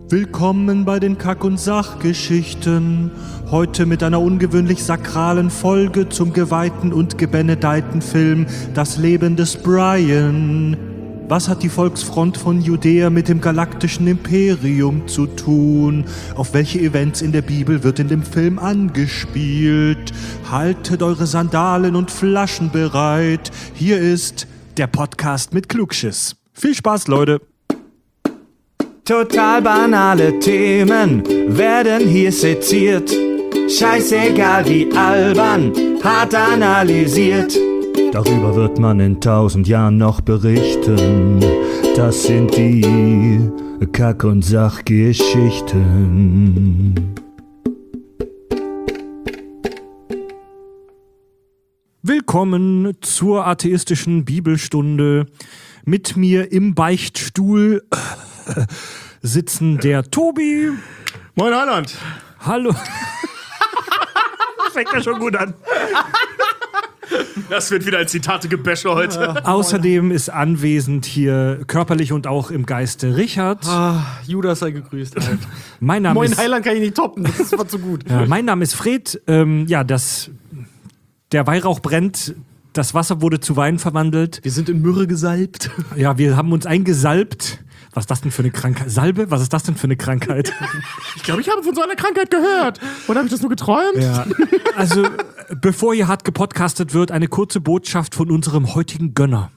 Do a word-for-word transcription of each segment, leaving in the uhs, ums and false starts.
Willkommen bei den Kack- und Sachgeschichten. Heute mit einer ungewöhnlich sakralen Folge zum geweihten und gebenedeiten Film Das Leben des Brian. Was hat die Volksfront von Judäa mit dem galaktischen Imperium zu tun? Auf welche Events in der Bibel wird in dem Film angespielt? Haltet eure Sandalen und Flaschen bereit. Hier ist der Podcast mit Klugschiss. Viel Spaß, Leute! Total banale Themen werden hier seziert. Scheißegal wie albern, hart analysiert. Darüber wird man in tausend Jahren noch berichten. Das sind die Kack- und Sachgeschichten. Willkommen zur atheistischen Bibelstunde. Mit mir im Beichtstuhl sitzen der Tobi. Moin Heiland. Hallo. Fängt ja schon gut an. Das wird wieder ein Zitate-Gebäsche heute. Ja. Außerdem ist anwesend hier körperlich und auch im Geiste Richard. Ah, Judas sei gegrüßt. Halt. Mein Name Moin ist, Heiland kann ich nicht toppen, das war zu gut. Ja, mein Name ist Fred. Ähm, ja, das, der Weihrauch brennt. Das Wasser wurde zu Wein verwandelt. Wir sind in Myrrhe gesalbt. Ja, wir haben uns eingesalbt. Was ist das denn für eine Krankheit? Salbe? Was ist das denn für eine Krankheit? Ich glaube, ich habe von so einer Krankheit gehört. Oder habe ich das nur geträumt? Ja. Also, bevor hier hart gepodcastet wird, eine kurze Botschaft von unserem heutigen Gönner.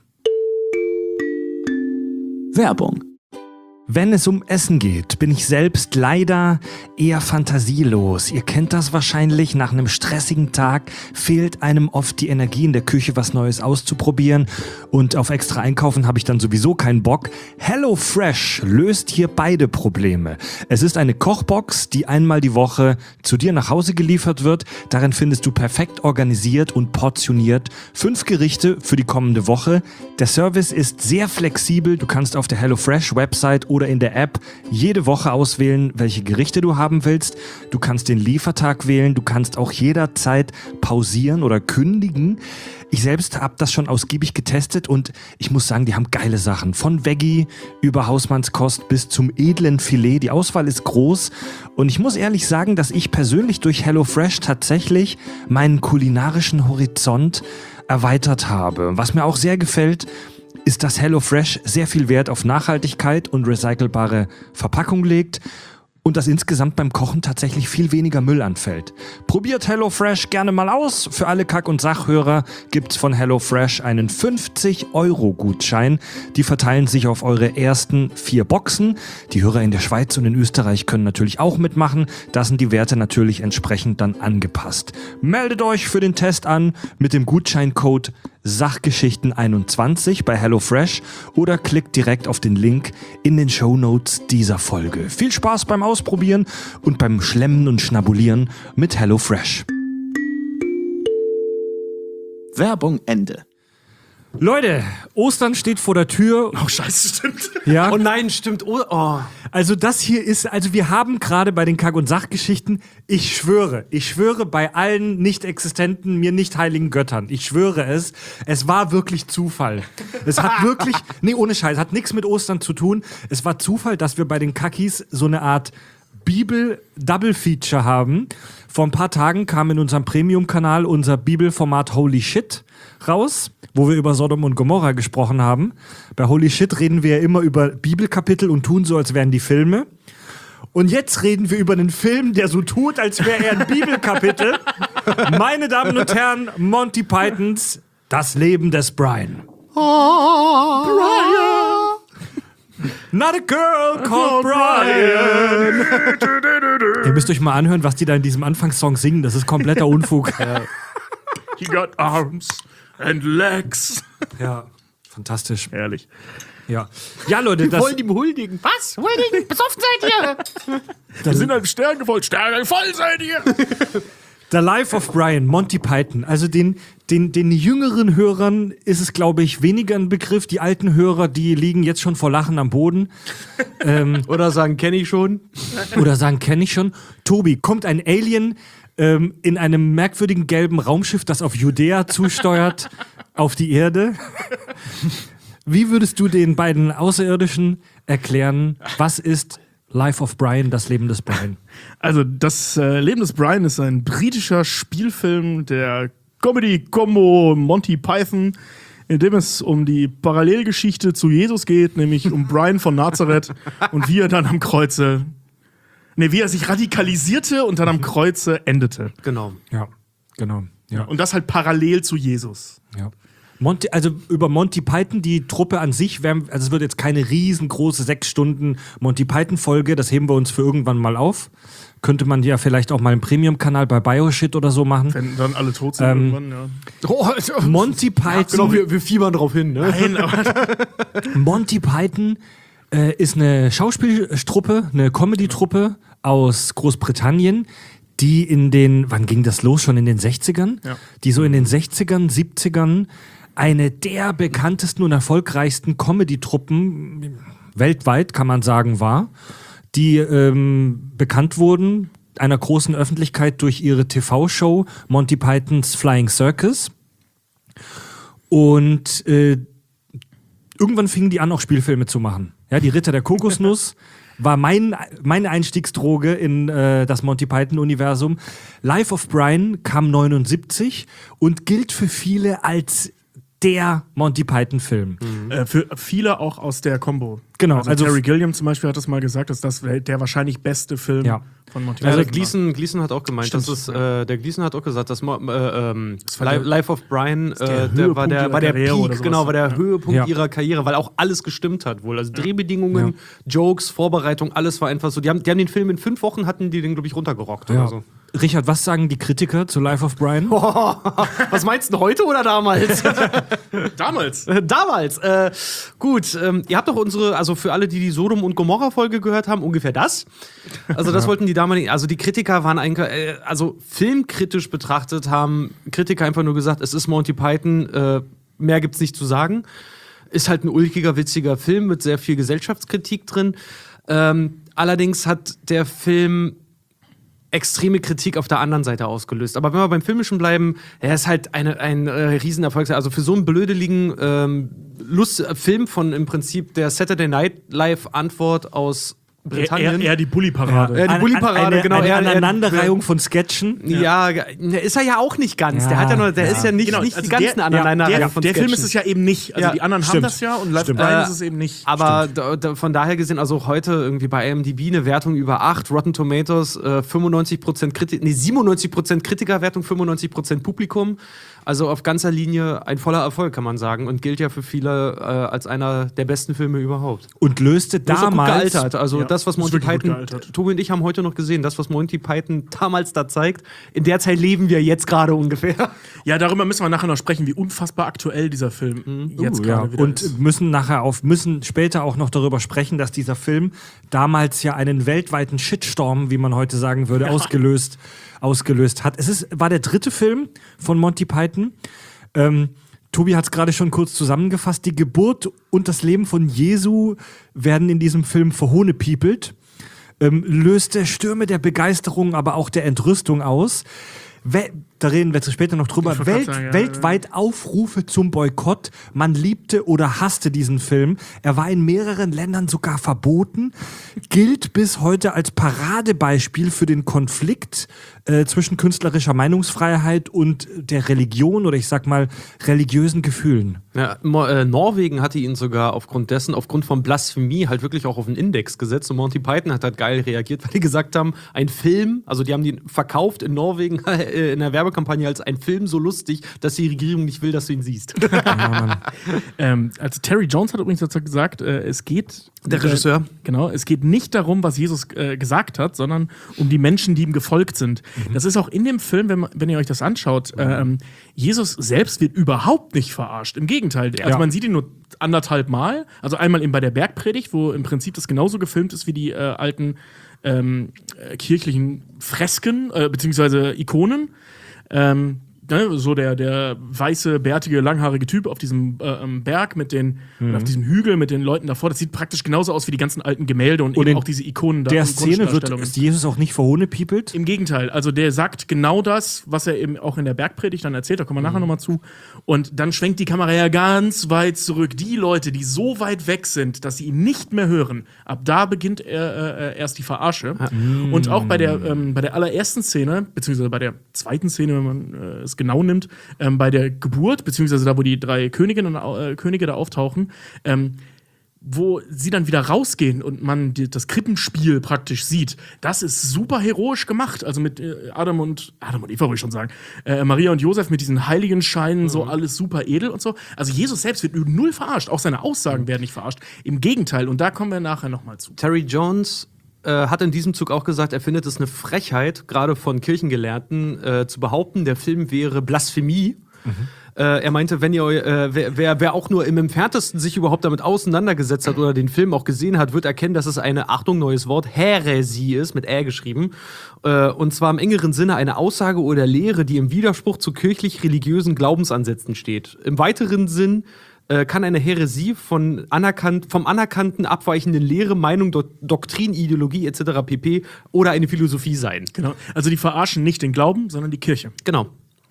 Werbung. Wenn es um Essen geht, bin ich selbst leider eher fantasielos. Ihr kennt das wahrscheinlich, nach einem stressigen Tag fehlt einem oft die Energie in der Küche, was Neues auszuprobieren. Und auf extra Einkaufen habe ich dann sowieso keinen Bock. HelloFresh löst hier beide Probleme. Es ist eine Kochbox, die einmal die Woche zu dir nach Hause geliefert wird. Darin findest du perfekt organisiert und portioniert fünf Gerichte für die kommende Woche. Der Service ist sehr flexibel. Du kannst auf der HelloFresh-Website oder in der App jede Woche auswählen, welche Gerichte du haben willst. Du kannst den Liefertag wählen, du kannst auch jederzeit pausieren oder kündigen. Ich selbst habe das schon ausgiebig getestet und ich muss sagen, die haben geile Sachen. Von Veggie über Hausmannskost bis zum edlen Filet. Die Auswahl ist groß und ich muss ehrlich sagen, dass ich persönlich durch HelloFresh tatsächlich meinen kulinarischen Horizont erweitert habe. Was mir auch sehr gefällt, ist, dass HelloFresh sehr viel Wert auf Nachhaltigkeit und recycelbare Verpackung legt und dass insgesamt beim Kochen tatsächlich viel weniger Müll anfällt. Probiert HelloFresh gerne mal aus. Für alle Kack- und Sachhörer gibt's von HelloFresh einen fünfzig Euro Gutschein. Die verteilen sich auf eure ersten vier Boxen. Die Hörer in der Schweiz und in Österreich können natürlich auch mitmachen. Da sind die Werte natürlich entsprechend dann angepasst. Meldet euch für den Test an mit dem Gutscheincode Sachgeschichten einundzwanzig bei HelloFresh oder klickt direkt auf den Link in den Shownotes dieser Folge. Viel Spaß beim Ausprobieren und beim Schlemmen und Schnabulieren mit HelloFresh. Werbung Ende. Leute, Ostern steht vor der Tür. Oh, scheiße, stimmt. Ja. Oh nein, stimmt. Oh, oh. Also das hier ist, also wir haben gerade bei den Kack- und Sachgeschichten, ich schwöre, ich schwöre bei allen nicht existenten, mir nicht heiligen Göttern, ich schwöre es, es war wirklich Zufall. Es hat wirklich, nee, ohne Scheiß, hat nichts mit Ostern zu tun. Es war Zufall, dass wir bei den Kackis so eine Art Bibel-Double-Feature haben. Vor ein paar Tagen kam in unserem Premium-Kanal unser Bibelformat Holy Shit raus, wo wir über Sodom und Gomorra gesprochen haben. Bei Holy Shit reden wir ja immer über Bibelkapitel und tun so, als wären die Filme. Und jetzt reden wir über einen Film, der so tut, als wäre er ein Bibelkapitel. Meine Damen und Herren, Monty Pythons Das Leben des Brian. Oh, Brian! Not a girl called Brian. Ihr müsst euch mal anhören, was die da in diesem Anfangssong singen. Das ist kompletter Unfug. Ja, He got arms and legs. ja, fantastisch. Herrlich. Ja, ja Leute, Wir das, wollen ihm huldigen. Was? Huldigen? Besoffen seid ihr? Wir sind einem Stern gefolgt. Sterne voll seid ihr. The Life of Brian, Monty Python. Also den, den, den jüngeren Hörern ist es, glaube ich, weniger ein Begriff. Die alten Hörer, die liegen jetzt schon vor Lachen am Boden. ähm, Oder sagen, kenne ich schon. oder sagen, kenne ich schon. Tobi, kommt ein Alien ähm, in einem merkwürdigen gelben Raumschiff, das auf Judäa zusteuert, auf die Erde. Wie würdest du den beiden Außerirdischen erklären, was ist Life of Brian, das Leben des Brian. Also, das äh, Leben des Brian ist ein britischer Spielfilm der Comedy-Combo Monty Python, in dem es um die Parallelgeschichte zu Jesus geht, nämlich um Brian von Nazareth und wie er dann am Kreuze, ne, wie er sich radikalisierte und dann am Kreuze endete. Genau. Ja, genau. Ja. Und das halt parallel zu Jesus. Ja. Monty, also über Monty Python, die Truppe an sich, werden, also es wird jetzt keine riesengroße sechs Stunden Monty Python-Folge, das heben wir uns für irgendwann mal auf. Könnte man ja vielleicht auch mal im Premium-Kanal bei Bioshit oder so machen. Wenn dann alle tot sind Ähm, irgendwann, ja. Oh, also, Monty Python. genau, wir, wir fiebern drauf hin, ne? Nein, aber Monty Python äh, ist eine Schauspieltruppe, eine Comedy-Truppe aus Großbritannien, die in den, wann ging das los? Schon in den sechzigern? Ja. Die so in den sechzigern, siebzigern eine der bekanntesten und erfolgreichsten Comedy-Truppen weltweit, kann man sagen, war, die ähm, bekannt wurden einer großen Öffentlichkeit durch ihre T V-Show Monty Python's Flying Circus. Und äh, irgendwann fingen die an, auch Spielfilme zu machen. Ja, die Ritter der Kokosnuss war mein, meine Einstiegsdroge in äh, das Monty Python-Universum. Life of Brian kam neunundsiebzig und gilt für viele als der Monty Python-Film. Mhm. Äh, für viele auch aus der Combo. Genau, Also, also Terry Gilliam zum Beispiel hat das mal gesagt, dass das der wahrscheinlich beste Film Ja. von Monty Also Python war. Gleason, Gleason hat auch gemeint, Stimmt, dass es, ja. äh, der Gleason hat auch gesagt, dass Mo- äh, ähm, war Life, der- Life of Brian, der äh, der Höhepunkt war der, ihrer war der Karriere oder Peak, sowas. genau, war der Ja. Höhepunkt Ja. ihrer Karriere, weil auch alles gestimmt hat wohl. Also Drehbedingungen, Ja. Jokes, Vorbereitung, alles war einfach so. Die haben, die haben den Film in fünf Wochen, hatten die den, glaube ich, runtergerockt ja. oder so. Richard, was sagen die Kritiker zu Life of Brian? Was meinst du, heute oder damals? Damals. Damals. Äh, gut, ähm, ihr habt doch unsere, also für alle, die die Sodom- und Gomorra-Folge gehört haben, ungefähr das. Also das wollten die damaligen, also die Kritiker waren eigentlich, äh, also filmkritisch betrachtet haben Kritiker einfach nur gesagt, es ist Monty Python, äh, mehr gibt's nicht zu sagen. Ist halt ein ulkiger, witziger Film mit sehr viel Gesellschaftskritik drin. Ähm, allerdings hat der Film extreme Kritik auf der anderen Seite ausgelöst. Aber wenn wir beim Filmischen bleiben, er ist halt eine, ein äh, Riesenerfolg. Also für so einen blödeligen ähm, Lust, äh, Film von im Prinzip der Saturday Night Live-Antwort aus Britannien. Eher, eher die Bully-Parade. Ja, die Eine- Bully-Parade, eine, genau. Eine Er- er- Aneinanderreihung von Sketchen. Ja, ja, ist er ja auch nicht ganz. Ja, der hat ja noch, der ja. ist ja nicht, Genau, nicht also die ganzen der- Aneinanderreihung Der, von der Film Sketchen. ist es ja eben nicht. Also Ja, die anderen haben stimmt. das ja und Life of Stimmt. Brian Äh, ist es eben nicht. Aber da, da, von daher gesehen, also heute irgendwie bei I M D B eine Wertung über acht, Rotten Tomatoes äh, fünfundneunzig Prozent Kritik, nee, siebenundneunzig Prozent Kritikerwertung, fünfundneunzig Prozent Publikum. Also auf ganzer Linie ein voller Erfolg, kann man sagen. Und gilt ja für viele äh, als einer der besten Filme überhaupt. Und löste Das ist auch gut damals. gealtert. Also Ja, das, was ist Monty wirklich gut Python, gealtert. Tobi und ich haben heute noch gesehen, das, was Monty Python damals da zeigt, in der Zeit leben wir jetzt gerade ungefähr. Ja, darüber müssen wir nachher noch sprechen, wie unfassbar aktuell dieser Film jetzt Uh, ja. gerade wieder Und ist. müssen nachher auf, müssen später auch noch darüber sprechen, dass dieser Film damals ja einen weltweiten Shitstorm, wie man heute sagen würde, ausgelöst, ausgelöst hat. Es ist, war der dritte Film von Monty Python. Ähm, Tobi hat es gerade schon kurz zusammengefasst. Die Geburt und das Leben von Jesu werden in diesem Film verhohnepiepelt. Ähm, löste Stürme der Begeisterung, aber auch der Entrüstung aus. We- da reden wir später noch drüber. Ich wollte Welt, grad sagen, ja, weltweit Aufrufe zum Boykott. Man liebte oder hasste diesen Film. Er war in mehreren Ländern sogar verboten. Gilt bis heute als Paradebeispiel für den Konflikt äh, zwischen künstlerischer Meinungsfreiheit und der Religion oder ich sag mal religiösen Gefühlen. Ja, Mo- äh, Norwegen hatte ihn sogar aufgrund dessen, aufgrund von Blasphemie, halt wirklich auch auf den Index gesetzt. Und Monty Python hat halt geil reagiert, weil die gesagt haben, ein Film, also die haben den verkauft in Norwegen äh, in der Werbekampagne als ein Film so lustig, dass die Regierung nicht will, dass du ihn siehst. Ähm, also Terry Jones hat übrigens dazu gesagt, äh, es geht Der Regisseur. Äh, genau, es geht nicht darum, was Jesus äh, gesagt hat, sondern um die Menschen, die ihm gefolgt sind. Mhm. Das ist auch in dem Film, wenn, man, wenn ihr euch das anschaut, ähm, Jesus selbst wird überhaupt nicht verarscht. Im Gegenteil, also Ja. man sieht ihn nur anderthalb Mal. Also einmal eben bei der Bergpredigt, wo im Prinzip das genauso gefilmt ist wie die äh, alten ähm, äh, kirchlichen Fresken äh, beziehungsweise Ikonen. Ähm, ne, so der, der weiße, bärtige, langhaarige Typ auf diesem äh, Berg mit den, Mhm. auf diesem Hügel mit den Leuten davor, das sieht praktisch genauso aus wie die ganzen alten Gemälde und, Und eben in auch diese Ikonen da. Der und Szene wird Kunstdarstellungen. ist Jesus auch nicht verhohnepiepelt. Im Gegenteil, also der sagt genau das, was er eben auch in der Bergpredigt dann erzählt, da kommen wir nachher nochmal zu. Und dann schwenkt die Kamera ja ganz weit zurück. Die Leute, die so weit weg sind, dass sie ihn nicht mehr hören, ab da beginnt er, äh, erst die Verarsche. Und auch bei der, ähm, bei der allerersten Szene, beziehungsweise bei der zweiten Szene, wenn man äh, es genau nimmt, ähm, bei der Geburt, beziehungsweise da, wo die drei Königinnen, äh, Könige da auftauchen, ähm, wo sie dann wieder rausgehen und man die, das Krippenspiel praktisch sieht, das ist super heroisch gemacht. Also mit äh, Adam und Adam und Eva, würde ich schon sagen, äh, Maria und Josef mit diesen Heiligenscheinen, so alles super edel und so. Also Jesus selbst wird null verarscht, auch seine Aussagen werden nicht verarscht. Im Gegenteil, und da kommen wir nachher nochmal zu. Terry Jones äh, hat in diesem Zug auch gesagt, er findet es eine Frechheit, gerade von Kirchengelehrten, äh, zu behaupten, der Film wäre Blasphemie. Mhm. Äh, er meinte, wenn ihr, äh, wer, wer, wer auch nur im Entferntesten sich überhaupt damit auseinandergesetzt hat oder den Film auch gesehen hat, wird erkennen, dass es eine, Achtung, neues Wort, Häresie ist, mit Ä geschrieben. Äh, und zwar im engeren Sinne eine Aussage oder Lehre, die im Widerspruch zu kirchlich-religiösen Glaubensansätzen steht. Im weiteren Sinn äh, kann eine Häresie von anerkannt, vom anerkannten abweichenden Lehre, Meinung, Do- Doktrin, Ideologie et cetera pp. Oder eine Philosophie sein. Genau. Also die verarschen nicht den Glauben, sondern die Kirche. Genau.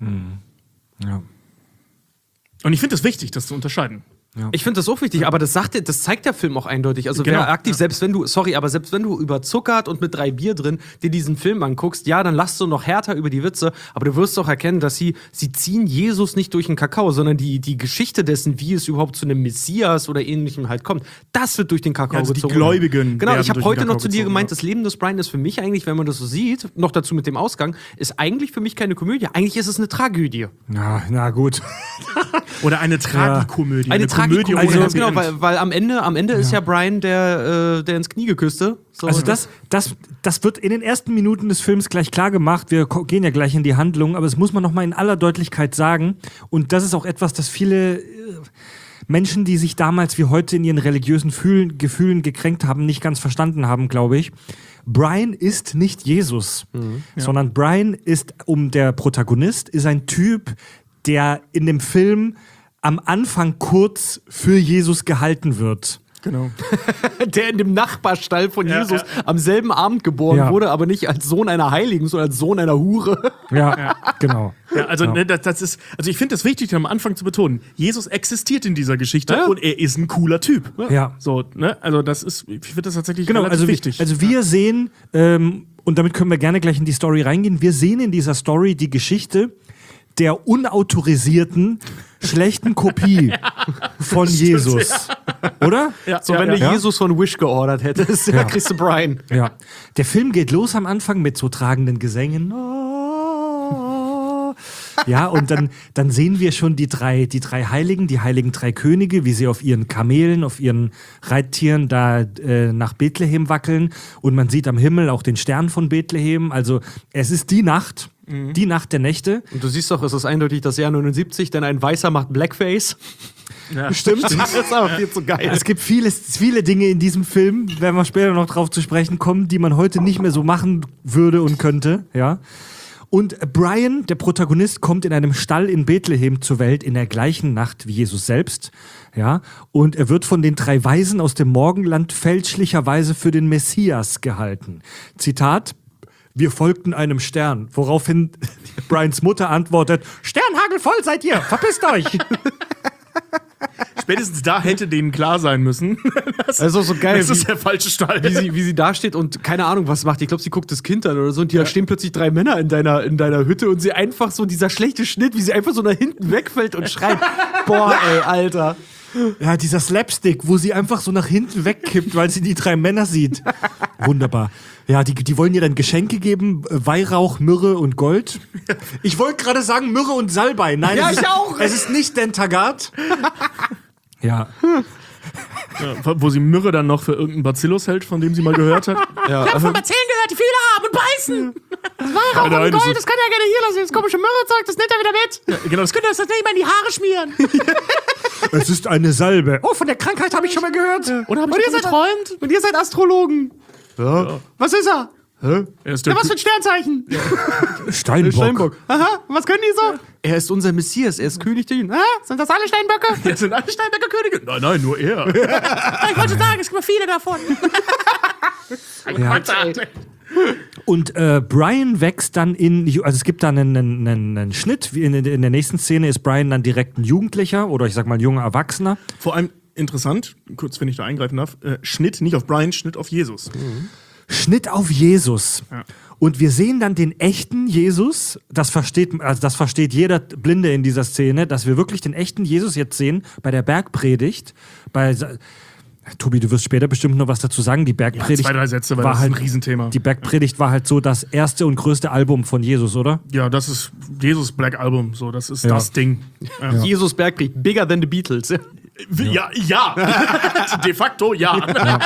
Ja. Und ich finde es wichtig, das zu unterscheiden. Ich finde das auch wichtig, aber das sagt, das zeigt der Film auch eindeutig. Also Genau, wer aktiv, ja. selbst wenn du, sorry, aber selbst wenn du überzuckert und mit drei Bier drin dir diesen Film anguckst, ja, dann lachst du noch härter über die Witze, aber du wirst auch erkennen, dass sie, sie ziehen Jesus nicht durch den Kakao, sondern die, die Geschichte dessen, wie es überhaupt zu einem Messias oder Ähnlichem halt kommt, das wird durch den Kakao Also die gezogen. Gläubigen Genau, werden ich habe durch den heute noch Kakao zu dir gezogen, gemeint, ja. das Leben des Brian ist für mich eigentlich, wenn man das so sieht, noch dazu mit dem Ausgang, ist eigentlich für mich keine Komödie. Eigentlich ist es eine Tragödie. Na, na gut. Oder eine Tragikomödie. Eine Tragikomödie, ohne also, Happy genau, End. weil, weil am Ende, am Ende ist ja Brian der, äh, der ins Knie geküsste. So, Also das, das, das wird in den ersten Minuten des Films gleich klar gemacht. Wir ko- gehen ja gleich in die Handlung, aber das muss man noch mal in aller Deutlichkeit sagen. Und das ist auch etwas, das viele äh, Menschen, die sich damals wie heute in ihren religiösen Fühlen, Gefühlen gekränkt haben, nicht ganz verstanden haben, glaube ich. Brian ist nicht Jesus, sondern Brian ist, um der Protagonist, ist ein Typ, der in dem Film am Anfang kurz für Jesus gehalten wird. Genau. der in dem Nachbarstall von Ja, Jesus ja. am selben Abend geboren Ja. wurde, aber nicht als Sohn einer Heiligen, sondern als Sohn einer Hure. Ja, genau. Ja, also Ja. ne, das, das ist, also ich finde es wichtig, am Anfang zu betonen, Jesus existiert in dieser Geschichte Ja. und er ist ein cooler Typ. Ja. So, ne? Also das ist, ich finde das tatsächlich Genau, relativ also, wir- wichtig. also wir sehen, ähm, und damit können wir gerne gleich in die Story reingehen, wir sehen in dieser Story die Geschichte der unautorisierten, schlechten Kopie von Jesus. Oder? ja, So, ja, wenn ja. du Ja. Jesus von Wish geordert hättest, ja. kriegst du Brian. Ja. Der Film geht los am Anfang mit so tragenden Gesängen. Oh. Ja, und dann, dann sehen wir schon die drei, die drei Heiligen, die heiligen drei Könige, wie sie auf ihren Kamelen, auf ihren Reittieren da äh, nach Bethlehem wackeln. Und man sieht am Himmel auch den Stern von Bethlehem. Also es ist die Nacht, die Nacht der Nächte. Und du siehst doch, es ist eindeutig das Jahr neunundsiebzig, denn ein Weißer macht Blackface. Ja. Stimmt. Das ist aber viel zu geil. Es gibt viele, viele Dinge in diesem Film, werden wir später noch drauf zu sprechen kommen, die man heute nicht mehr so machen würde und könnte, ja. Und Brian, der Protagonist, kommt in einem Stall in Bethlehem zur Welt in der gleichen Nacht wie Jesus selbst, ja. Und er wird von den drei Weisen aus dem Morgenland fälschlicherweise für den Messias gehalten. Zitat: Wir folgten einem Stern, woraufhin Brians Mutter antwortet: Sternhagel voll seid ihr, verpisst euch! Spätestens da hätte denen klar sein müssen. Das, Also so geil, das ist wie- der falsche Stall. Wie sie, wie sie da steht und keine Ahnung, was macht. Ich glaube, sie guckt das Kind an oder so und da stehen plötzlich drei Männer in deiner, in deiner Hütte und sie einfach so, dieser schlechte Schnitt, wie sie einfach so nach hinten wegfällt und schreit. Boah, ey, Alter. Ja, dieser Slapstick, wo sie einfach so nach hinten wegkippt, weil sie die drei Männer sieht. Wunderbar. Ja, die, die wollen ihr dann Geschenke geben, äh, Weihrauch, Myrrhe und Gold. Ich wollte gerade sagen Myrrhe und Salbei. Nein, Ja, es ich ist, auch. Es ist nicht Dentagat. Ja. Ja, wo sie Myrrhe dann noch für irgendeinen Bacillus hält, von dem sie mal gehört hat. Ja, Von Bazillen gehört, die viele haben und beißen. Das Weihrauch Nein, und das Gold, ist- das kann er gerne hier lassen. Das komische Myrrhezeug, das nimmt er wieder mit. Ja, genau, das Könnt ihr das nicht mal in die Haare schmieren? Es ist eine Salbe. Oh, von der Krankheit habe ich schon mal gehört. Oder habt Und ihr ihr seid- geträumt? und ihr seid Astrologen. Was ist er? Hä? Er ist der Ja, was für ein Sternzeichen? Steinbock. Steinbock. Aha, was können die so? Er ist unser Messias, er ist König der Juden. Ah, sind das alle Steinböcke? Ja, sind alle Steinbecker Könige? Nein, nein, nur er. Ich wollte sagen, es gibt viele davon. Ja. Und äh, Brian wächst dann in, also es gibt dann einen, einen, einen Schnitt, wie in, in der nächsten Szene ist Brian dann direkt ein Jugendlicher oder ich sag mal ein junger Erwachsener. Vor allem interessant, kurz, wenn ich da eingreifen darf, äh, Schnitt nicht auf Brian, Schnitt auf Jesus. Mhm. Schnitt auf Jesus. Ja. Und wir sehen dann den echten Jesus, das versteht, also das versteht jeder Blinde in dieser Szene, dass wir wirklich den echten Jesus jetzt sehen bei der Bergpredigt, bei Tobi, du wirst später bestimmt noch was dazu sagen. Die Bergpredigt Ja, zwei, drei Sätze, weil war das ist halt ein Riesenthema. Die Bergpredigt war halt so das erste und größte Album von Jesus, oder? Ja, das ist Jesus Black Album, so, das ist Ja. das Ding. Ja, ja. Jesus Bergpredigt, bigger than the Beatles. ja. ja. De facto, ja.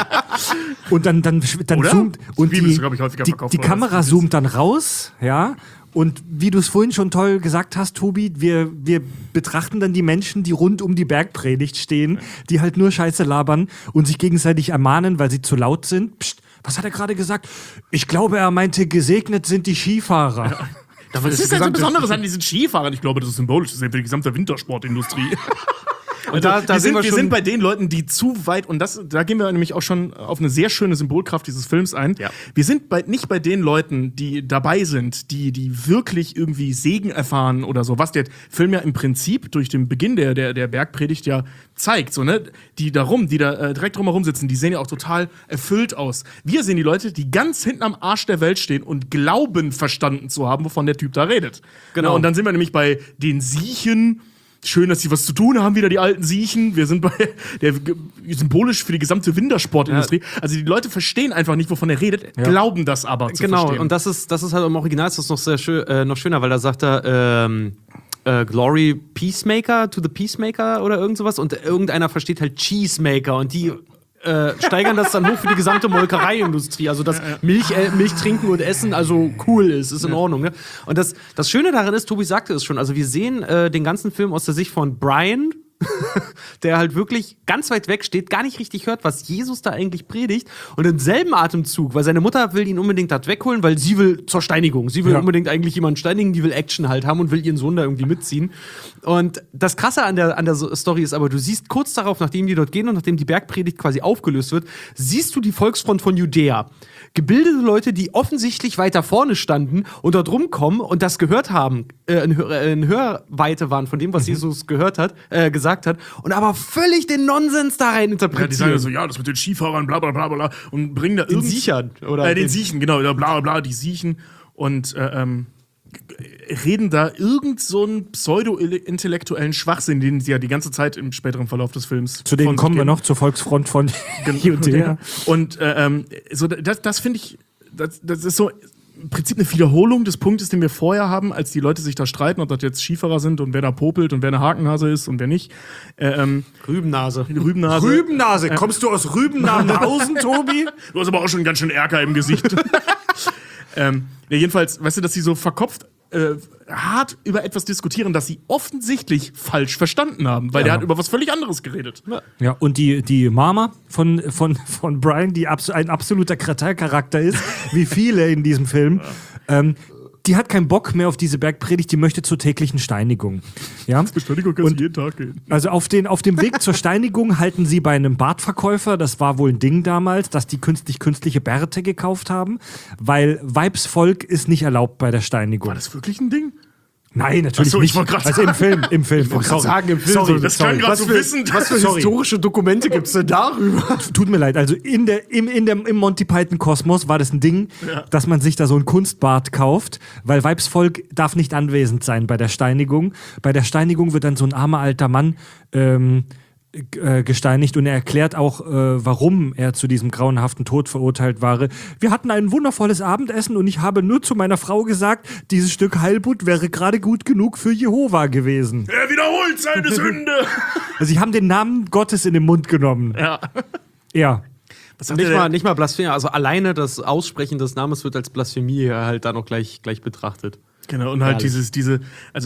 Und dann, dann, dann Oder? zoomt und Die Bibel die, ist, glaub ich, häufiger die, verkauft die worden, Kamera als die zoomt dann raus, ja. Und wie du es vorhin schon toll gesagt hast, Tobi, wir, wir betrachten dann die Menschen, die rund um die Bergpredigt stehen, die halt nur Scheiße labern und sich gegenseitig ermahnen, weil sie zu laut sind. Psst, was hat er gerade gesagt? Ich glaube, er meinte, gesegnet sind die Skifahrer. Was ist denn so Besonderes an diesen Skifahrern? Ich glaube, das ist symbolisch, das ist für die gesamte Wintersportindustrie. Und da, da wir, sind, wir, wir schon sind bei den Leuten, die zu weit, und das, da gehen wir nämlich auch schon auf eine sehr schöne Symbolkraft dieses Films ein. Ja. Wir sind bei, nicht bei den Leuten, die dabei sind, die, die wirklich irgendwie Segen erfahren oder so, was der Film ja im Prinzip durch den Beginn der, der, der Bergpredigt ja zeigt. So, ne? Die da rum, die da äh, direkt drumherum sitzen, die sehen ja auch total erfüllt aus. Wir sehen die Leute, die ganz hinten am Arsch der Welt stehen und glauben, verstanden zu haben, wovon der Typ da redet. Genau. Ja, und dann sind wir nämlich bei den Siechen. Schön, dass sie was zu tun haben, wieder die alten Siechen. Wir sind bei der symbolisch für die gesamte Wintersportindustrie. Ja. Also die Leute verstehen einfach nicht, wovon er redet, ja. glauben das aber zu genau, verstehen. und das ist, das ist halt im Original ist das noch sehr schön, äh, noch schöner, weil da sagt er ähm, äh, Glory Peacemaker to the Peacemaker oder irgend sowas und irgendeiner versteht halt Cheesemaker und die Äh, steigern das dann hoch für die gesamte Molkereiindustrie. Also, dass Milch, äh, Milch trinken und essen also cool ist, ist in Ordnung. Ne? Und das, das Schöne daran ist, Tobi sagte es schon, also wir sehen äh, den ganzen Film aus der Sicht von Brian, der halt wirklich ganz weit weg steht, gar nicht richtig hört, was Jesus da eigentlich predigt. Und im selben Atemzug, weil seine Mutter will ihn unbedingt da wegholen, weil sie will zur Steinigung. Sie will ja. unbedingt eigentlich jemanden steinigen, die will Action halt haben und will ihren Sohn da irgendwie mitziehen. Und das Krasse an der, an der Story ist aber, du siehst kurz darauf, nachdem die dort gehen und nachdem die Bergpredigt quasi aufgelöst wird, siehst du die Volksfront von Judäa. Gebildete Leute, die offensichtlich weiter vorne standen und dort rumkommen und das gehört haben, äh, in, Hör in Hörweite waren von dem, was mhm. Jesus gehört hat, äh, gesagt hat, und aber völlig den Nonsens da rein interpretieren. Ja, die sagen so, ja, das mit den Skifahrern, bla bla bla bla, und bringen da den irgend... Siechern, oder? Äh, den Siechen, genau, bla bla bla, die Siechen und äh, ähm, reden da irgend so einen pseudo-intellektuellen Schwachsinn, den sie ja die ganze Zeit im späteren Verlauf des Films Zu denen von sich kommen wir geben. noch, zur Volksfront von Judäa. Und äh, ähm, so, das, das finde ich, das, das ist so im Prinzip eine Wiederholung des Punktes, den wir vorher haben, als die Leute sich da streiten, ob das jetzt Skifahrer sind und wer da popelt und wer eine Hakennase ist und wer nicht. Äh, ähm, Rübennase. Rübennase. Rübennase, kommst du aus Rübennausen, Tobi? Du hast aber auch schon ganz schön Ärger im Gesicht. ähm, ja, jedenfalls, weißt du, dass sie so verkopft äh, hart über etwas diskutieren, das sie offensichtlich falsch verstanden haben, weil Ja. der hat über was völlig anderes geredet. Ja, und die, die Mama von, von, von Brian, die abs ein absoluter Kretalcharakter ist, wie viele in diesem Film, ähm, die hat keinen Bock mehr auf diese Bergpredigt, die möchte zur täglichen Steinigung. Ja? Bestätigung kannst du jeden Tag gehen. Also auf, den, auf dem Weg zur Steinigung halten sie bei einem Bartverkäufer, das war wohl ein Ding damals, dass die künstlich künstliche Bärte gekauft haben, weil Weibsvolk ist nicht erlaubt bei der Steinigung. War das wirklich ein Ding? Nein, natürlich Ach so, ich nicht. wollte grad Also im Film, im Film. Ich wollte sagen, im Film. Sorry, Das sorry. klang gerade so für- wissend. Was für Sorry. historische Dokumente gibt es denn darüber? Tut mir leid, also in der, im, in dem, im Monty Python Kosmos war das ein Ding, Ja. dass man sich da so ein Kunstbart kauft, weil Weibsvolk darf nicht anwesend sein bei der Steinigung. Bei der Steinigung wird dann so ein armer alter Mann ähm, g- äh, gesteinigt und er erklärt auch, äh, warum er zu diesem grauenhaften Tod verurteilt war. Wir hatten ein wundervolles Abendessen und ich habe nur zu meiner Frau gesagt, dieses Stück Heilbutt wäre gerade gut genug für Jehova gewesen. Er wiederholt seine Sünde. Also sie haben den Namen Gottes in den Mund genommen. Ja. Ja. Was hat Nicht der- mal, nicht mal Blasphemie, also alleine das Aussprechen des Namens wird als Blasphemie halt da noch gleich, gleich betrachtet. Genau, und halt Herrlich. dieses, diese, also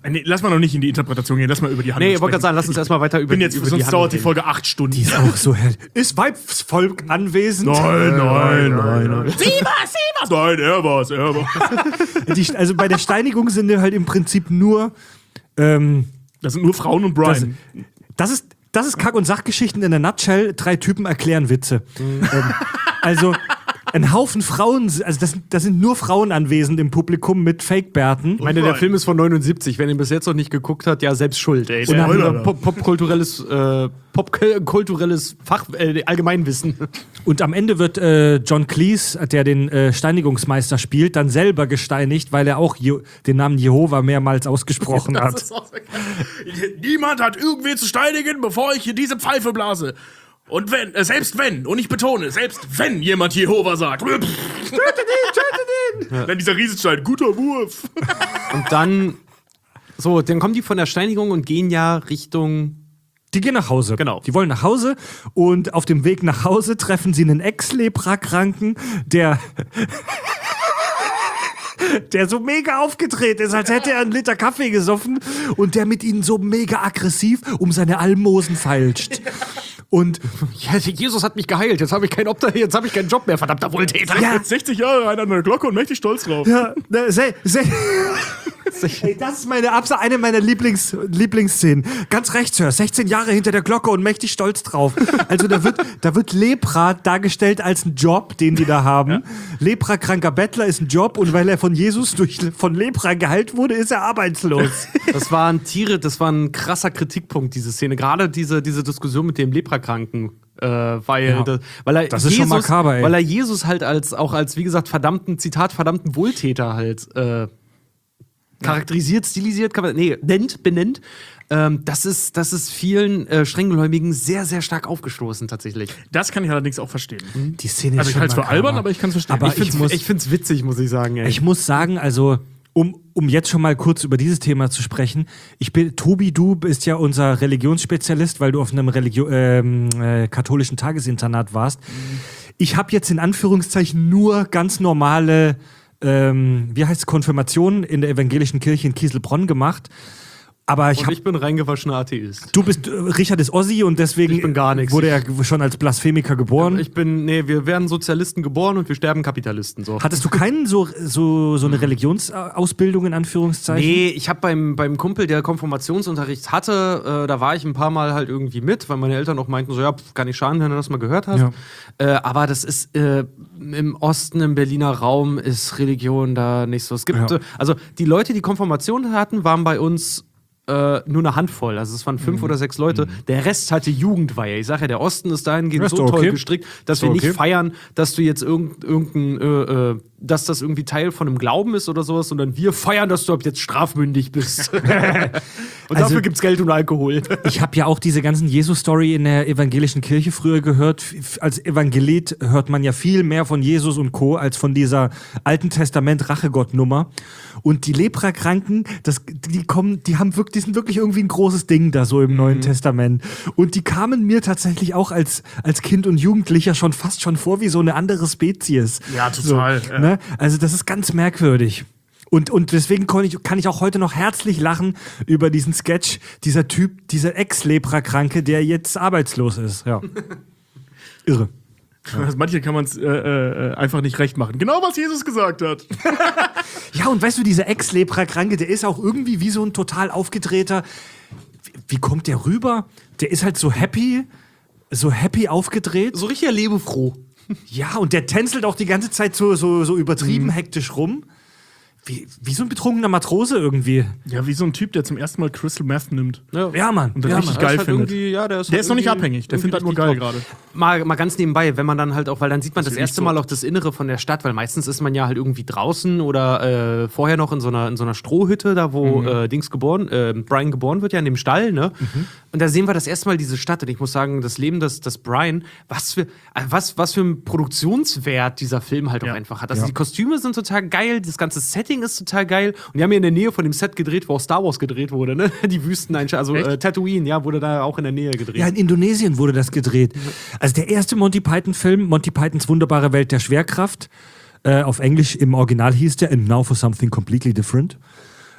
Nee, lass mal noch nicht in die Interpretation gehen, lass mal über die Handlung Nee, ich wollte sprechen. gerade sagen, lass uns erstmal weiter über bin jetzt, die über sonst die dauert die Handlung Folge acht Stunden. Die ist auch so hell. Ist Weibsvolk anwesend? Nein, nein, nein, nein. Sie war's, sie war's. Nein, er war's, er war's. Die, also bei der Steinigung sind halt im Prinzip nur. Ähm, Das sind nur Frauen und Brian. Das, das ist. Das ist Kack- und Sachgeschichten in der Nutshell. Drei Typen erklären Witze. ähm, also ein Haufen Frauen, also das, das sind nur Frauen anwesend im Publikum mit Fake-Bärten. Ich meine, der Film ist von neunundsiebzig. Wenn ihr bis jetzt noch nicht geguckt habt, ja, selbst schuld, ey. Der Spoiler, hat Pop- popkulturelles äh, popkulturelles Fach, äh, Allgemeinwissen. Und am Ende wird äh, John Cleese, der den äh, Steinigungsmeister spielt, dann selber gesteinigt, weil er auch Je- den Namen Jehova mehrmals ausgesprochen hat. Das ist auch so geil. Niemand hat irgendwen zu steinigen, bevor ich hier diese Pfeife blase. Und wenn, äh, selbst wenn, und ich betone, selbst wenn jemand Jehova sagt. Tötet ihn, tötet ihn! Dann dieser Riesenstein, guter Wurf. Und dann, so, dann kommen die von der Steinigung und gehen ja Richtung. Die gehen nach Hause. Genau. Die wollen nach Hause und auf dem Weg nach Hause treffen sie einen Ex-Lepra-Kranken, der der so mega aufgedreht ist, als hätte er einen Liter Kaffee gesoffen und der mit ihnen so mega aggressiv um seine Almosen feilscht. Und Ja, Jesus hat mich geheilt, jetzt habe ich keinen Obdach, jetzt habe ich keinen Job mehr, verdammter Wohltäter. ja, sechzig Jahre rein an der Glocke und mächtig stolz drauf. ja, ne, se, se, ey, das ist meine Absa- eine meiner Lieblings, Lieblingsszenen. Ganz rechts, Sir. sechzehn Jahre hinter der Glocke und mächtig stolz drauf. Also da wird, da wird Lepra dargestellt als ein Job, den die da haben. Ja. Lepra-kranker Bettler ist ein Job und weil er von Jesus durch, von Lepra geheilt wurde, ist er arbeitslos. Das war ein Tiere, das war ein krasser Kritikpunkt, diese Szene. Gerade diese, diese Diskussion mit dem Leprakranken. Äh, weil, Ja. das, weil er Das ist Jesus, schon makaber, ey. weil er Jesus halt als, auch als, wie gesagt, verdammten, Zitat, verdammten Wohltäter halt äh, charakterisiert, stilisiert, kann man, nee, nennt, benennt. Ähm, das ist, das ist vielen äh, Strenggläubigen sehr, sehr stark aufgestoßen, tatsächlich. Das kann ich allerdings auch verstehen. Die Szene Also ich schon halte es für makaber. albern, aber ich kann es verstehen. Aber Ich find's, ich muss- ich find's witzig, muss ich sagen, ey. Ich muss sagen, also um, um jetzt schon mal kurz über dieses Thema zu sprechen, ich bin, Tobi, du bist ja unser Religionsspezialist, weil du auf einem Religio ähm, äh, katholischen Tagesinternat warst. Ich habe jetzt in Anführungszeichen nur ganz normale, ähm, wie heißt es, Konfirmationen in der evangelischen Kirche in Kieselbronn gemacht. Aber ich Und habe ich bin reingewaschener Atheist. Du bist, äh, Richard ist Ossi und deswegen Ich bin gar nix. wurde er g- schon als Blasphemiker geboren. Ich bin, nee, wir werden Sozialisten geboren und wir sterben Kapitalisten, so. Hattest du keinen so, so, so eine Religionsausbildung in Anführungszeichen? Nee, ich habe beim, beim Kumpel, der Konfirmationsunterricht hatte, äh, da war ich ein paar Mal halt irgendwie mit, weil meine Eltern auch meinten, so, ja, pf, kann nicht schaden, wenn du das mal gehört hast. Ja. Äh, aber das ist äh, im Osten, im Berliner Raum, ist Religion da nicht so. Es gibt, Ja. äh, also die Leute, die Konfirmation hatten, waren bei uns äh, nur eine Handvoll. Also es waren fünf Mhm. oder sechs Leute. Der Rest hatte Jugendweihe. Ich sage ja, der Osten ist dahingehend Ja, ist so doch toll okay. gestrickt, dass Ist wir doch nicht okay. feiern, dass du jetzt irgend, irgendein, äh, äh, dass das irgendwie Teil von einem Glauben ist oder sowas, sondern wir feiern, dass du ab jetzt strafmündig bist. und Also- dafür gibt's Geld und Alkohol. Ich habe ja auch diese ganzen Jesus-Story in der evangelischen Kirche früher gehört. F- Als Evangelit hört man ja viel mehr von Jesus und Co. als von dieser Alten Testament-Rachegott-Nummer. Und die Leprakranken, das, die kommen, die haben wirklich, die sind wirklich irgendwie ein großes Ding da so im Neuen Testament. Und die kamen mir tatsächlich auch als, als Kind und Jugendlicher schon fast schon vor wie so eine andere Spezies. Ja, total, So, ja. ne? Also das ist ganz merkwürdig. Und, und deswegen kann ich, kann ich auch heute noch herzlich lachen über diesen Sketch, dieser Typ, dieser Ex-Lepra-Kranke, der jetzt arbeitslos ist. Ja. Irre. Also manche kann man es äh, äh, einfach nicht recht machen. Genau, was Jesus gesagt hat. Ja, und weißt du, dieser Ex-Lepra-Kranke, der ist auch irgendwie wie so ein total aufgedrehter. Wie, wie kommt der rüber? Der ist halt so happy, so happy aufgedreht. So richtig lebefroh. Ja, und der tänzelt auch die ganze Zeit so, so, so übertrieben hektisch rum. Wie, wie so ein betrunkener Matrose irgendwie. Ja, wie so ein Typ, der zum ersten Mal Crystal Meth nimmt. Ja, Mann. Und das ja, richtig Mann. geil halt findet. irgendwie- Ja, der ist, Der halt ist noch nicht irgendwie- abhängig, der irgendwie findet halt nur richtig geil drauf. gerade. Mal, mal ganz nebenbei, wenn man dann halt auch, weil dann sieht man das ist erste nicht so. Mal auch das Innere von der Stadt, weil meistens ist man ja halt irgendwie draußen oder äh, vorher noch in so einer, in so einer Strohhütte, da wo Mhm. äh, Dings geboren, äh, Brian geboren wird, ja in dem Stall, ne? Mhm. Und da sehen wir das erste Mal diese Stadt und ich muss sagen, das Leben des, des Brian, was für, äh, was, was für ein Produktionswert dieser Film halt Ja. auch einfach hat. Also die Kostüme sind total geil, das ganze Setting ist total geil und die haben hier in der Nähe von dem Set gedreht, wo auch Star Wars gedreht wurde, ne? Die Wüsteneinstellung, also Echt? äh, Tatooine, ja, wurde da auch in der Nähe gedreht. Ja, in Indonesien wurde das gedreht. Also der erste Monty Python-Film, Monty Pythons wunderbare Welt der Schwerkraft, äh, auf Englisch im Original hieß der And Now for Something Completely Different.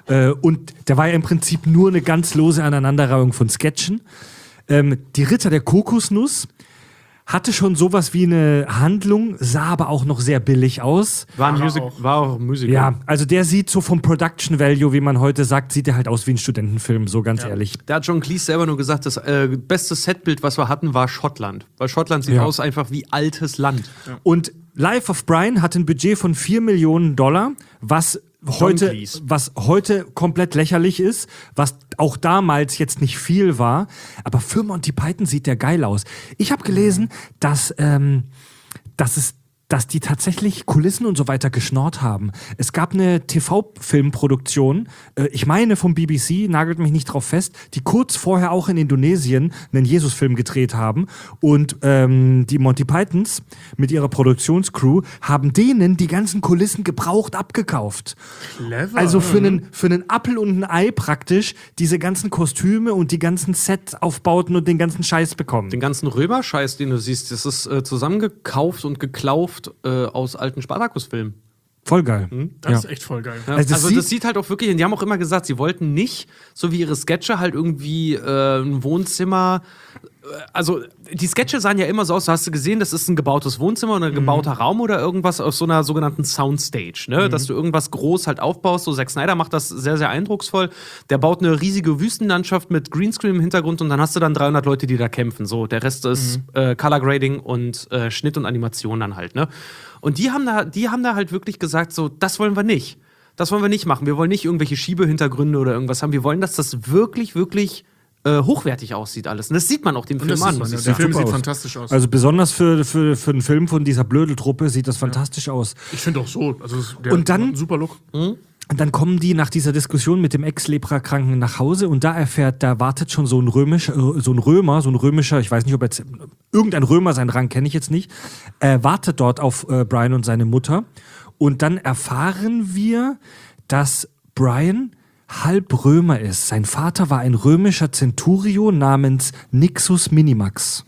Äh, und der war ja im Prinzip nur eine ganz lose Aneinanderreihung von Sketchen. Ähm, die Ritter der Kokosnuss hatte schon sowas wie eine Handlung, sah aber auch noch sehr billig aus. War, ein Music, war auch ein Musical. Ja, also der sieht so vom Production Value, wie man heute sagt, sieht der halt aus wie ein Studentenfilm, so ganz ehrlich. Da hat John Cleese selber nur gesagt, das äh, beste Setbild, was wir hatten, war Schottland. Weil Schottland sieht Ja. aus einfach wie altes Land. Ja. Und Life of Brian hat ein Budget von vier Millionen Dollar, was heute, Cleese. was heute komplett lächerlich ist, was auch damals jetzt nicht viel war. Aber für Monty Python sieht der geil aus. Ich habe gelesen, dass, ähm, dass es dass die tatsächlich Kulissen und so weiter geschnorrt haben. Es gab eine T V-Filmproduktion, äh, ich meine vom B B C, nagelt mich nicht drauf fest, die kurz vorher auch in Indonesien einen Jesus-Film gedreht haben. Und ähm, die Monty Pythons mit ihrer Produktionscrew haben denen die ganzen Kulissen gebraucht abgekauft. Clever. Also für einen, für einen Appel und ein Ei praktisch diese ganzen Kostüme und die ganzen Set-Aufbauten und den ganzen Scheiß bekommen. Den ganzen Römer-Scheiß, den du siehst, das ist äh, zusammengekauft und geklauft äh, aus alten Spartacus-Filmen. Voll geil. Das Ja. ist echt voll geil. Ja, Also das also sieht- das sieht halt auch wirklich, die haben auch immer gesagt, sie wollten nicht, so wie ihre Sketche, halt irgendwie äh, ein Wohnzimmer. äh, Also die Sketche sahen ja immer so aus, da hast du gesehen, das ist ein gebautes Wohnzimmer oder ein gebauter Raum oder irgendwas aus so einer sogenannten Soundstage, ne? Dass du irgendwas groß halt aufbaust. So Zack Snyder macht das sehr, sehr eindrucksvoll. Der baut eine riesige Wüstenlandschaft mit Greenscreen im Hintergrund und dann hast du dann dreihundert Leute, die da kämpfen. So, der Rest ist äh, Color Grading und äh, Schnitt und Animation dann halt, ne? Und die haben da, die haben da halt wirklich gesagt, so, das wollen wir nicht. Das wollen wir nicht machen. Wir wollen nicht irgendwelche Schiebehintergründe oder irgendwas haben. Wir wollen, dass das wirklich, wirklich äh, hochwertig aussieht alles. Und das sieht man auch dem Und Film das an. ist, muss ja, ich der sagen. Film super sieht aus. fantastisch aus. Also besonders für, für, für einen Film von dieser Blödeltruppe sieht das fantastisch aus. ich finde auch so. Also der Und dann- hat einen super Look. Und dann kommen die nach dieser Diskussion mit dem Ex-Lepra-Kranken nach Hause und da erfährt, da wartet schon so ein römisch, äh, so ein Römer, so ein römischer, ich weiß nicht, ob jetzt irgendein Römer, seinen Rang kenne ich jetzt nicht, äh, wartet dort auf äh, Brian und seine Mutter. Und dann erfahren wir, dass Brian halb Römer ist. Sein Vater war ein römischer Centurio namens Nixus Minimax.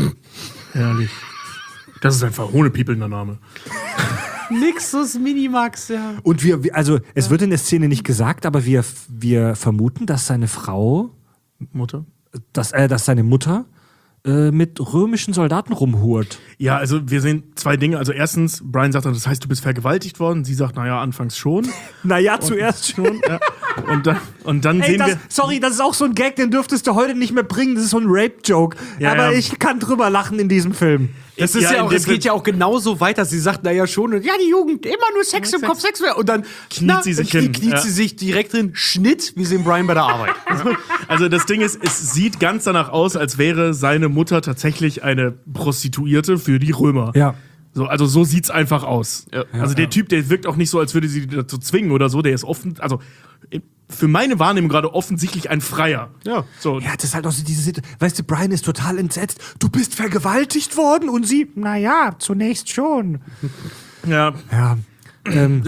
Herrlich. Das ist einfach hohnepiepelnder Name. Nixus Minimax, ja. Und wir, wir- also es wird in der Szene nicht gesagt, aber wir, wir vermuten, dass seine Frau, Mutter? dass, äh, dass seine Mutter äh, mit römischen Soldaten rumhurt. Ja, also wir sehen zwei Dinge. Also erstens, Brian sagt dann, das heißt, du bist vergewaltigt worden. Sie sagt, naja, anfangs schon. Naja, zuerst schon. Ja. Und dann, und dann Ey, sehen das, wir... sorry, das ist auch so ein Gag, den dürftest du heute nicht mehr bringen. Das ist so ein Rape-Joke. Ja, aber ja. ich kann drüber lachen in diesem Film. Es, ist Ja, ja in auch, dem es geht Film- ja auch genauso weiter. Sie sagt, naja, schon. Und ja, die Jugend, immer nur Sex im Kopf, Sex. Und dann Kniet sie sich knie- hin, Kniet ja. sie sich direkt drin. Schnitt, wir sehen Brian bei der Arbeit. Also das Ding ist, es sieht ganz danach aus, als wäre seine Mutter tatsächlich eine Prostituierte für die Römer. Ja. So, also so sieht's einfach aus. Ja. Also der Typ, der wirkt auch nicht so, als würde sie dazu zwingen oder so. Der ist offen, also für meine Wahrnehmung gerade offensichtlich ein Freier. Ja. So. Ja, das ist halt auch so diese Situation. Weißt du, Brian ist total entsetzt. Du bist vergewaltigt worden und sie, naja, zunächst schon. Ja. Ja. Ähm,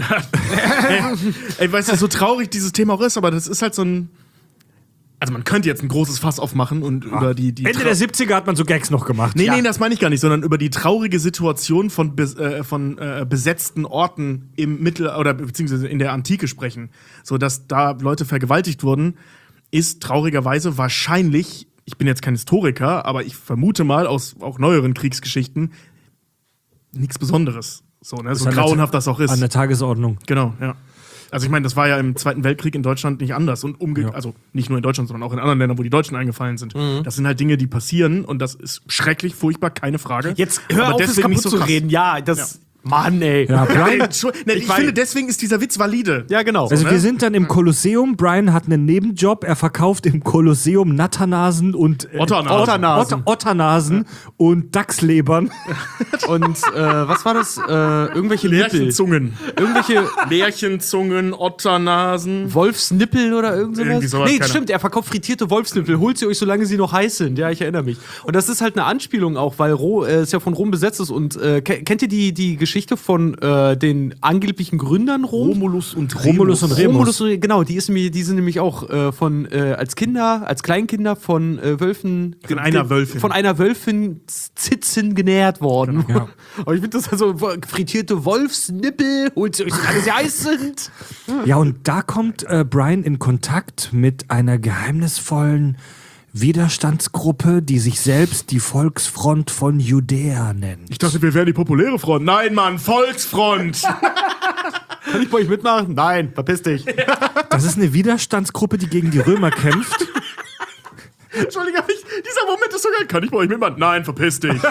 Ey, weißt du, so traurig dieses Thema auch ist, aber das ist halt so ein. Also man könnte jetzt ein großes Fass aufmachen und über die, die Ende Trau- der siebziger hat man so Gags noch gemacht. Nee, ja. nee, das meine ich gar nicht, sondern über die traurige Situation von, bes äh, von äh, besetzten Orten im Mittel- oder beziehungsweise in der Antike sprechen. So dass da Leute vergewaltigt wurden, ist traurigerweise wahrscheinlich, ich bin jetzt kein Historiker, aber ich vermute mal aus auch neueren Kriegsgeschichten, nichts Besonderes. So, ne? So an der grauenhaft das auch ist. An der Tagesordnung. Genau, ja. Also ich meine, das war ja im Zweiten Weltkrieg in Deutschland nicht anders und umge Ja. also nicht nur in Deutschland, sondern auch in anderen Ländern, wo die Deutschen eingefallen sind. Das sind halt Dinge, die passieren und das ist schrecklich, furchtbar, keine Frage. Jetzt hör Aber auf, es deswegen kaputt nicht so zu krass. reden. Ja, das. Mann, ey. Ja, Brian, Entschu- Ne, ich Ich weiß- finde, deswegen ist dieser Witz valide. Ja, genau. also ne? wir sind dann im Kolosseum. Brian hat einen Nebenjob. Er verkauft im Kolosseum Natternasen und äh, Otternasen. Otternasen. Otter Otternasen und Dachslebern. Und äh, was war das? Äh, irgendwelche Nippel. Lärchenzungen. Irgendwelche Lärchenzungen, Otternasen. Wolfsnippel oder irgend Irgendwie sowas? sowas, Nee, keine stimmt, er verkauft frittierte Wolfsnippel. Holt sie euch, solange sie noch heiß sind. Ja, ich erinnere mich. Und das ist halt eine Anspielung auch, weil Ro äh, ist ja von Rom besetzt ist. Und äh, ke- kennt ihr die, die Geschichte Geschichte von äh, den angeblichen Gründern Rom. Romulus und Remus. Romulus und Remus. Romulus und, genau, die, ist, nämlich- die sind nämlich auch äh, von äh, als Kinder, als Kleinkinder von äh, Wölfen. Von einer Wölfin. Von einer Wölfin Zitzen genährt worden. Ja. Aber ich finde das also frittierte Wolfsnippel, holt sie euch, solange sie heiß sind. Ja, und da kommt äh, Brian in Kontakt mit einer geheimnisvollen Widerstandsgruppe, die sich selbst die Volksfront von Judäa nennt. Ich dachte, wir wären die populäre Front. Nein, Mann, Volksfront! Kann ich bei euch mitmachen? Nein, verpiss dich. Das ist eine Widerstandsgruppe, die gegen die Römer kämpft. Entschuldigung, ich, dieser Moment ist so geil. Kann ich bei euch mitmachen? Nein, verpiss dich.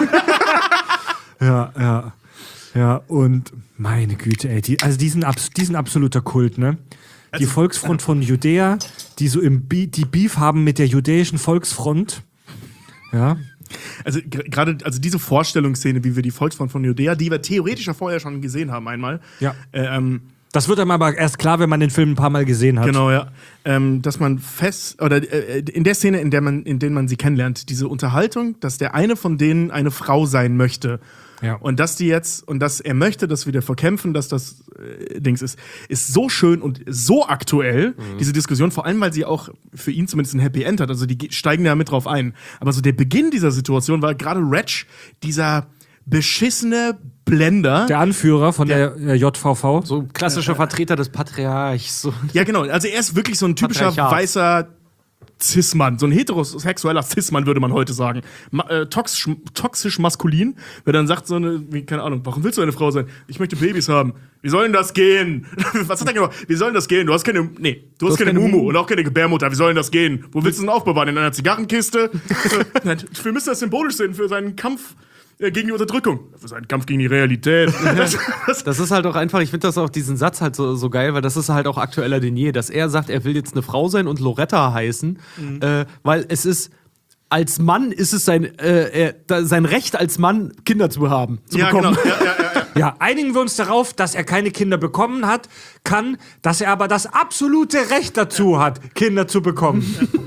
Ja, ja. Ja, und meine Güte, ey, die, also die sind, abs, die sind absoluter Kult, ne? Die Volksfront von Judäa, die so im Be- die Beef haben mit der judäischen Volksfront. Ja. Also gr- gerade also diese Vorstellungsszene, wie wir die Volksfront von Judäa, die wir theoretisch ja vorher schon gesehen haben einmal. Ja. Äh, ähm, Das wird einem aber erst klar, wenn man den Film ein paar Mal gesehen hat. Genau, ja. Ähm, dass man fest, oder äh, in der Szene, in der man, in der man sie kennenlernt, diese Unterhaltung, dass der eine von denen eine Frau sein möchte. Ja. Und dass die jetzt, und dass er möchte, dass wir dafür kämpfen, dass das äh, Dings ist, ist so schön und so aktuell, Mhm. diese Diskussion, vor allem, weil sie auch für ihn zumindest ein Happy End hat. Also die ge- steigen da mit drauf ein. Aber so der Beginn dieser Situation war gerade Reg, dieser beschissene Blender. Der Anführer von der, der J V V. So klassischer Vertreter des Patriarchs. So. Ja, genau. Also er ist wirklich so ein typischer Patriarchat. weißer Cis-Mann. So ein heterosexueller Cis-Mann, würde man heute sagen. Ma äh, toxisch, toxisch maskulin. Wer dann sagt so eine, wie, keine Ahnung, warum willst du eine Frau sein? Ich möchte Babys haben. Wie soll denn das gehen? Was hat er gemacht? Wie soll denn das gehen? Du hast keine, nee, du hast, hast keine, keine Mumu Mumu. und auch keine Gebärmutter. Wie soll denn das gehen? Wo willst du denn aufbewahren? In einer Zigarrenkiste? Wir müssen das symbolisch sehen für seinen Kampf äh, gegen die Unterdrückung. Für seinen Kampf gegen die Realität. Das ist halt auch einfach, ich finde das auch diesen Satz halt so, so geil, weil das ist halt auch aktueller denn je, dass er sagt, er will jetzt eine Frau sein und Loretta heißen, Mhm. äh, weil es ist, als Mann ist es sein, äh, er, da, sein Recht als Mann, Kinder zu haben, zu ja, bekommen. genau. Ja, ja, ja, ja. Ja, einigen wir uns darauf, dass er keine Kinder bekommen hat, kann, dass er aber das absolute Recht dazu hat, Kinder zu bekommen.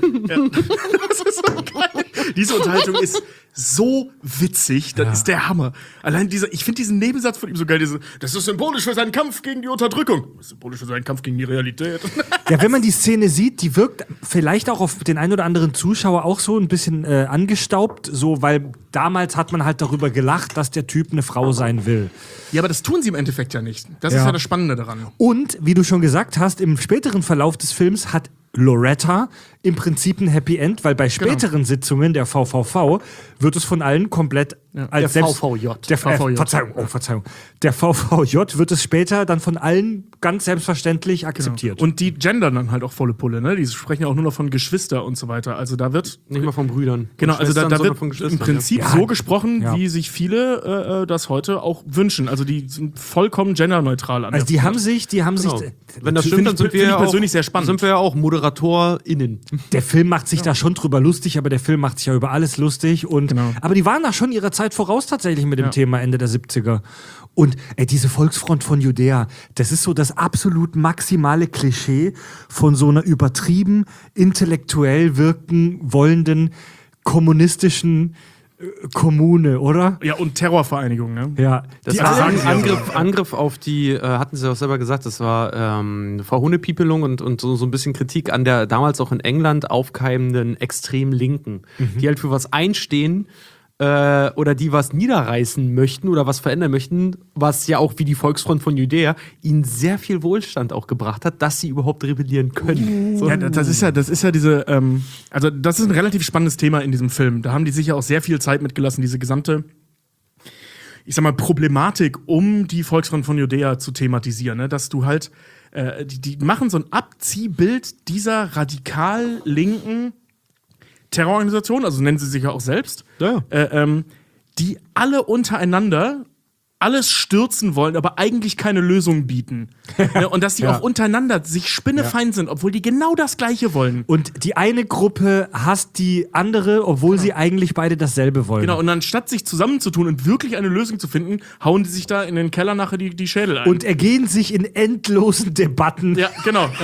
Das ist so geil. Diese Unterhaltung ist so witzig, das ist der Hammer. Allein dieser, ich finde diesen Nebensatz von ihm so geil, diese, das ist symbolisch für seinen Kampf gegen die Unterdrückung. Das ist symbolisch für seinen Kampf gegen die Realität. Ja, wenn man die Szene sieht, die wirkt vielleicht auch auf den einen oder anderen Zuschauer auch so ein bisschen äh, angestaubt, so, weil damals hat man halt darüber gelacht, dass der Typ eine Frau sein will. Ja, aber das tun sie im Endeffekt ja nicht. Das ist Ja. ja das Spannende daran. Und, wie du schon gesagt hast, im späteren Verlauf des Films hat Loretta im Prinzip ein Happy End, weil bei späteren Sitzungen der V V V wird es von allen komplett als Der selbst- V V J. Der V V J. Äh, Verzeihung, oh, Verzeihung. Der V V J wird es später dann von allen ganz selbstverständlich akzeptiert. Und die gendern dann halt auch volle Pulle, ne? Die sprechen ja auch nur noch von Geschwister und so weiter. Also da wird Nicht mal von Brüdern. Genau, Von also da, Schwestern, da sondern wird von im Geschwistern, Prinzip ja. so gesprochen, Ja. wie sich viele äh, das heute auch wünschen. Also die sind vollkommen genderneutral an Also der die Front. haben sich, die haben Genau. sich. Wenn das Finde stimmt, dann ich- sind wir, finde ich ja persönlich auch, sehr spannend. sind wir ja auch ModeratorInnen. Der Film macht sich da schon drüber lustig, aber der Film macht sich ja über alles lustig. Und, Genau. Aber die waren da schon ihrer Zeit voraus tatsächlich mit dem Ja. Thema Ende der siebziger. Und ey, diese Volksfront von Judäa, das ist so das absolut maximale Klischee von so einer übertrieben intellektuell wirken wollenden kommunistischen äh, Kommune, oder? Ja, und Terrorvereinigung, ne? Ja, Das die war sagen ein sie ja Angriff, so. Angriff auf die, äh, hatten sie auch selber gesagt, das war ähm, Verhunnepiepelung und, und so, so ein bisschen Kritik an der damals auch in England aufkeimenden extrem Linken, die halt für was einstehen äh, oder die was niederreißen möchten oder was verändern möchten, was ja auch wie die Volksfront von Judäa ihnen sehr viel Wohlstand auch gebracht hat, dass sie überhaupt rebellieren können. So. Ja, das ist ja, das ist ja diese, ähm, also das ist ein relativ spannendes Thema in diesem Film. Da haben die sich ja auch sehr viel Zeit mitgelassen, diese gesamte, ich sag mal, Problematik um die Volksfront von Judäa zu thematisieren, ne? Dass du halt, äh, die, die machen so ein Abziehbild dieser radikal linken Terrororganisation, also nennen sie sich ja auch selbst, Ja. äh, ähm, die alle untereinander alles stürzen wollen, aber eigentlich keine Lösung bieten. Ne? Und dass die Ja. auch untereinander sich spinnefeind sind, obwohl die genau das Gleiche wollen. Und die eine Gruppe hasst die andere, obwohl sie eigentlich beide dasselbe wollen. Genau, und anstatt sich zusammenzutun und wirklich eine Lösung zu finden, hauen die sich da in den Keller nachher die, die Schädel ein. Und ergehen sich in endlosen Debatten. ja, genau. Ja.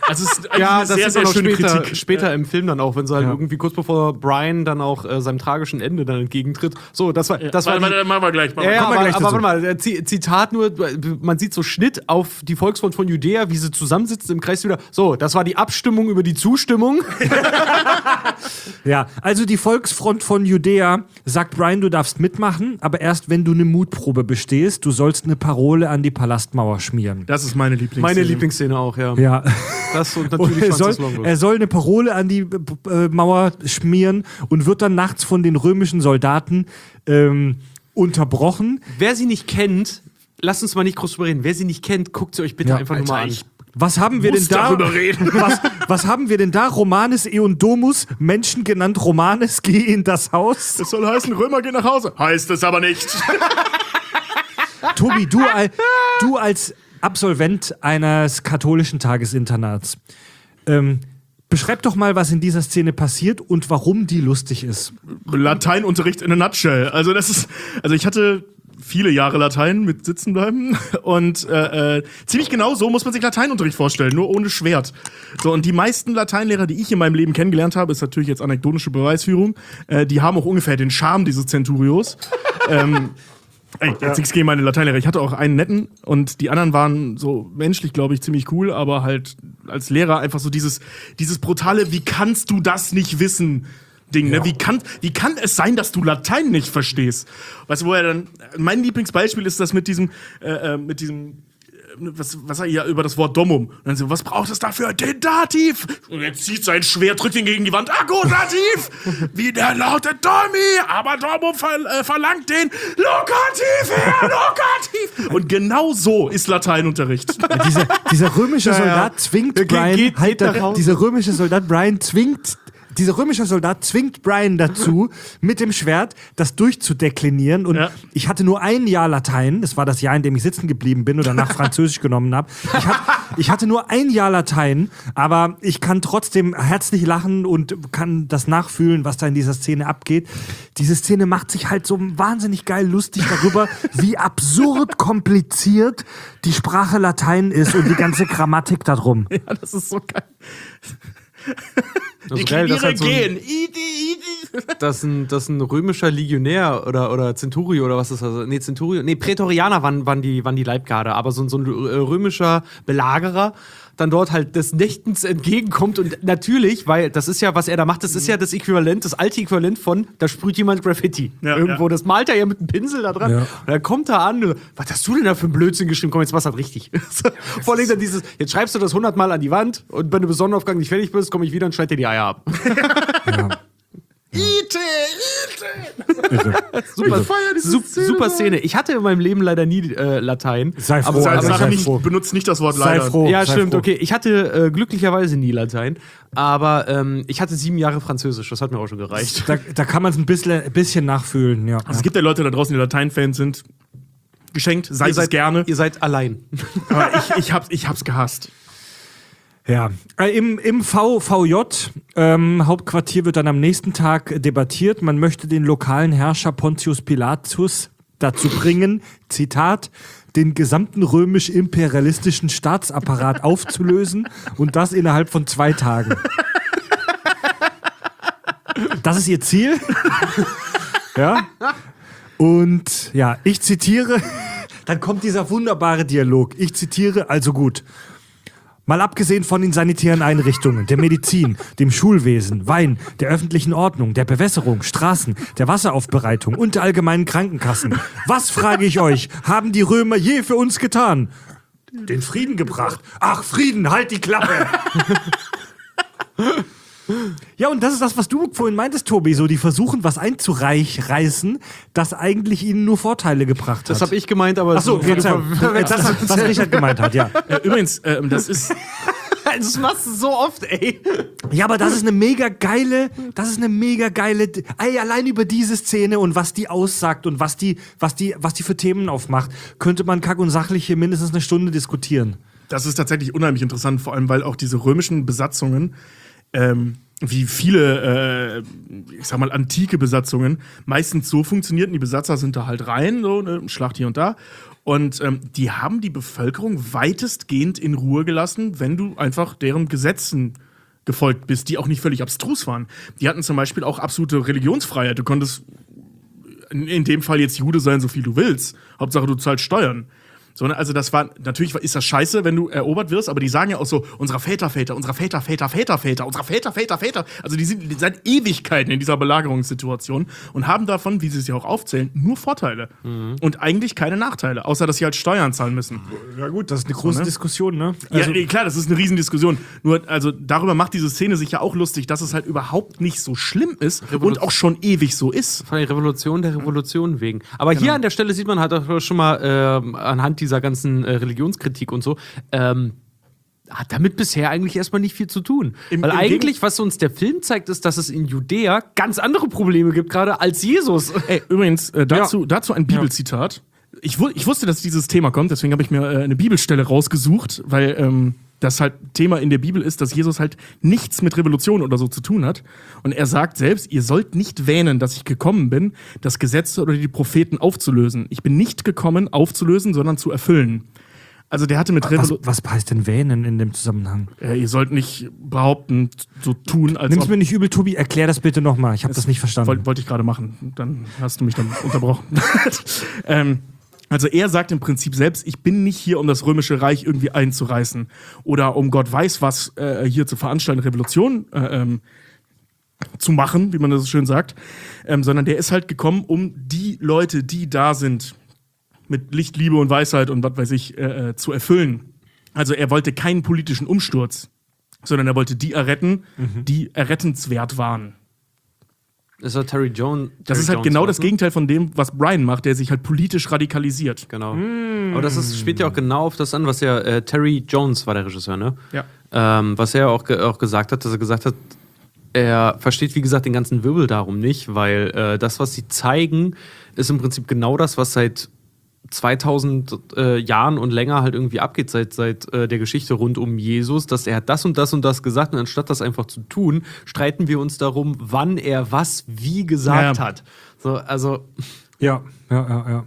Also es ist eigentlich Ja, eine das sehr, ist sehr dann auch schöne später, Kritik. später im Film dann auch, wenn sie halt Ja. irgendwie kurz bevor Brian dann auch äh, seinem tragischen Ende dann entgegentritt. So, das war, das war warte, die, warte, machen wir gleich. Machen Ja, wir. ja, Kommen wir aber, gleich aber dazu. warte mal, äh, Zi- Zitat nur, man sieht so Schnitt auf die Volksfront von Judäa, wie sie zusammensitzen im Kreis wieder. So, das war die Abstimmung über die Zustimmung. Ja, also die Volksfront von Judäa sagt Brian, du darfst mitmachen, aber erst wenn du eine Mutprobe bestehst. Du sollst eine Parole an die Palastmauer schmieren. Das ist meine Lieblingsszene. Meine Lieblingsszene auch, ja. Ja. Das und Und natürlich er, soll, Francis Longo. er soll eine Parole an die äh, Mauer schmieren und wird dann nachts von den römischen Soldaten ähm, unterbrochen. Wer sie nicht kennt, lasst uns mal nicht groß drüber reden. Wer sie nicht kennt, guckt sie euch bitte Ja, einfach nur mal an. ich Was haben wir muss denn da? darüber reden. Was, was haben wir denn da? Romanes Eon Domus, Menschen genannt Romanes, geh in das Haus. Das soll heißen, Römer gehen nach Hause. Heißt es aber nicht. Tobi, du, al- du als Absolvent eines katholischen Tagesinternats, ähm, beschreib doch mal, was in dieser Szene passiert und warum die lustig ist. Lateinunterricht in a nutshell. Also das ist, also ich hatte viele Jahre Latein mit Sitzenbleiben und äh, äh, ziemlich genau so muss man sich Lateinunterricht vorstellen, nur ohne Schwert. So, und die meisten Lateinlehrer, die ich in meinem Leben kennengelernt habe, ist natürlich jetzt anekdotische Beweisführung, äh, die haben auch ungefähr den Charme dieses Centurios. ähm, Ey, jetzt nichts gegen meine Lateinlehrer. Ich hatte auch einen netten und die anderen waren so menschlich, glaube ich, ziemlich cool, aber halt als Lehrer einfach so dieses, dieses brutale, wie kannst du das nicht wissen? Ding, ne? Wie kann, wie kann es sein, dass du Latein nicht verstehst? Weißt du, wo er dann, mein Lieblingsbeispiel ist das mit diesem, äh, mit diesem, äh, was, was er ja über das Wort Domum. Und dann so, was braucht es dafür? Den Dativ! Und er zieht sein Schwert, drückt ihn gegen die Wand. Akkusativ! Wie der lautet Domi! Aber Domum ver, äh, verlangt den Lokativ her! Lokativ! Und genau so ist Lateinunterricht. Dieser, dieser römische Ja, ja. Soldat zwingt Geht- Brian, geht- halt, geht nach Hause. dieser römische Soldat Brian zwingt Dieser römische Soldat zwingt Brian dazu, mit dem Schwert das durchzudeklinieren. Und Ja. ich hatte nur ein Jahr Latein. Das war das Jahr, in dem ich sitzen geblieben bin und danach Französisch genommen habe. Ich, hat, ich hatte nur ein Jahr Latein, aber ich kann trotzdem herzlich lachen und kann das nachfühlen, was da in dieser Szene abgeht. Diese Szene macht sich halt so wahnsinnig geil lustig darüber, wie absurd kompliziert die Sprache Latein ist und die ganze Grammatik darum. Ja, das ist so geil. Das Die ist geil, dass Klaviere halt so ein- gehen. Idi, idi. dass ein, dass ein römischer Legionär oder, oder Centurio oder was ist das? Nee, Centurio. Nee, Prätorianer waren, waren, die, waren die Leibgarde, aber so, so ein äh, römischer Belagerer dann dort halt des Nächtens entgegenkommt und natürlich, weil das ist ja, was er da macht, das ist ja das Äquivalent, das alte Äquivalent von, da sprüht jemand Graffiti. Ja, Irgendwo, ja. das malt er ja mit einem Pinsel da dran. Ja. Und dann kommt er an, und, was hast du denn da für einen Blödsinn geschrieben? Komm, jetzt mach's halt richtig. Vor allem dann dieses, jetzt schreibst du das hundertmal an die Wand und wenn du bis Sonnenaufgang nicht fertig bist, komme ich wieder und schneid dir die Eier ab. Ite, ite. Super, feier diese sup- Szene, super Mann. Szene. Ich hatte in meinem Leben leider nie äh, Latein. Sei froh, aber, Also Alter, sag sei nicht, froh. benutzt nicht das Wort Sei leider. froh. ja, sei stimmt, froh. okay. Ich hatte äh, glücklicherweise nie Latein, aber ähm, ich hatte sieben Jahre Französisch. Das hat mir auch schon gereicht. Da, da kann man es ein bisschen, ein bisschen nachfühlen, ja. Also es gibt ja Leute da draußen, die Latein-Fans sind. Geschenkt, sei es gerne. Ihr seid allein. Aber ich, ich, hab's, ich hab's gehasst. Ja, äh, im, im V V J, ähm, Hauptquartier, wird dann am nächsten Tag debattiert. Man möchte den lokalen Herrscher Pontius Pilatus dazu bringen, Zitat, den gesamten römisch-imperialistischen Staatsapparat aufzulösen und das innerhalb von zwei Tagen. Das ist ihr Ziel. Ja. Und ja, ich zitiere, dann kommt dieser wunderbare Dialog. Ich zitiere, also gut. Mal abgesehen von den sanitären Einrichtungen, der Medizin, dem Schulwesen, Wein, der öffentlichen Ordnung, der Bewässerung, Straßen, der Wasseraufbereitung und der allgemeinen Krankenkassen. Was, frage ich euch, haben die Römer je für uns getan? Den Frieden gebracht. Ach, Frieden, halt die Klappe. Ja, und das ist das, was du vorhin meintest, Tobi. So, die versuchen, was einzureißen, das eigentlich ihnen nur Vorteile gebracht hat. Das habe ich gemeint, aber Achso, das, Verzeihung. Das, das, was Richard gemeint hat, ja. Äh, übrigens, ähm, das ist. das machst du so oft, ey. Ja, aber das ist eine mega geile, das ist eine mega geile, ey, allein über diese Szene und was die aussagt und was die, was die, was die für Themen aufmacht, könnte man kack und sachlich hier mindestens eine Stunde diskutieren. Das ist tatsächlich unheimlich interessant, vor allem, weil auch diese römischen Besatzungen, ähm, wie viele, äh, ich sag mal, antike Besatzungen, meistens so funktionierten. Die Besatzer sind da halt rein, so, ne, Schlacht hier und da. Und ähm, die haben die Bevölkerung weitestgehend in Ruhe gelassen, wenn du einfach deren Gesetzen gefolgt bist, die auch nicht völlig abstrus waren. Die hatten zum Beispiel auch absolute Religionsfreiheit. Du konntest in, in dem Fall jetzt Jude sein, so viel du willst. Hauptsache, du zahlst Steuern. So, ne? Also das war, natürlich ist das scheiße, wenn du erobert wirst, aber die sagen ja auch so, unserer Väter, Väter, unserer Väter, Väter, Väter, Väter, unserer Väter, Väter, Väter. Also die sind seit Ewigkeiten in dieser Belagerungssituation und haben davon, wie sie es ja auch aufzählen, nur Vorteile. Mhm. Und eigentlich keine Nachteile, außer dass sie halt Steuern zahlen müssen. Ja gut, das ist eine große so, ne? Diskussion, ne? Also, ja, nee, klar, das ist eine Riesendiskussion. Nur, also darüber macht diese Szene sich ja auch lustig, dass es halt überhaupt nicht so schlimm ist Revolution. Und auch schon ewig so ist. Von der Revolution der Revolution wegen. Aber genau. Hier an der Stelle sieht man halt auch schon mal äh, anhand dieser ganzen äh, Religionskritik und so, ähm, hat damit bisher eigentlich erstmal nicht viel zu tun. Im, Weil im eigentlich, was uns der Film zeigt, ist, dass es in Judäa ganz andere Probleme gibt, gerade als Jesus. Ey, übrigens, äh, dazu, ja. dazu ein Bibelzitat. Ja. Ich, ich wusste, dass dieses Thema kommt, deswegen habe ich mir äh, eine Bibelstelle rausgesucht, weil ähm, das halt Thema in der Bibel ist, dass Jesus halt nichts mit Revolution oder so zu tun hat. Und er sagt selbst, ihr sollt nicht wähnen, dass ich gekommen bin, das Gesetz oder die Propheten aufzulösen. Ich bin nicht gekommen, aufzulösen, sondern zu erfüllen. Also der hatte mit Revolution. Was, was heißt denn wähnen in dem Zusammenhang? Äh, ihr sollt nicht behaupten, so tun, als Nimm's mir nicht übel, Tobi, erklär das bitte nochmal. Ich habe das nicht verstanden. Wollte wollt ich gerade machen. Dann hast du mich dann unterbrochen. ähm, Also er sagt im Prinzip selbst, ich bin nicht hier, um das Römische Reich irgendwie einzureißen oder um Gott weiß was äh, hier zu veranstalten, Revolution äh, ähm, zu machen, wie man das so schön sagt, ähm, sondern der ist halt gekommen, um die Leute, die da sind, mit Licht, Liebe und Weisheit und was weiß ich, äh, zu erfüllen. Also er wollte keinen politischen Umsturz, sondern er wollte die erretten, mhm. die errettenswert waren. Das ist Terry Jones. Das ist halt Jones, genau das Gegenteil von dem, was Brian macht, der sich halt politisch radikalisiert. Genau. Mm. Aber das ist, spielt ja auch genau auf das an, was ja äh, Terry Jones war der Regisseur, ne? Ja. Ähm, was er auch, ge- auch gesagt hat, dass er gesagt hat, er versteht, wie gesagt, den ganzen Wirbel darum nicht, weil äh, das, was sie zeigen, ist im Prinzip genau das, was seit zweitausend äh, Jahren und länger halt irgendwie abgeht, seit, seit äh, der Geschichte rund um Jesus, dass er hat das und das und das gesagt und anstatt das einfach zu tun, streiten wir uns darum, wann er was wie gesagt ja. hat. So, also ja, ja, ja, ja.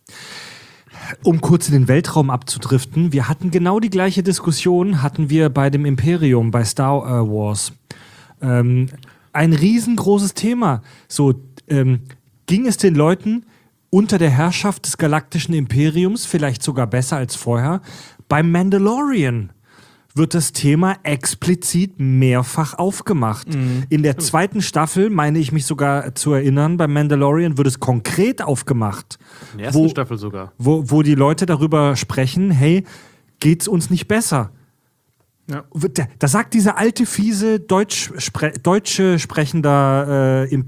Um kurz in den Weltraum abzudriften, wir hatten genau die gleiche Diskussion, hatten wir bei dem Imperium, bei Star Wars. Ähm, ein riesengroßes Thema. So, ähm, ging es den Leuten unter der Herrschaft des galaktischen Imperiums, vielleicht sogar besser als vorher. Beim Mandalorian wird das Thema explizit mehrfach aufgemacht. Mhm. In der zweiten Staffel, meine ich mich sogar zu erinnern, beim Mandalorian wird es konkret aufgemacht. In der ersten wo, Staffel sogar. Wo, wo die Leute darüber sprechen, hey, geht's uns nicht besser? Ja. Da sagt dieser alte, fiese, Deutsch spre- deutsche sprechender äh,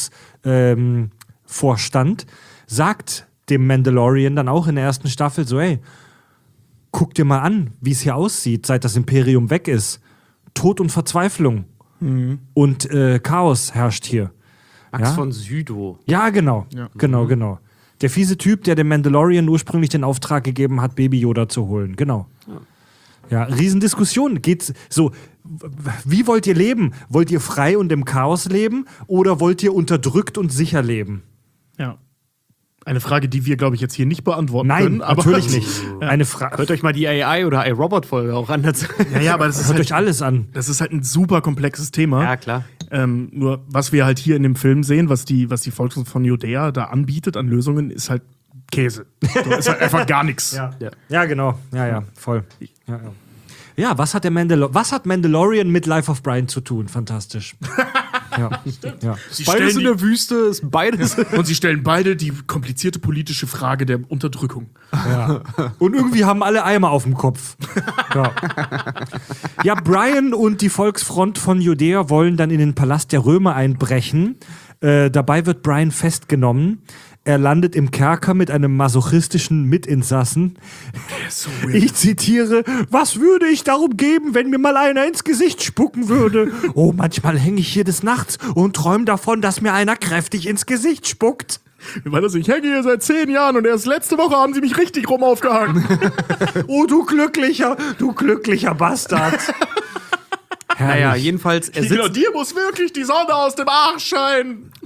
Imperiumsvorstand, ähm, sagt dem Mandalorian dann auch in der ersten Staffel so, ey, guck dir mal an, wie es hier aussieht, seit das Imperium weg ist. Tod und Verzweiflung. Mhm. Und äh, Chaos herrscht hier. Max ja? von Sydow. Ja, genau. Ja. Genau, mhm. genau. Der fiese Typ, der dem Mandalorian ursprünglich den Auftrag gegeben hat, Baby Yoda zu holen. Genau. Ja. Ja, Riesendiskussion. Geht's so, wie wollt ihr leben? Wollt ihr frei und im Chaos leben oder wollt ihr unterdrückt und sicher leben? Ja. Eine Frage, die wir, glaube ich, jetzt hier nicht beantworten Nein, können. Nein, natürlich nicht. Ja. Eine Fra- Hört euch mal die A I oder iRobot-Folge auch an. Ja, ja, aber das ist Hört halt, euch alles an. Das ist halt ein super komplexes Thema. Ja, klar. Ähm, nur, was wir halt hier in dem Film sehen, was die, was die Volkswagen von Judäa da anbietet an Lösungen, ist halt Käse. So, ist halt einfach gar nichts. Ja. Ja. ja, genau. Ja, ja, voll. Ja, ja. Ja, was hat der Mandalor- was hat Mandalorian mit Life of Brian zu tun? Fantastisch. Ja. Ja. Sie Beides stellen in der Wüste, ist beides. Und sie stellen beide die komplizierte politische Frage der Unterdrückung. Ja. Und irgendwie haben alle Eimer auf dem Kopf. Ja. Ja, Brian und die Volksfront von Judäa wollen dann in den Palast der Römer einbrechen. Äh, dabei wird Brian festgenommen. Er landet im Kerker mit einem masochistischen Mitinsassen. So ich zitiere, was würde ich darum geben, wenn mir mal einer ins Gesicht spucken würde? Oh, manchmal hänge ich hier des Nachts und träume davon, dass mir einer kräftig ins Gesicht spuckt. Weil das, ich hänge hier seit zehn Jahren und erst letzte Woche haben sie mich richtig rum aufgehangen. Oh, du glücklicher, du glücklicher Bastard. Naja, jedenfalls, er Genau, sitzt, dir muss wirklich die Sonne aus dem Arsch scheinen.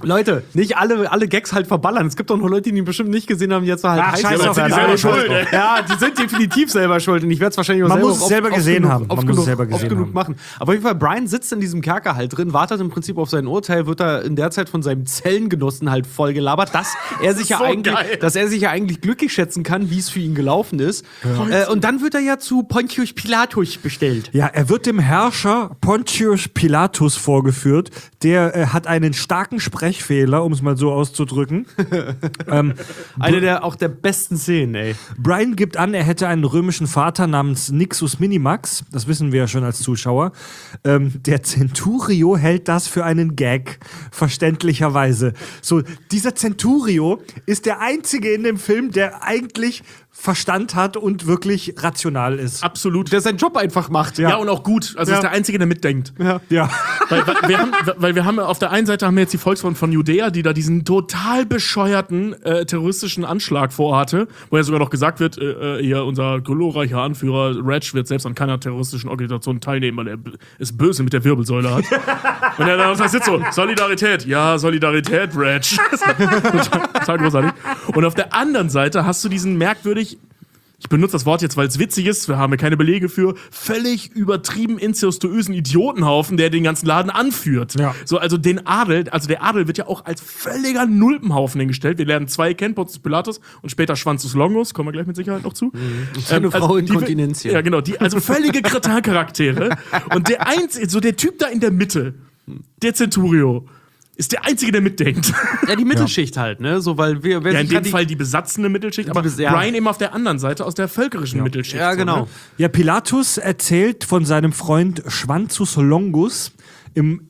Leute, nicht alle, alle Gags halt verballern. Es gibt doch noch Leute, die ihn bestimmt nicht gesehen haben, die jetzt halt Ach, heiß scheiß sind. auf, sind die nein, selber nein, schuld, ey. Ja, die sind definitiv selber schuld. Und ich werde es wahrscheinlich auch Man selber, muss es selber oft, gesehen oft haben. Genug, Man oft muss es genug, selber oft gesehen genug haben. machen. Aber auf jeden Fall, Brian sitzt in diesem Kerker halt drin, wartet im Prinzip auf sein Urteil, wird da in der Zeit von seinem Zellengenossen halt voll gelabert, dass er sich ja so eigentlich, geil. dass er sich ja eigentlich glücklich schätzen kann, wie es für ihn gelaufen ist. Äh, und dann wird er ja zu Pontius Pilatus bestellt. Ja, er wird dem Herrscher Pontius Pilatus vorgeführt. Der äh, hat einen starken Sprechfehler, um es mal so auszudrücken. ähm, Eine der auch der besten Szenen, ey. Brian gibt an, er hätte einen römischen Vater namens Nixus Minimax. Das wissen wir ja schon als Zuschauer. Ähm, der Centurio hält das für einen Gag, verständlicherweise. So, dieser Centurio ist der einzige in dem Film, der eigentlich Verstand hat und wirklich rational ist. Absolut. Der seinen Job einfach macht. Ja, und auch gut. Also Ja. ist der Einzige, der mitdenkt. Ja. Ja. Weil, weil, wir haben, weil wir haben auf der einen Seite haben wir jetzt die Volksfront von Judäa, die da diesen total bescheuerten äh, terroristischen Anschlag vorhatte, wo ja sogar noch gesagt wird, äh, äh, hier unser glorreicher Anführer Reg wird selbst an keiner terroristischen Organisation teilnehmen, weil er b- es böse mit der Wirbelsäule hat. Und er dann sitzt so, Solidarität, ja, Solidarität, Reg. total, total großartig. Und auf der anderen Seite hast du diesen merkwürdig, ich benutze das Wort jetzt, weil es witzig ist, wir haben ja keine Belege für, völlig übertrieben inzestuösen Idiotenhaufen, der den ganzen Laden anführt. Ja. So, also den Adel, also der Adel wird ja auch als völliger Nulpenhaufen hingestellt. Wir lernen zwei kennen, Pontius Pilatus und später Schwanzus Longus, kommen wir gleich mit Sicherheit noch zu. Mhm. Seine Frau in die- Kontinentia. Ja, genau, die, also völlige Kretin-Charaktere. Und der einzige, so der Typ da in der Mitte, der Centurio, ist der Einzige, der mitdenkt. Ja, die Mittelschicht halt, ne? So, weil wir, wer Ja, in sich dem an die- Fall die besatzende Mittelschicht, aber Bes- ja. Brian eben auf der anderen Seite aus der völkerischen Mittelschicht. Ja, so, genau. ne? Ja, Pilatus erzählt von seinem Freund Schwanzus Longus im,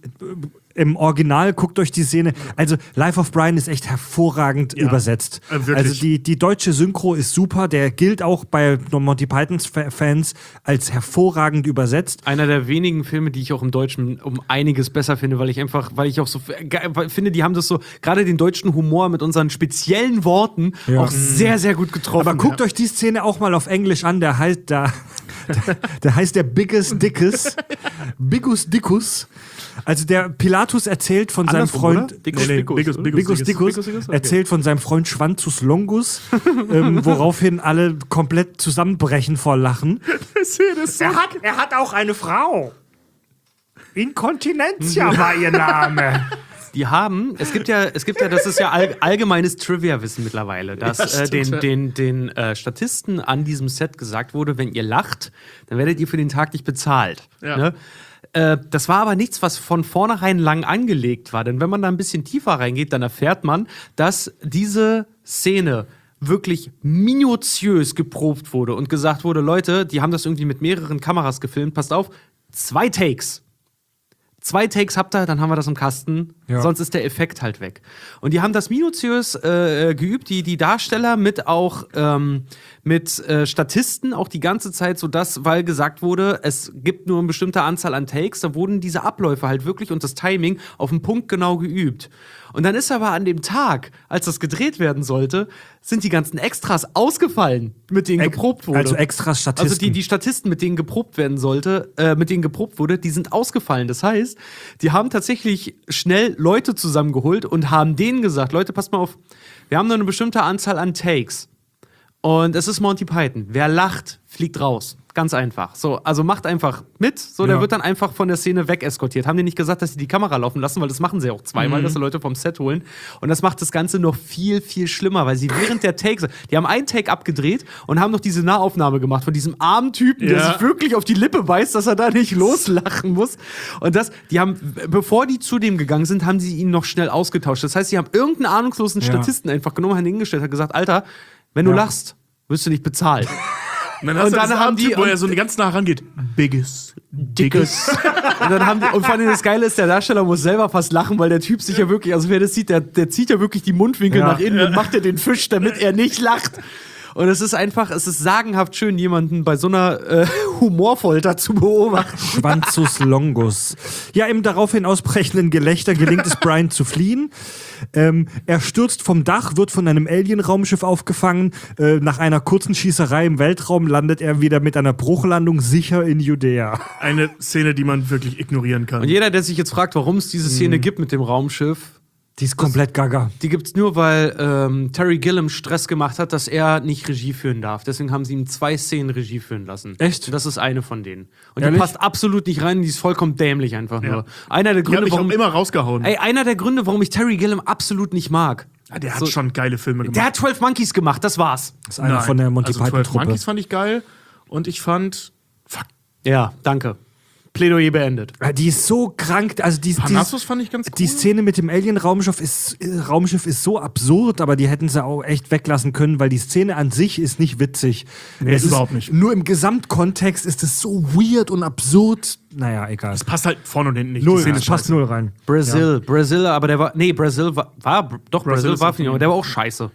im Original. Guckt euch die Szene. Also, Life of Brian ist echt hervorragend Ja, übersetzt. äh, wirklich. Also, die, die deutsche Synchro ist super. Der gilt auch bei Monty Pythons-Fans als hervorragend übersetzt. Einer der wenigen Filme, die ich auch im Deutschen um einiges besser finde, weil ich einfach, weil ich auch so ge- finde, die haben das so, gerade den deutschen Humor mit unseren speziellen Worten Ja. auch sehr, sehr gut getroffen. Aber guckt euch die Szene auch mal auf Englisch an. Der heißt, da, der, der heißt der Biggest Dickus. Biggus Dickus. Also der Pilatus erzählt von seinem Andersrum, Freund oder? Dickus, Nee, nee, Dickus. Biggus, Biggus, Biggus Dickus Biggus, Dickus, okay. erzählt von seinem Freund Schwanzus Longus, ähm, woraufhin alle komplett zusammenbrechen vor Lachen. Er hat, er hat auch eine Frau. Inkontinentia war ihr Name. Die haben, es gibt ja, es gibt ja, das ist ja all, allgemeines Trivia-Wissen mittlerweile, dass Ja, äh, stimmt, den, ja. den, den äh, Statisten an diesem Set gesagt wurde, wenn ihr lacht, dann werdet ihr für den Tag nicht bezahlt. Ja. Ne? Äh, das war aber nichts, was von vornherein lang angelegt war, denn wenn man da ein bisschen tiefer reingeht, dann erfährt man, dass diese Szene wirklich minutiös geprobt wurde und gesagt wurde, Leute, die haben das irgendwie mit mehreren Kameras gefilmt, passt auf, zwei Takes. Zwei Takes habt ihr, dann haben wir das im Kasten. Ja. Sonst ist der Effekt halt weg. Und die haben das minutiös äh, geübt, die, die Darsteller mit auch ähm, mit äh, Statisten auch die ganze Zeit, so dass, weil gesagt wurde, es gibt nur eine bestimmte Anzahl an Takes, da wurden diese Abläufe halt wirklich und das Timing auf den Punkt genau geübt. Und dann ist aber an dem Tag, als das gedreht werden sollte, sind die ganzen Extras ausgefallen, mit denen geprobt wurde. Also extra Statisten. Also die, die Statisten, mit denen geprobt werden sollte, äh, mit denen geprobt wurde, die sind ausgefallen. Das heißt, die haben tatsächlich schnell Leute zusammengeholt und haben denen gesagt, Leute, passt mal auf, wir haben nur eine bestimmte Anzahl an Takes. Und es ist Monty Python. Wer lacht, fliegt raus. Ganz einfach. So, also macht einfach mit. So, der Ja. wird dann einfach von der Szene wegeskortiert. Haben die nicht gesagt, dass sie die Kamera laufen lassen, weil das machen sie auch zweimal, Mhm. dass sie Leute vom Set holen. Und das macht das Ganze noch viel, viel schlimmer, weil sie während der Takes, die haben einen Take abgedreht und haben noch diese Nahaufnahme gemacht von diesem armen Typen, der Ja. sich wirklich auf die Lippe beißt, dass er da nicht loslachen muss. Und das, die haben, bevor die zu dem gegangen sind, haben sie ihn noch schnell ausgetauscht. Das heißt, sie haben irgendeinen ahnungslosen Ja. Statisten einfach genommen, haben ihn hingestellt, hat gesagt, Alter, wenn du Ja. lachst, wirst du nicht bezahlt. Und dann, hast Und du dann diesen haben armen die- Typ, wo und- er so ganz nah rangeht. Biggest, dickes. Und dann haben die, und vor allem das Geile ist, der Darsteller muss selber fast lachen, weil der Typ sich ja wirklich, also wer das sieht, der, der zieht ja wirklich die Mundwinkel Ja. nach innen und macht ja den Fisch, damit er nicht lacht. Und es ist einfach, es ist sagenhaft schön, jemanden bei so einer äh, Humorfolter zu beobachten. Schwanzus Longus. Ja, im daraufhin ausbrechenden Gelächter gelingt es Brian zu fliehen. Ähm, er stürzt vom Dach, wird von einem Alien-Raumschiff aufgefangen. Äh, nach einer kurzen Schießerei im Weltraum landet er wieder mit einer Bruchlandung sicher in Judäa. Eine Szene, die man wirklich ignorieren kann. Und jeder, der sich jetzt fragt, warum es diese Szene gibt mit dem Raumschiff, Die ist komplett gaga. Die gibt's nur, weil ähm, Terry Gilliam Stress gemacht hat, dass er nicht Regie führen darf. Deswegen haben sie ihm zwei Szenen Regie führen lassen. Echt? Und das ist eine von denen. Und Ehrlich? die passt absolut nicht rein, die ist vollkommen dämlich einfach nur. Ja. Einer der Die haben Gründe, mich auch warum, immer rausgehauen. ey, einer der Gründe, warum ich Terry Gilliam absolut nicht mag. Ja, der hat so- schon geile Filme gemacht. Der hat zwölf Monkeys gemacht, das war's. Das ist einer Nein. von der Monty also Python zwölf Truppe. Monkeys fand ich geil. Und ich fand. Fuck. Ja, danke. Plädoyer beendet. Ja, die ist so krank, also die, die, Parnassus fand ich ganz cool. die Szene mit dem Alien-Raumschiff ist, äh, Raumschiff ist so absurd, aber die hätten sie auch echt weglassen können, weil die Szene an sich ist nicht witzig. Nee, Es überhaupt nicht. Nur im Gesamtkontext ist es so weird und absurd. Naja, egal. Das passt halt vorne und hinten nicht. Null, Die Szene das ist passt scheiße. null rein. Brazil, Brazil, aber der war, nee, Brazil war, war doch, Brazil Brazil ist war, auf finde ich, aber der war auch scheiße.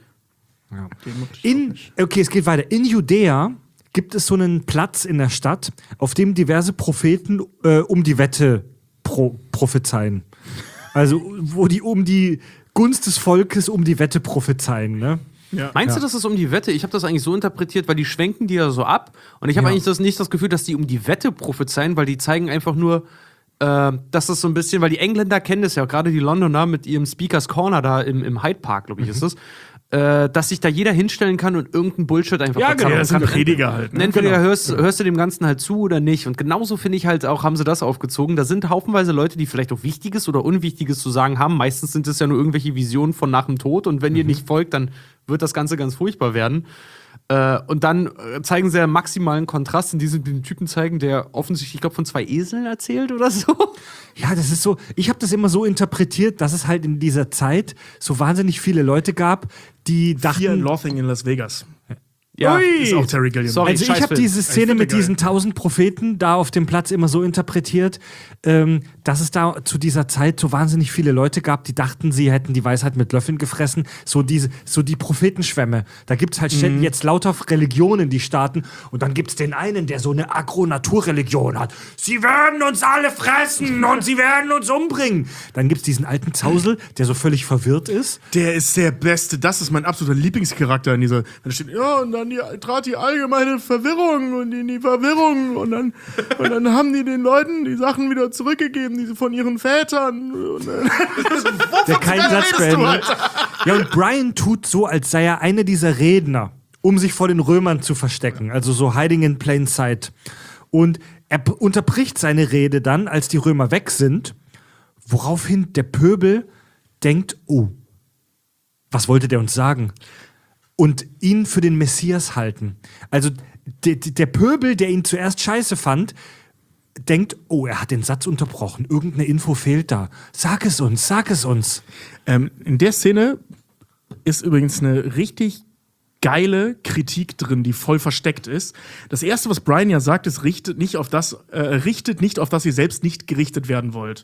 Den mochte ich auch In, nicht. okay, es geht weiter. In Judäa gibt es so einen Platz in der Stadt, auf dem diverse Propheten äh, um die Wette pro prophezeien. Also, wo die um die Gunst des Volkes um die Wette prophezeien, ne? Ja. Meinst du, das ist um die Wette? Ich habe das eigentlich so interpretiert, weil die schwenken die ja so ab. Und ich habe Ja. eigentlich das, nicht das Gefühl, dass die um die Wette prophezeien, weil die zeigen einfach nur, äh, dass das so ein bisschen, weil die Engländer kennen das ja, gerade die Londoner mit ihrem Speakers Corner da im, im Hyde Park, glaube ich, ist das, äh, dass sich da jeder hinstellen kann und irgendeinen Bullshit einfach Ja, verzapfen genau, das sind kann. Prediger halt. Und Ne? entweder Genau. hörst, hörst du dem Ganzen halt zu oder nicht. Und genauso finde ich halt auch, haben sie das aufgezogen. Da sind haufenweise Leute, die vielleicht auch Wichtiges oder Unwichtiges zu sagen haben. Meistens sind es ja nur irgendwelche Visionen von nach dem Tod. Und wenn ihr nicht folgt, dann wird das Ganze ganz furchtbar werden. Äh, und dann äh, zeigen sie ja maximalen Kontrast, in diesem den Typen zeigen, der offensichtlich, ich glaube, von zwei Eseln erzählt oder so. Ja, das ist so, ich habe das immer so interpretiert, dass es halt in dieser Zeit so wahnsinnig viele Leute gab, die Fear and dachten, Loathing in Las Vegas. Ja, Ist auch Terry Gilliam. Sorry. also ich habe Scheißfilm. diese Szene finde mit geil. diesen tausend Propheten da auf dem Platz immer so interpretiert, ähm, dass es da zu dieser Zeit so wahnsinnig viele Leute gab, die dachten, sie hätten die Weisheit mit Löffeln gefressen. So diese, so die Prophetenschwämme. Da gibt's halt ständig jetzt lauter Religionen, die starten. Und dann gibt's den einen, der so eine Agro-Naturreligion hat. Sie werden uns alle fressen und sie werden uns umbringen. Dann gibt's diesen alten Zausel, der so völlig verwirrt ist. Der ist der Beste. Das ist mein absoluter Lieblingscharakter in dieser. Da steht, ja, und dann die, trat die allgemeine Verwirrung und in die Verwirrung. Und dann, und dann haben die den Leuten die Sachen wieder zurückgegeben, die sie von ihren Vätern. Und dann, Der keinen Satz redest du, beendet. Ja, und Brian tut so, als sei er einer dieser Redner, um sich vor den Römern zu verstecken. Also so hiding in plain sight. Und er p- unterbricht seine Rede dann, als die Römer weg sind, woraufhin der Pöbel denkt, oh, was wollte der uns sagen? Und ihn für den Messias halten. Also der, der Pöbel, der ihn zuerst scheiße fand, denkt, oh, er hat den Satz unterbrochen. Irgendeine Info fehlt da. Sag es uns, sag es uns. Ähm, in der Szene ist übrigens eine richtig geile Kritik drin, die voll versteckt ist. Das erste, was Brian ja sagt, ist, richtet nicht auf das, äh, richtet nicht auf das ihr selbst nicht gerichtet werden wollt.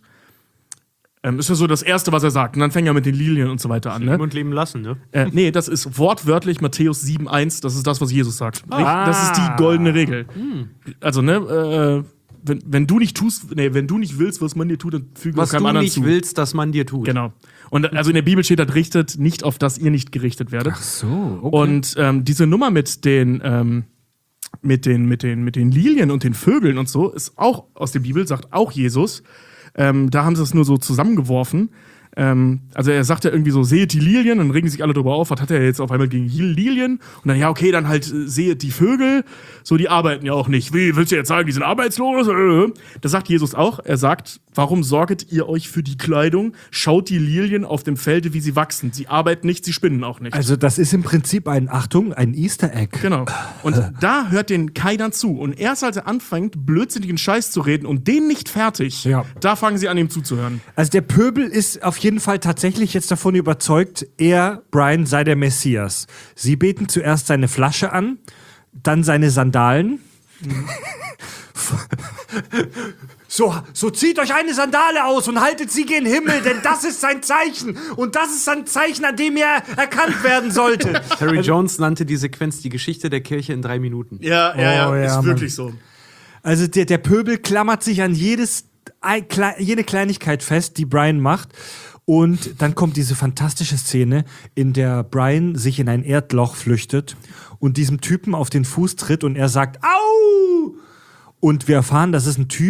Ähm, ist ja so das Erste, was er sagt. Und dann fängt er mit den Lilien und so weiter an. Ne? Und leben lassen, ne? Äh, nee, das ist wortwörtlich Matthäus sieben eins. Das ist das, was Jesus sagt. Ah. Das ist die goldene Regel. Also, ne, äh, wenn, wenn du nicht tust, nee, wenn du nicht willst, was man dir tut, dann füge Was keinem du anderen nicht zu. willst, dass man dir tut. Genau. Und also in der Bibel steht, das richtet nicht auf das ihr nicht gerichtet werdet. So, Und ähm, diese Nummer mit den, ähm, mit den, mit den, mit den Lilien und den Vögeln und so ist auch aus der Bibel, sagt auch Jesus. Ähm, da haben sie es nur so zusammengeworfen. Ähm, also er sagt ja irgendwie so, seht die Lilien, dann regen sich alle drüber auf, was hat er jetzt auf einmal gegen Lilien? Und dann, ja, okay, dann halt äh, seht die Vögel, so, die arbeiten ja auch nicht. Wie, willst du jetzt sagen, die sind arbeitslos? Äh. Das sagt Jesus auch. Er sagt, warum sorget ihr euch für die Kleidung? Schaut die Lilien auf dem Felde, wie sie wachsen. Sie arbeiten nicht, sie spinnen auch nicht. Also das ist im Prinzip ein, Achtung, ein Easter Egg. Genau. Und da hört den keiner zu. Und erst als er anfängt, blödsinnigen Scheiß zu reden und den nicht fertig, Ja. da fangen sie an, ihm zuzuhören. Also der Pöbel ist auf jeden Fall tatsächlich jetzt davon überzeugt, er, Brian, sei der Messias. Sie beten zuerst seine Flasche an, dann seine Sandalen. So, so zieht euch eine Sandale aus und haltet sie gen Himmel, denn das ist sein Zeichen. Und das ist ein Zeichen, an dem er erkannt werden sollte. Terry Jones nannte die Sequenz die Geschichte der Kirche in drei Minuten. Ja, ja, ja, ist wirklich so. Also der, der Pöbel klammert sich an jedes, ein- klei- jede Kleinigkeit fest, die Brian macht. Und dann kommt diese fantastische Szene, in der Brian sich in ein Erdloch flüchtet und diesem Typen auf den Fuß tritt und er sagt, au! Und wir erfahren, das ist ein Typ,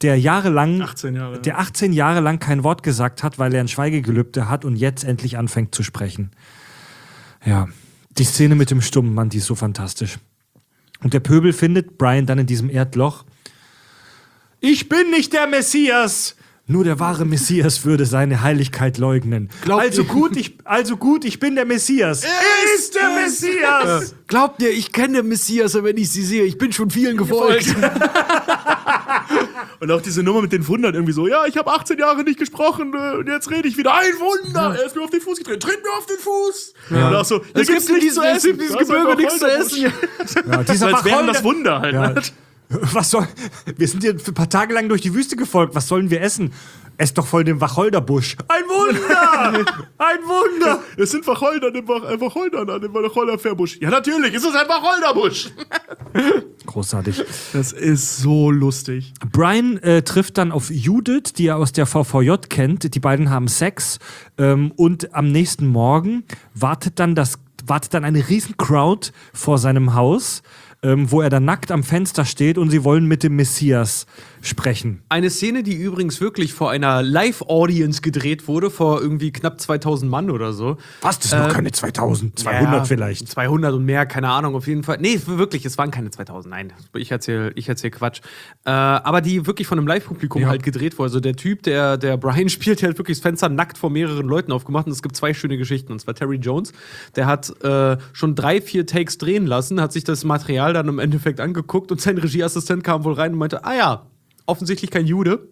der jahrelang, achtzehn Jahre. der achtzehn Jahre lang kein Wort gesagt hat, weil er ein Schweigegelübde hat und jetzt endlich anfängt zu sprechen. Ja, die Szene mit dem Stummen, Mann, die ist so fantastisch. Und der Pöbel findet Brian dann in diesem Erdloch. Ich bin nicht der Messias! Nur der wahre Messias würde seine Heiligkeit leugnen. Glaubt Also ihr- gut, ich, also gut, ich bin der Messias. Er ist der Messias! Glaubt ihr, ich kenne den Messias, wenn ich sie sehe? Ich bin schon vielen gefolgt. Und auch diese Nummer mit den Wundern irgendwie so, ja, ich habe achtzehn Jahre nicht gesprochen äh, und jetzt rede ich wieder. Ein Wunder! Er ist mir auf den Fuß getreten. Tritt mir auf den Fuß! Ja. Und auch so, hier Es gibt's gibt in nichts diesem, zu es essen. gibt in diesem Das ist Gebirge einfach nichts zu Wacholderbusch. essen. Ja, dieser So als wäre das Wacholder- Wunder halt. Ja. Ne? Was soll. Wir sind hier ein paar Tage lang durch die Wüste gefolgt. Was sollen wir essen? Ess doch voll den Wacholderbusch. Ein Wunder! Ein Wunder! Es sind Wacholder an dem Wach- äh, Wacholdern an dem Wacholderfährbusch. Ja, natürlich, es ist ein Wacholderbusch. Großartig. Das ist so lustig. Brian äh, trifft dann auf Judith, die er aus der V V J kennt. Die beiden haben Sex. Ähm, und am nächsten Morgen wartet dann, das, wartet dann eine riesen Crowd vor seinem Haus, ähm, wo er dann nackt am Fenster steht und sie wollen mit dem Messias sprechen. Eine Szene, die übrigens wirklich vor einer Live-Audience gedreht wurde, vor irgendwie knapp zweitausend Mann oder so. Was? Das sind noch keine zweitausend, zweihundert Ja, vielleicht. zweihundert und mehr, keine Ahnung, auf jeden Fall. Nee, wirklich, es waren keine zweitausend, nein, ich erzähle ich erzähl Quatsch. Äh, aber die wirklich von einem Live-Publikum Ja. halt gedreht wurde. Also der Typ, der, der Brian spielt, der hat wirklich das Fenster nackt vor mehreren Leuten aufgemacht und es gibt zwei schöne Geschichten. Und zwar Terry Jones, der hat äh, schon drei, vier Takes drehen lassen, hat sich das Material dann im Endeffekt angeguckt und sein Regieassistent kam wohl rein und meinte, ah ja, offensichtlich kein Jude.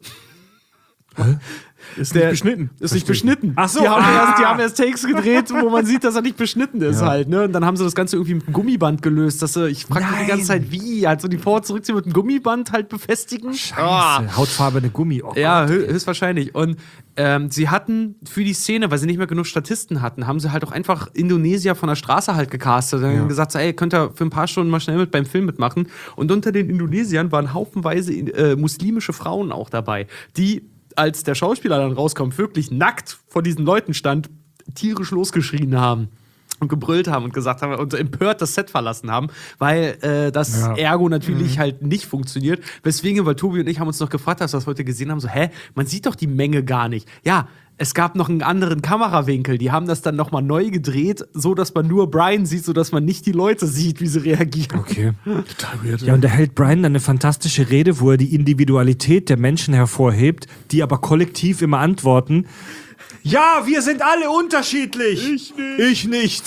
Ist Der nicht beschnitten. Ist nicht beschnitten. Ach so, Die haben, ah. erst, die haben erst Takes gedreht, wo man sieht, dass er nicht beschnitten ist Ja. halt. Ne? Und dann haben sie das Ganze irgendwie mit einem Gummiband gelöst. Dass sie, ich frage mich die Nein. ganze Zeit, wie? Also die Vor- und zurückziehen mit einem Gummiband halt befestigen? Scheiße. Ah. Hautfarbene Gummi. Oh Ja, Gott. hö- höchstwahrscheinlich. Und ähm, sie hatten für die Szene, weil sie nicht mehr genug Statisten hatten, haben sie halt auch einfach Indonesier von der Straße halt gecastet. Dann Ja. gesagt, so, ey, könnt ihr für ein paar Stunden mal schnell mit beim Film mitmachen. Und unter den Indonesiern waren haufenweise äh, muslimische Frauen auch dabei, die, als der Schauspieler dann rauskommt, wirklich nackt vor diesen Leuten stand, tierisch losgeschrien haben. Und gebrüllt haben und gesagt haben und empört das Set verlassen haben, weil äh, das Ja. Ergo natürlich halt nicht funktioniert. Weswegen, weil Tobi und ich haben uns noch gefragt, als wir das heute gesehen haben, so, hä, man sieht doch die Menge gar nicht. Ja, es gab noch einen anderen Kamerawinkel. Die haben das dann nochmal neu gedreht, so dass man nur Brian sieht, so dass man nicht die Leute sieht, wie sie reagieren. Okay. Total weird. Ja, und da hält Brian dann eine fantastische Rede, wo er die Individualität der Menschen hervorhebt, die aber kollektiv immer antworten: Ja, wir sind alle unterschiedlich. Ich nicht. Ich nicht.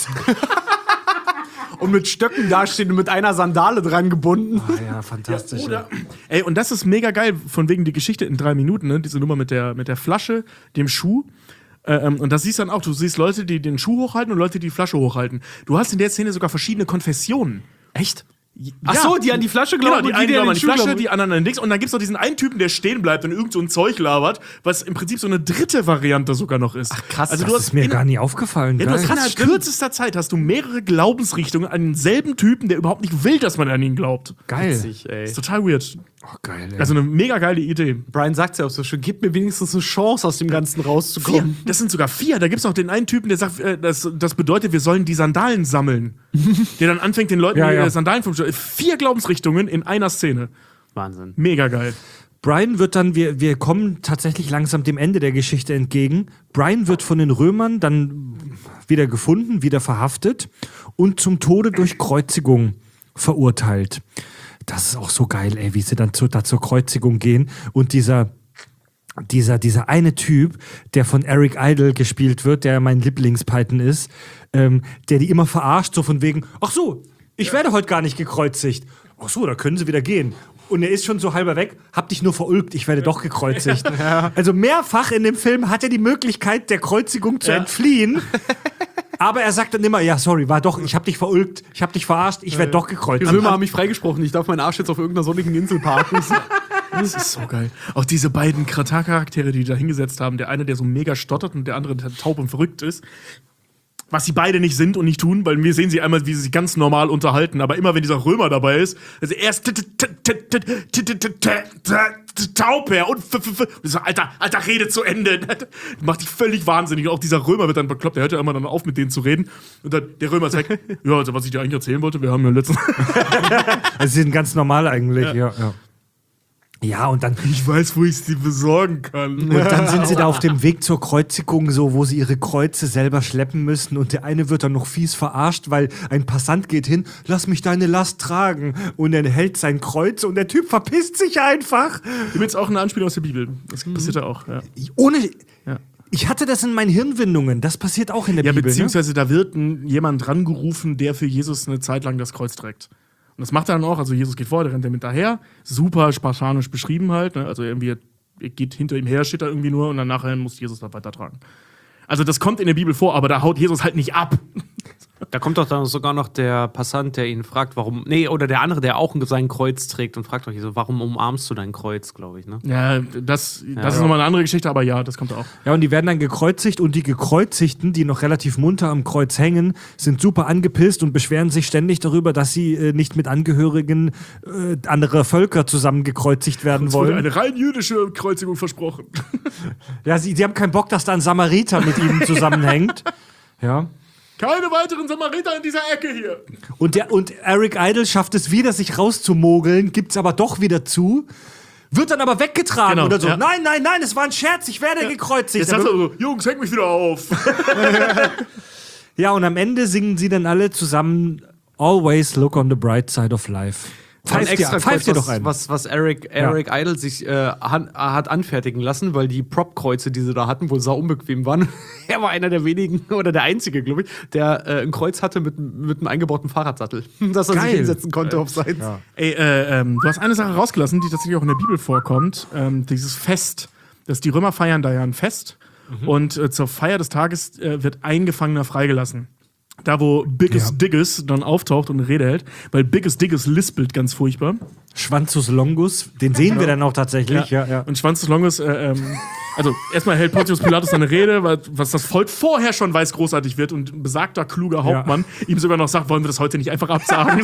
Und mit Stöcken dastehen und mit einer Sandale dran gebunden. Ah, ja, fantastisch. Oder, ey, und das ist mega geil, von wegen die Geschichte in drei Minuten, ne? Diese Nummer mit der, mit der Flasche, dem Schuh. Äh, ähm, und das siehst du dann auch, du siehst Leute, die den Schuh hochhalten und Leute, die die Flasche hochhalten. Du hast in der Szene sogar verschiedene Konfessionen. Echt? Ach so, die an die Flasche glauben Genau, die und einen die, die glauben an an den die Schuh Flasche, glauben. die anderen an den Dings. Und dann gibt's noch diesen einen Typen, der stehen bleibt und irgend so ein Zeug labert, was im Prinzip so eine dritte Variante sogar noch ist. Ach krass, also Das du ist hast mir in, gar nie aufgefallen. ja, du hast Geil. innerhalb kürzester Zeit hast du mehrere Glaubensrichtungen an denselben Typen, der überhaupt nicht will, dass man an ihn glaubt. Geil. Witzig, ey. ist total weird. Oh, geil, ey. Also eine mega geile Idee. Brian sagt ja auch so schön, gib mir wenigstens eine Chance, aus dem Ganzen Vier. rauszukommen. Das sind sogar vier. Da gibt's noch den einen Typen, der sagt, äh, das, das bedeutet, wir sollen die Sandalen sammeln. Der dann anfängt, den Leuten Ja, die ja. äh, Sandalen vom Vier Glaubensrichtungen in einer Szene. Wahnsinn. Mega geil. Brian wird dann, wir, wir kommen tatsächlich langsam dem Ende der Geschichte entgegen. Brian wird von den Römern dann wieder gefunden, wieder verhaftet und zum Tode durch Kreuzigung verurteilt. Das ist auch so geil, ey, wie sie dann zu, da zur Kreuzigung gehen und dieser Dieser, dieser eine Typ, der von Eric Idle gespielt wird, der mein Lieblingspython ist, ähm, der die immer verarscht, so von wegen, ach so, ich werde heute gar nicht gekreuzigt. Ach so, da können sie wieder gehen. Und er ist schon so halber weg, hab dich nur verulgt, ich werde doch gekreuzigt. Also mehrfach in dem Film hat er die Möglichkeit, der Kreuzigung zu Ja. entfliehen. Aber er sagt dann immer, ja, sorry, war doch, ich hab dich verulgt, ich hab dich verarscht, ich werde doch Die gekreuzigt. Römer haben mich freigesprochen, ich darf meinen Arsch jetzt auf irgendeiner sonnigen Insel parken. Das ist so geil. Auch diese beiden Charaktere, die die da hingesetzt haben. Der eine, der so mega stottert und der andere, der taub und verrückt ist. Was sie beide nicht sind und nicht tun, weil wir sehen sie einmal, wie sie sich ganz normal unterhalten. Aber immer, wenn dieser Römer dabei ist, also erst taub her und so, Alter, Alter, Rede zu Ende. Macht dich völlig wahnsinnig. Auch dieser Römer wird dann bekloppt. Der hört ja immer dann auf, mit denen zu reden. Und dann der Römer sagt, ja, also was ich dir eigentlich erzählen wollte, wir haben ja letztens... Also sie sind ganz normal eigentlich, ja. ja. Ja, und dann, Ich weiß, wo ich sie besorgen kann. und dann sind sie da auf dem Weg zur Kreuzigung, so, wo sie ihre Kreuze selber schleppen müssen. Und der eine wird dann noch fies verarscht, weil ein Passant geht hin, lass mich deine Last tragen. Und er hält sein Kreuz und der Typ verpisst sich einfach. Übrigens auch eine Anspielung aus der Bibel. Das passiert ja auch. Ja. Ohne. Ja. Ich hatte das in meinen Hirnwindungen. Das passiert auch in der Ja, Bibel. beziehungsweise Ne? da wird ein, jemand rangerufen, der für Jesus eine Zeit lang das Kreuz trägt. Und das macht er dann auch. Also Jesus geht vor, der rennt damit daher. Super spartanisch beschrieben halt. Ne? Also irgendwie er geht hinter ihm her, steht da irgendwie nur und dann nachher muss Jesus das weitertragen. Also das kommt in der Bibel vor, aber da haut Jesus halt nicht ab. Da kommt doch dann sogar noch der Passant, der ihn fragt, warum. Nee, oder der andere, der auch sein Kreuz trägt und fragt doch so, warum umarmst du dein Kreuz, glaube ich, ne? Ja, das, das Ja. ist nochmal eine andere Geschichte, aber ja, das kommt auch. Ja, und die werden dann gekreuzigt und die Gekreuzigten, die noch relativ munter am Kreuz hängen, sind super angepisst und beschweren sich ständig darüber, dass sie äh, nicht mit Angehörigen äh, anderer Völker zusammen gekreuzigt werden Es wurde wollen. eine rein jüdische Kreuzigung versprochen. Ja, sie, sie haben keinen Bock, dass da ein Samariter mit ihnen zusammenhängt. Ja. Keine weiteren Samariter in dieser Ecke hier. Und, der, und Eric Idle schafft es wieder, sich rauszumogeln, gibt's aber doch wieder zu, wird dann aber weggetragen Genau, oder so. ja. Nein, nein, nein, es war ein Scherz, ich werde gekreuzigt. Jetzt sagt er so, Jungs, häng mich wieder auf. Ja, und am Ende singen sie dann alle zusammen Always look on the bright side of life. Ein Pfeift dir, extra pfeift Kreuz, dir doch was, ein. was, was Eric, Eric Idle sich äh, han, hat anfertigen lassen, weil die Prop-Kreuze, die sie da hatten, wohl sau unbequem waren. Er war einer der wenigen oder der einzige, glaube ich, der äh, ein Kreuz hatte mit, mit einem eingebauten Fahrradsattel, dass er Geil. sich hinsetzen konnte auf seins. Ey, äh, ähm, du hast eine Sache rausgelassen, die tatsächlich auch in der Bibel vorkommt. Ähm, dieses Fest. Das, die Römer feiern da ja ein Fest. Mhm. Und äh, zur Feier des Tages äh, wird ein Gefangener freigelassen. Da, wo Biggest Ja. Digges dann auftaucht und eine Rede hält. Weil Biggest Digges lispelt ganz furchtbar. Schwanzus longus, den sehen wir dann auch tatsächlich. Ja, ja. Und Schwanzus Longus, äh, ähm, also erstmal hält Pontius Pilatus eine Rede, weil, was das Volk vorher schon weiß, großartig wird und ein besagter, kluger Hauptmann ihm sogar noch sagt, wollen wir das heute nicht einfach absagen?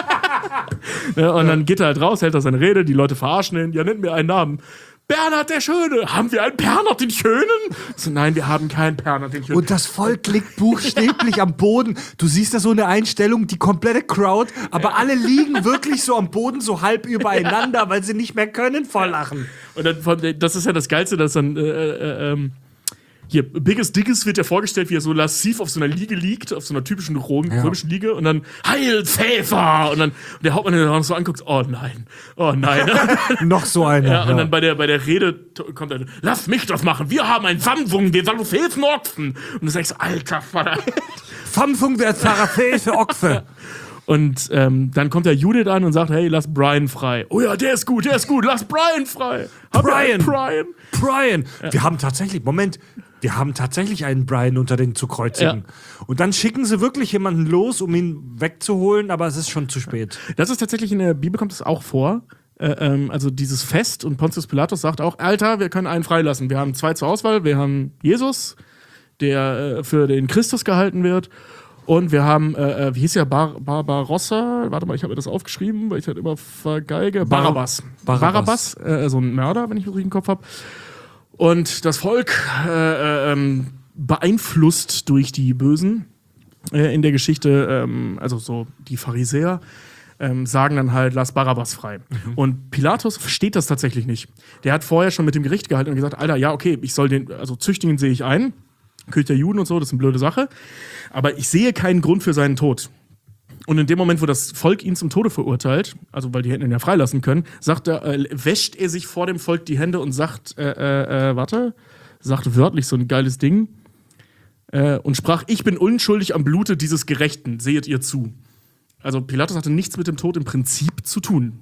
Ja, und dann geht er halt raus, hält er seine Rede, die Leute verarschen ihn, ja, nennt mir einen Namen. Bernhard der Schöne. Haben wir einen Bernhard den Schönen? So, nein, wir haben keinen Bernhard den Schönen. Und das Volk liegt buchstäblich am Boden. Du siehst da so eine Einstellung, die komplette Crowd, aber alle liegen wirklich so am Boden, so halb übereinander, weil sie nicht mehr können vor Lachen. Und dann, von- das ist ja das Geilste, dass dann, äh, äh, ähm, hier, Biggest Digges wird ja vorgestellt, wie er so lassiv auf so einer Liege liegt, auf so einer typischen Rom Ja. römischen Liege und dann Heil Pfeffer! Und dann und der Hauptmann, der noch so anguckt, oh nein, oh nein. Noch so einer. Ja, und dann bei der, bei der Rede t- kommt er, lass mich das machen, wir haben einen Sammlung, wir sollen helfen Ochsen. Und du sagst, alter Vater. Famfung der Zarafel für Ochse. Und ähm, dann kommt der Judith an und sagt, hey, lass Brian frei. Oh ja, der ist gut, der ist gut, lass Brian frei. Haben wir einen Brian. Brian. Brian. Wir haben tatsächlich, Moment, wir haben tatsächlich einen Brian unter den zu kreuzigen. Und dann schicken sie wirklich jemanden los, um ihn wegzuholen, aber es ist schon zu spät. Das ist tatsächlich in der Bibel kommt es auch vor. Äh, ähm, also dieses Fest und Pontius Pilatus sagt auch, Alter, wir können einen freilassen. Wir haben zwei zur Auswahl. Wir haben Jesus, der äh, für den Christus gehalten wird. Und wir haben, äh, äh, wie hieß der, Bar Barbarossa? Warte mal, ich habe mir das aufgeschrieben, weil ich halt immer vergeige. Bar- Barabbas. Barabbas. Barabbas, äh, so ein Mörder, wenn ich das richtig im Kopf habe. Und das Volk, äh, äh, ähm, beeinflusst durch die Bösen äh, in der Geschichte, ähm, also so die Pharisäer, ähm, sagen dann halt, lass Barabbas frei. Und Pilatus versteht das tatsächlich nicht. Der hat vorher schon mit dem Gericht gehalten und gesagt, Alter, ja, okay, ich soll den, also züchtigen sehe ich ein, König der Juden und so, das ist eine blöde Sache, aber ich sehe keinen Grund für seinen Tod. Und in dem Moment, wo das Volk ihn zum Tode verurteilt, also weil die hätten ihn ja freilassen können, sagt er, äh, wäscht er sich vor dem Volk die Hände und sagt, äh, äh, äh, warte, sagt wörtlich so ein geiles Ding, äh, und sprach, ich bin unschuldig am Blute dieses Gerechten, sehet ihr zu. Also Pilatus hatte nichts mit dem Tod im Prinzip zu tun.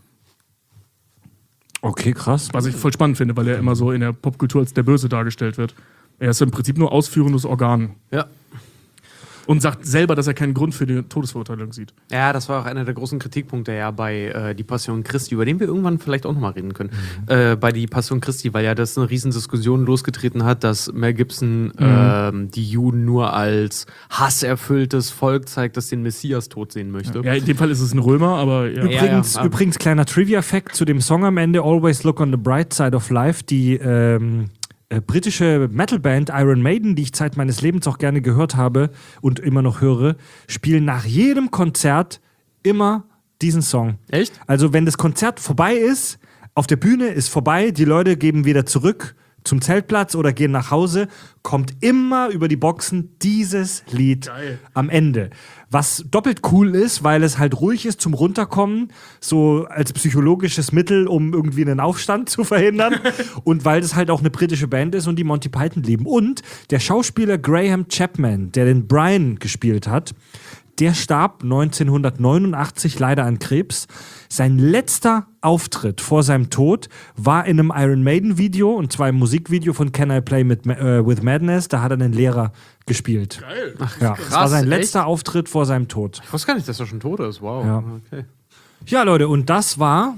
Okay, krass. Was ich voll spannend finde, weil er immer so in der Popkultur als der Böse dargestellt wird. Er ist im Prinzip nur ausführendes Organ. Ja. Und sagt selber, dass er keinen Grund für die Todesverurteilung sieht. Ja, das war auch einer der großen Kritikpunkte ja bei äh, Die Passion Christi, über den wir irgendwann vielleicht auch nochmal reden können. Äh, bei Die Passion Christi, weil ja das eine Riesendiskussion losgetreten hat, dass Mel Gibson ähm, die Juden nur als hasserfülltes Volk zeigt, das den Messias tot sehen möchte. Ja, in dem Fall ist es ein Römer, aber ja. Ja, Übrigens, ja. übrigens kleiner Trivia-Fact zu dem Song am Ende, Always Look on the Bright Side of Life, die ähm, äh, britische Metalband Iron Maiden, die ich Zeit meines Lebens auch gerne gehört habe und immer noch höre, spielen nach jedem Konzert immer diesen Song. Echt? Also wenn das Konzert vorbei ist, Auf der Bühne ist vorbei, die Leute geben wieder zurück zum Zeltplatz oder gehen nach Hause, kommt immer über die Boxen dieses Lied Geil. am Ende. Was doppelt cool ist, weil es halt ruhig ist zum Runterkommen, so als psychologisches Mittel, um irgendwie einen Aufstand zu verhindern und weil das halt auch eine britische Band ist und die Monty Python lieben. Und der Schauspieler Graham Chapman, der den Brian gespielt hat, der starb neunzehnhundertneunundachtzig leider an Krebs. Sein letzter Auftritt vor seinem Tod war in einem Iron Maiden Video, und zwar im Musikvideo von Can I Play mit, äh, with Madness. Da hat er einen Lehrer gespielt. Geil. Ach, ja, krass, das war sein echt? letzter Auftritt vor seinem Tod. Ich wusste gar nicht, dass er schon tot ist. Wow. Ja. Okay. Ja, Leute, und das war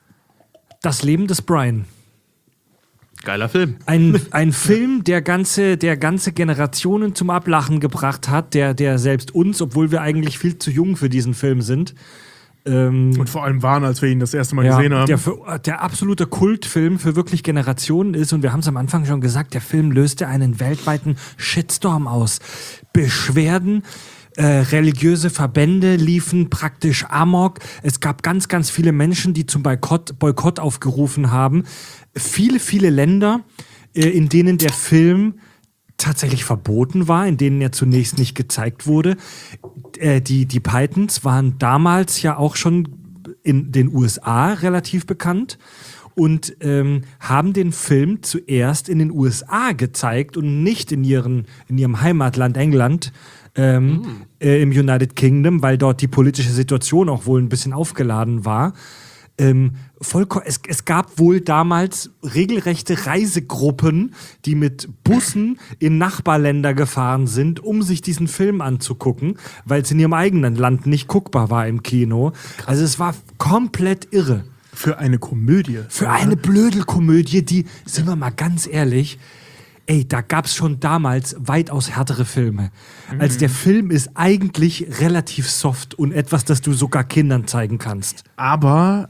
das Leben des Brian. Geiler Film. Ein, ein Film, der ganze, der ganze Generationen zum Ablachen gebracht hat, der, der selbst uns, obwohl wir eigentlich viel zu jung für diesen Film sind, ähm, Und vor allem waren, als wir ihn das erste Mal ja, gesehen haben. der, für, der absolute Kultfilm für wirklich Generationen ist. Und wir haben es am Anfang schon gesagt, der Film löste einen weltweiten Shitstorm aus. Beschwerden, äh, religiöse Verbände liefen praktisch amok. Es gab ganz, ganz viele Menschen, die zum Boykott, Boykott aufgerufen haben. Viele, viele Länder, äh, in denen der Film tatsächlich verboten war, in denen er zunächst nicht gezeigt wurde. Äh, die, die Pythons waren damals ja auch schon in den U S A relativ bekannt und ähm, haben den Film zuerst in den U S A gezeigt und nicht in, ihren, in ihrem Heimatland England, ähm, mhm. äh, im United Kingdom, weil dort die politische Situation auch wohl ein bisschen aufgeladen war. Ähm, vollko- es, es gab wohl damals regelrechte Reisegruppen, die mit Bussen in Nachbarländer gefahren sind, um sich diesen Film anzugucken, weil es in ihrem eigenen Land nicht guckbar war im Kino. Also es war komplett irre. Für eine Komödie. Für eine Blödelkomödie, die, sind wir mal ganz ehrlich, ey, da gab es schon damals weitaus härtere Filme. Mhm. Also der Film ist eigentlich relativ soft und etwas, das du sogar Kindern zeigen kannst. Aber,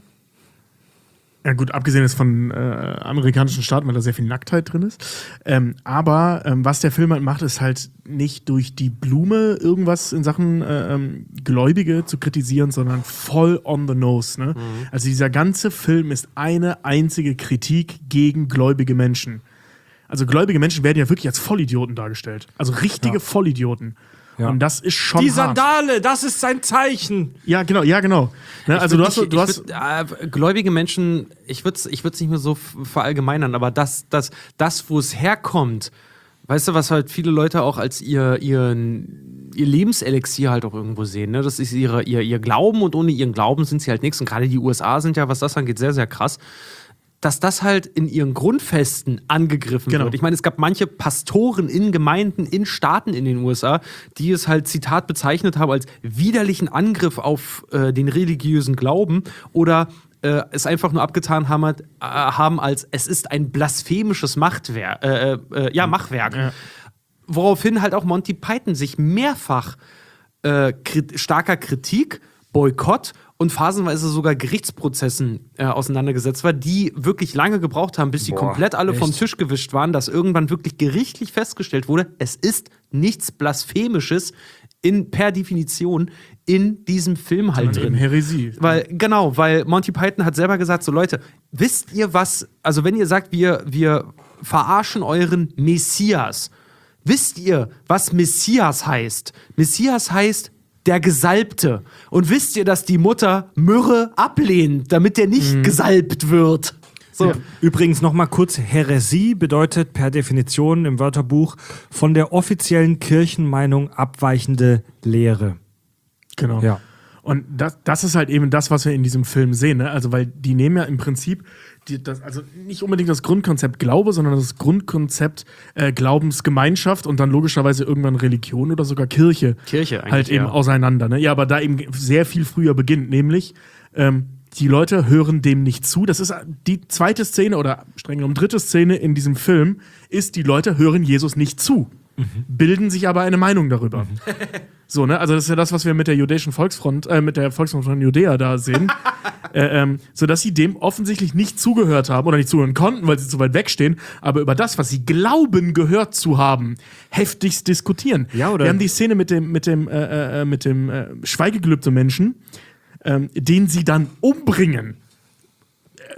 ja gut, abgesehen jetzt von äh, amerikanischen Staaten, weil da sehr viel Nacktheit drin ist. Ähm, aber ähm, was der Film halt macht, ist halt nicht durch die Blume irgendwas in Sachen äh, ähm, Gläubige zu kritisieren, sondern voll on the nose. Ne? Mhm. Also dieser ganze Film ist eine einzige Kritik gegen gläubige Menschen. Also gläubige Menschen werden ja wirklich als Vollidioten dargestellt. Also richtige Ja. Vollidioten. Ja. Und das ist schon Die hart. Sandale, das ist sein Zeichen. Ja, genau, ja, genau. Ne, also du hast, nicht, du ich hast würd, äh, gläubige Menschen, ich würde es ich würd's nicht mehr so f- verallgemeinern, aber das, das, das, wo es herkommt, weißt du, was halt viele Leute auch als ihr, ihr, ihr Lebenselixier halt auch irgendwo sehen, ne? Das ist ihre, ihr, ihr Glauben, und ohne ihren Glauben sind sie halt nichts. Und gerade die U S A sind ja, was das angeht, sehr, sehr krass. Dass das halt in ihren Grundfesten angegriffen Genau. wird. Ich meine, es gab manche Pastoren in Gemeinden, in Staaten in den U S A, die es halt, Zitat, bezeichnet haben als widerlichen Angriff auf äh, den religiösen Glauben oder äh, es einfach nur abgetan haben, äh, haben als es ist ein blasphemisches Machtwerk, äh, äh, ja, Machwerk. Ja. Woraufhin halt auch Monty Python sich mehrfach äh, krit- starker Kritik, Boykott und phasenweise sogar Gerichtsprozessen äh, auseinandergesetzt war, die wirklich lange gebraucht haben, bis die Boah, komplett alle vom echt? Tisch gewischt waren, dass irgendwann wirklich gerichtlich festgestellt wurde, es ist nichts Blasphemisches in, per Definition in diesem Film halt eben drin. Häresie. Weil, genau, weil Monty Python hat selber gesagt, so Leute, wisst ihr was, also wenn ihr sagt, wir, wir verarschen euren Messias, wisst ihr, was Messias heißt? Messias heißt der Gesalbte. Und wisst ihr, dass die Mutter Myrrhe ablehnt, damit der nicht mhm. gesalbt wird? So. Ja. Übrigens noch mal kurz, Häresie bedeutet per Definition im Wörterbuch von der offiziellen Kirchenmeinung abweichende Lehre. Genau. Ja. Und das, das ist halt eben das, was wir in diesem Film sehen. Ne? Also, weil die nehmen ja im Prinzip, die, das, also nicht unbedingt das Grundkonzept Glaube, sondern das Grundkonzept äh, Glaubensgemeinschaft und dann logischerweise irgendwann Religion oder sogar Kirche. Kirche eigentlich, halt eben ja. auseinander. Ne? Ja, aber da eben sehr viel früher beginnt, nämlich ähm, die Leute hören dem nicht zu. Das ist die zweite Szene oder streng genommen dritte Szene in diesem Film, ist, die Leute hören Jesus nicht zu, mhm. bilden sich aber eine Meinung darüber. Mhm. So, ne? Also das ist ja das, was wir mit der jüdischen Volksfront, äh, mit der Volksfront von Judäa da sehen. äh, ähm, sodass sie dem offensichtlich nicht zugehört haben oder nicht zuhören konnten, weil sie zu weit wegstehen, aber über das, was sie glauben, gehört zu haben, heftigst diskutieren. Ja, oder? Wir haben die Szene mit dem, mit dem, äh, äh, mit dem äh, Schweigegelübde Menschen, ähm, den sie dann umbringen.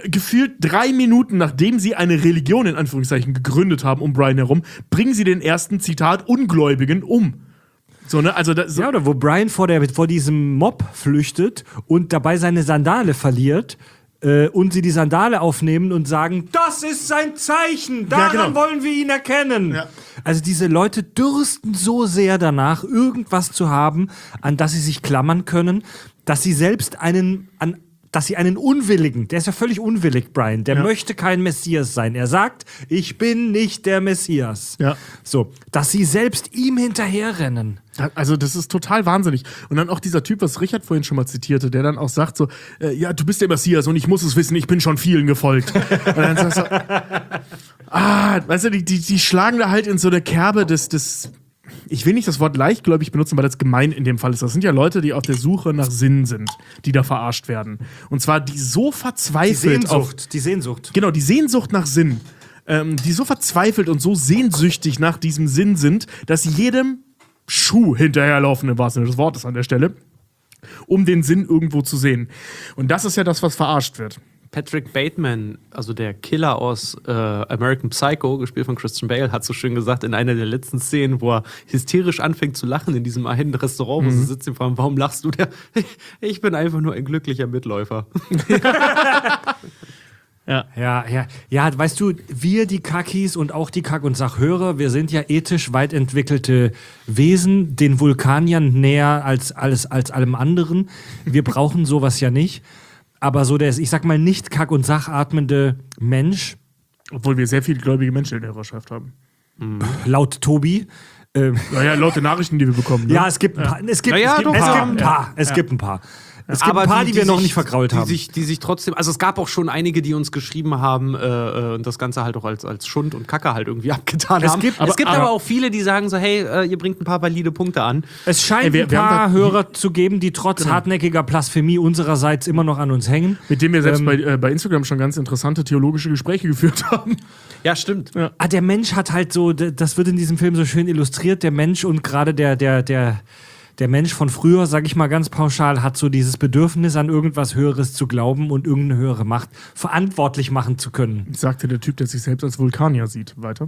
gefühlt drei Minuten, nachdem sie eine Religion in Anführungszeichen gegründet haben um Brian herum, bringen sie den ersten, Zitat, Ungläubigen um. So, ne? Also das, so Ja, oder wo Brian vor, der, vor diesem Mob flüchtet und dabei seine Sandale verliert äh, und sie die Sandale aufnehmen und sagen, das ist sein Zeichen, daran Ja, genau. wollen wir ihn erkennen. Ja. Also diese Leute dürsten so sehr danach, irgendwas zu haben, an das sie sich klammern können, dass sie selbst einen, an, dass sie einen Unwilligen, der ist ja völlig unwillig, Brian, der Ja. möchte kein Messias sein. Er sagt, ich bin nicht der Messias. Ja. So, dass sie selbst ihm hinterherrennen. Also das ist total wahnsinnig. Und dann auch dieser Typ, was Richard vorhin schon mal zitierte, der dann auch sagt so, äh, ja, du bist der Messias und ich muss es wissen, ich bin schon vielen gefolgt. Und dann sagst du, ah, weißt du, die, die, die schlagen da halt in so eine Kerbe des, des ich will nicht das Wort leichtgläubig benutzen, weil das gemein in dem Fall ist. Das sind ja Leute, die auf der Suche nach Sinn sind, die da verarscht werden. Und zwar die so Die verzweifelt auf Sehnsucht, die Sehnsucht. Genau, die Sehnsucht nach Sinn, ähm, die so verzweifelt und so sehnsüchtig nach diesem Sinn sind, dass sie jedem Schuh hinterherlaufen, im wahrsten Sinne des Wortes an der Stelle, um den Sinn irgendwo zu sehen. Und das ist ja das, was verarscht wird. Patrick Bateman, also der Killer aus äh, American Psycho, gespielt von Christian Bale, hat so schön gesagt in einer der letzten Szenen, wo er hysterisch anfängt zu lachen in diesem einen Restaurant, wo Mhm. sie sitzen und fragen, warum lachst du? Der, ich bin einfach nur ein glücklicher Mitläufer. Ja, ja, ja, weißt du, wir, die Kakis und auch die Kack- und Sachhörer, wir sind ja ethisch weit entwickelte Wesen, den Vulkaniern näher als, als, als allem anderen. Wir brauchen sowas ja nicht. Aber so der, ich sag mal, nicht kack- und sachatmende Mensch, Obwohl wir sehr viele gläubige Menschen in der Hörerschaft haben. laut Tobi, ähm, Naja, laut den Nachrichten, die wir bekommen. Ne? ja, es gibt ein paar, es gibt, Na ja, es gibt, doch, es ja. gibt ein paar, es gibt ein paar. Es gibt ein paar, die, wir noch nicht vergrault die haben. Sich, die sich trotzdem, also es gab auch schon einige, die uns geschrieben haben äh, und das Ganze halt auch als, als Schund und Kacke halt irgendwie abgetan Es haben. gibt- es gibt aber- aber auch viele, die sagen so, hey, äh, ihr bringt ein paar valide Punkte an. Es scheint Ey, wir- ein wir haben paar da- Hörer zu geben, die trotz hartnäckiger Blasphemie unsererseits immer noch an uns hängen. Mit dem wir selbst Ähm, bei, äh, bei Instagram schon ganz interessante theologische Gespräche geführt haben. Ja, stimmt. Ah, der Mensch hat halt so, d- das wird in diesem Film so schön illustriert, der Mensch und gerade der, der, der, der Mensch von früher, sag ich mal ganz pauschal, hat so dieses Bedürfnis, an irgendwas Höheres zu glauben und irgendeine höhere Macht verantwortlich machen zu können. Sagte der Typ, der sich selbst als Vulkanier sieht. Weiter.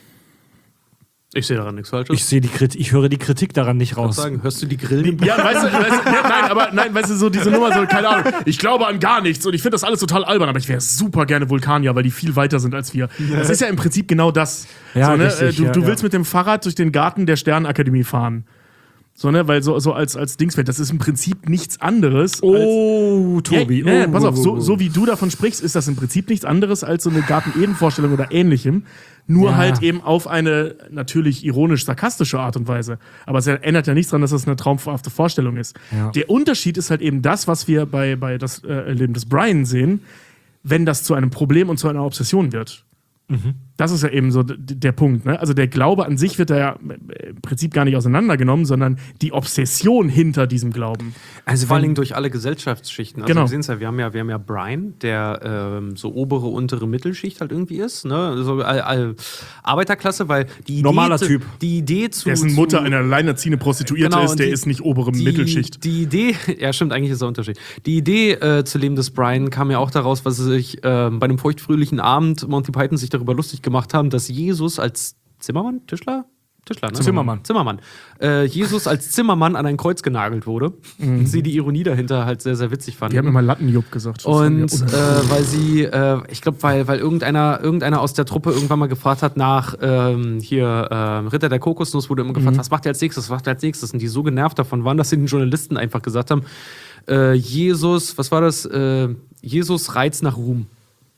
Ich sehe daran nichts Falsches. Ich sehe die Kritik, ich höre die Kritik daran nicht Ich würde raus. sagen, hörst du die Grillen? Ja, weißt du, weißt du ja, nein, aber nein, weißt du, so diese Nummer, so, keine Ahnung, ich glaube an gar nichts und ich finde das alles total albern, aber ich wäre super gerne Vulkanier, weil die viel weiter sind als wir. Das ist ja im Prinzip genau das. Ja, so, ne? richtig, du ja, du ja. willst mit dem Fahrrad durch den Garten der Sternenakademie fahren. So, ne, weil so, so als, als Dingsfeld, das ist im Prinzip nichts anderes. als Oh, Tobi. Ja, ja, oh, pass auf, oh, so, oh. so wie du davon sprichst, ist das im Prinzip nichts anderes als so eine Garten-Eden-Vorstellung oder ähnlichem. Nur Ja. halt eben auf eine natürlich ironisch-sarkastische Art und Weise. Aber es ändert ja nichts daran, dass das eine traumhafte Vorstellung ist. Ja. Der Unterschied ist halt eben das, was wir bei, bei das äh, Leben des Brian sehen, wenn das zu einem Problem und zu einer Obsession wird. Das ist ja eben so d- der Punkt. Ne? Also der Glaube an sich wird da ja im Prinzip gar nicht auseinandergenommen, sondern die Obsession hinter diesem Glauben. Also Vor allen wenn, Dingen durch alle Gesellschaftsschichten. Also Genau. wir sehen's ja, wir haben ja, wir haben ja Brian, der ähm, so obere, untere Mittelschicht halt irgendwie ist, ne? So all, all, Arbeiterklasse, weil die Idee Normaler zu, Typ. die Idee zu Dessen zu- Mutter eine alleinerziehende Prostituierte Genau, ist, und der die- ist nicht obere die, Mittelschicht. Die Idee, ja stimmt, eigentlich ist der Unterschied. Die Idee äh, zu Leben des Brian kam ja auch daraus, was sich äh, bei einem feuchtfröhlichen Abend Monty Python sich darüber lustig gemacht haben, dass Jesus als Zimmermann, Tischler? Tischler, ne? Zimmermann. Zimmermann. Äh, Jesus als Zimmermann an ein Kreuz genagelt wurde. Und sie die Ironie dahinter halt sehr, sehr witzig fanden. Die haben immer Lattenjupp gesagt. Das fand Und ich äh, unheimlich. weil sie, äh, ich glaube, weil, weil irgendeiner, irgendeiner aus der Truppe irgendwann mal gefragt hat nach ähm, hier ähm, Ritter der Kokosnuss, wurde immer gefragt, was macht ihr als nächstes, was macht ihr als nächstes? Und die so genervt davon waren, dass sie den Journalisten einfach gesagt haben, äh, Jesus, was war das? Äh, Jesus Reiz nach Ruhm.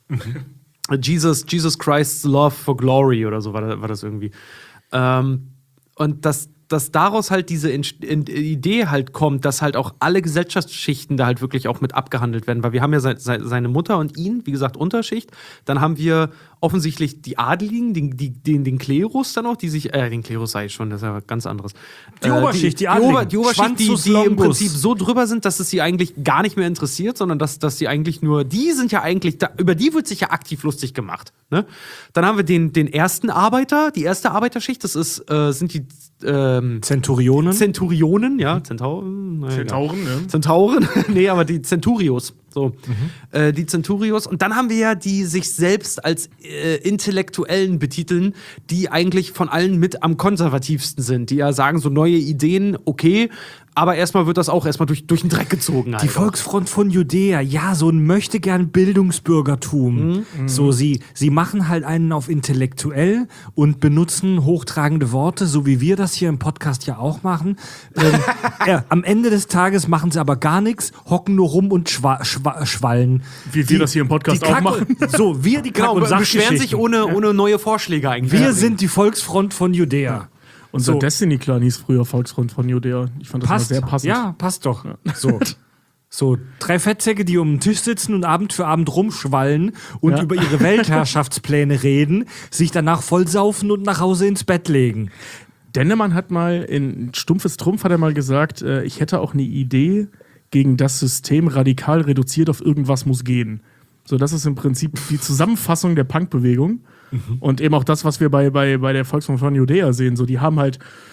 Jesus, Jesus Christ's Love for Glory oder so war das, war das irgendwie. Ähm, und dass, dass daraus halt diese In In Idee halt kommt, dass halt auch alle Gesellschaftsschichten da halt wirklich auch mit abgehandelt werden. Weil wir haben ja se se seine Mutter und ihn, wie gesagt, Unterschicht. Dann haben wir offensichtlich die Adeligen, den, die, den, den Klerus dann auch, die sich, äh, den Klerus sei ich schon, das ist ja was ganz anderes. Die Oberschicht, die die, Adeligen. Ober, die Oberschicht, die, Schwanzus die im longus. Prinzip so drüber sind, dass es sie eigentlich gar nicht mehr interessiert, sondern dass, dass sie eigentlich nur, die sind ja eigentlich, da, über die wird sich ja aktiv lustig gemacht. Ne? Dann haben wir den, den ersten Arbeiter, die erste Arbeiterschicht, das ist, äh, sind die ähm, Zenturionen. Zenturionen, ja, Zentauren, naja, egal. Zentauren, ne? Zentauren, nee, aber die Centurios. So, mhm. äh, die Centurios. Und dann haben wir ja die sich selbst als äh, Intellektuellen betiteln, die eigentlich von allen mit am konservativsten sind. Die ja sagen, so neue Ideen, okay, aber erstmal wird das auch erstmal durch, durch den Dreck gezogen. Die Volksfront von Judäa, ja, so ein möchte gern Bildungsbürgertum. Mhm. So, sie, sie machen halt einen auf intellektuell und benutzen hochtragende Worte, so wie wir das hier im Podcast ja auch machen. ähm, ja, am Ende des Tages machen sie aber gar nichts, hocken nur rum und schwa schwa schwallen. Wie die, wir das hier im Podcast auch machen. So, wir die Kack- genau, und beschweren sich ohne, ohne neue Vorschläge eigentlich. Wir sind die Volksfront von Judäa. Ja. Unser So. Destiny-Clan hieß früher Volksfront von Judäa. Ich fand das Passt. immer sehr passend. Ja, passt doch. So. So, drei Fettsäcke, die um den Tisch sitzen und Abend für Abend rumschwallen und Ja. über ihre Weltherrschaftspläne reden, sich danach vollsaufen und nach Hause ins Bett legen. Dennemann hat mal in Stumpfes Trumpf hat er mal gesagt, äh, ich hätte auch eine Idee gegen das System radikal reduziert auf irgendwas muss gehen. So, das ist im Prinzip die Zusammenfassung der Punkbewegung. Mhm. Und eben auch das, was wir bei, bei, bei der Volksfront von Judäa sehen. So, die haben halt.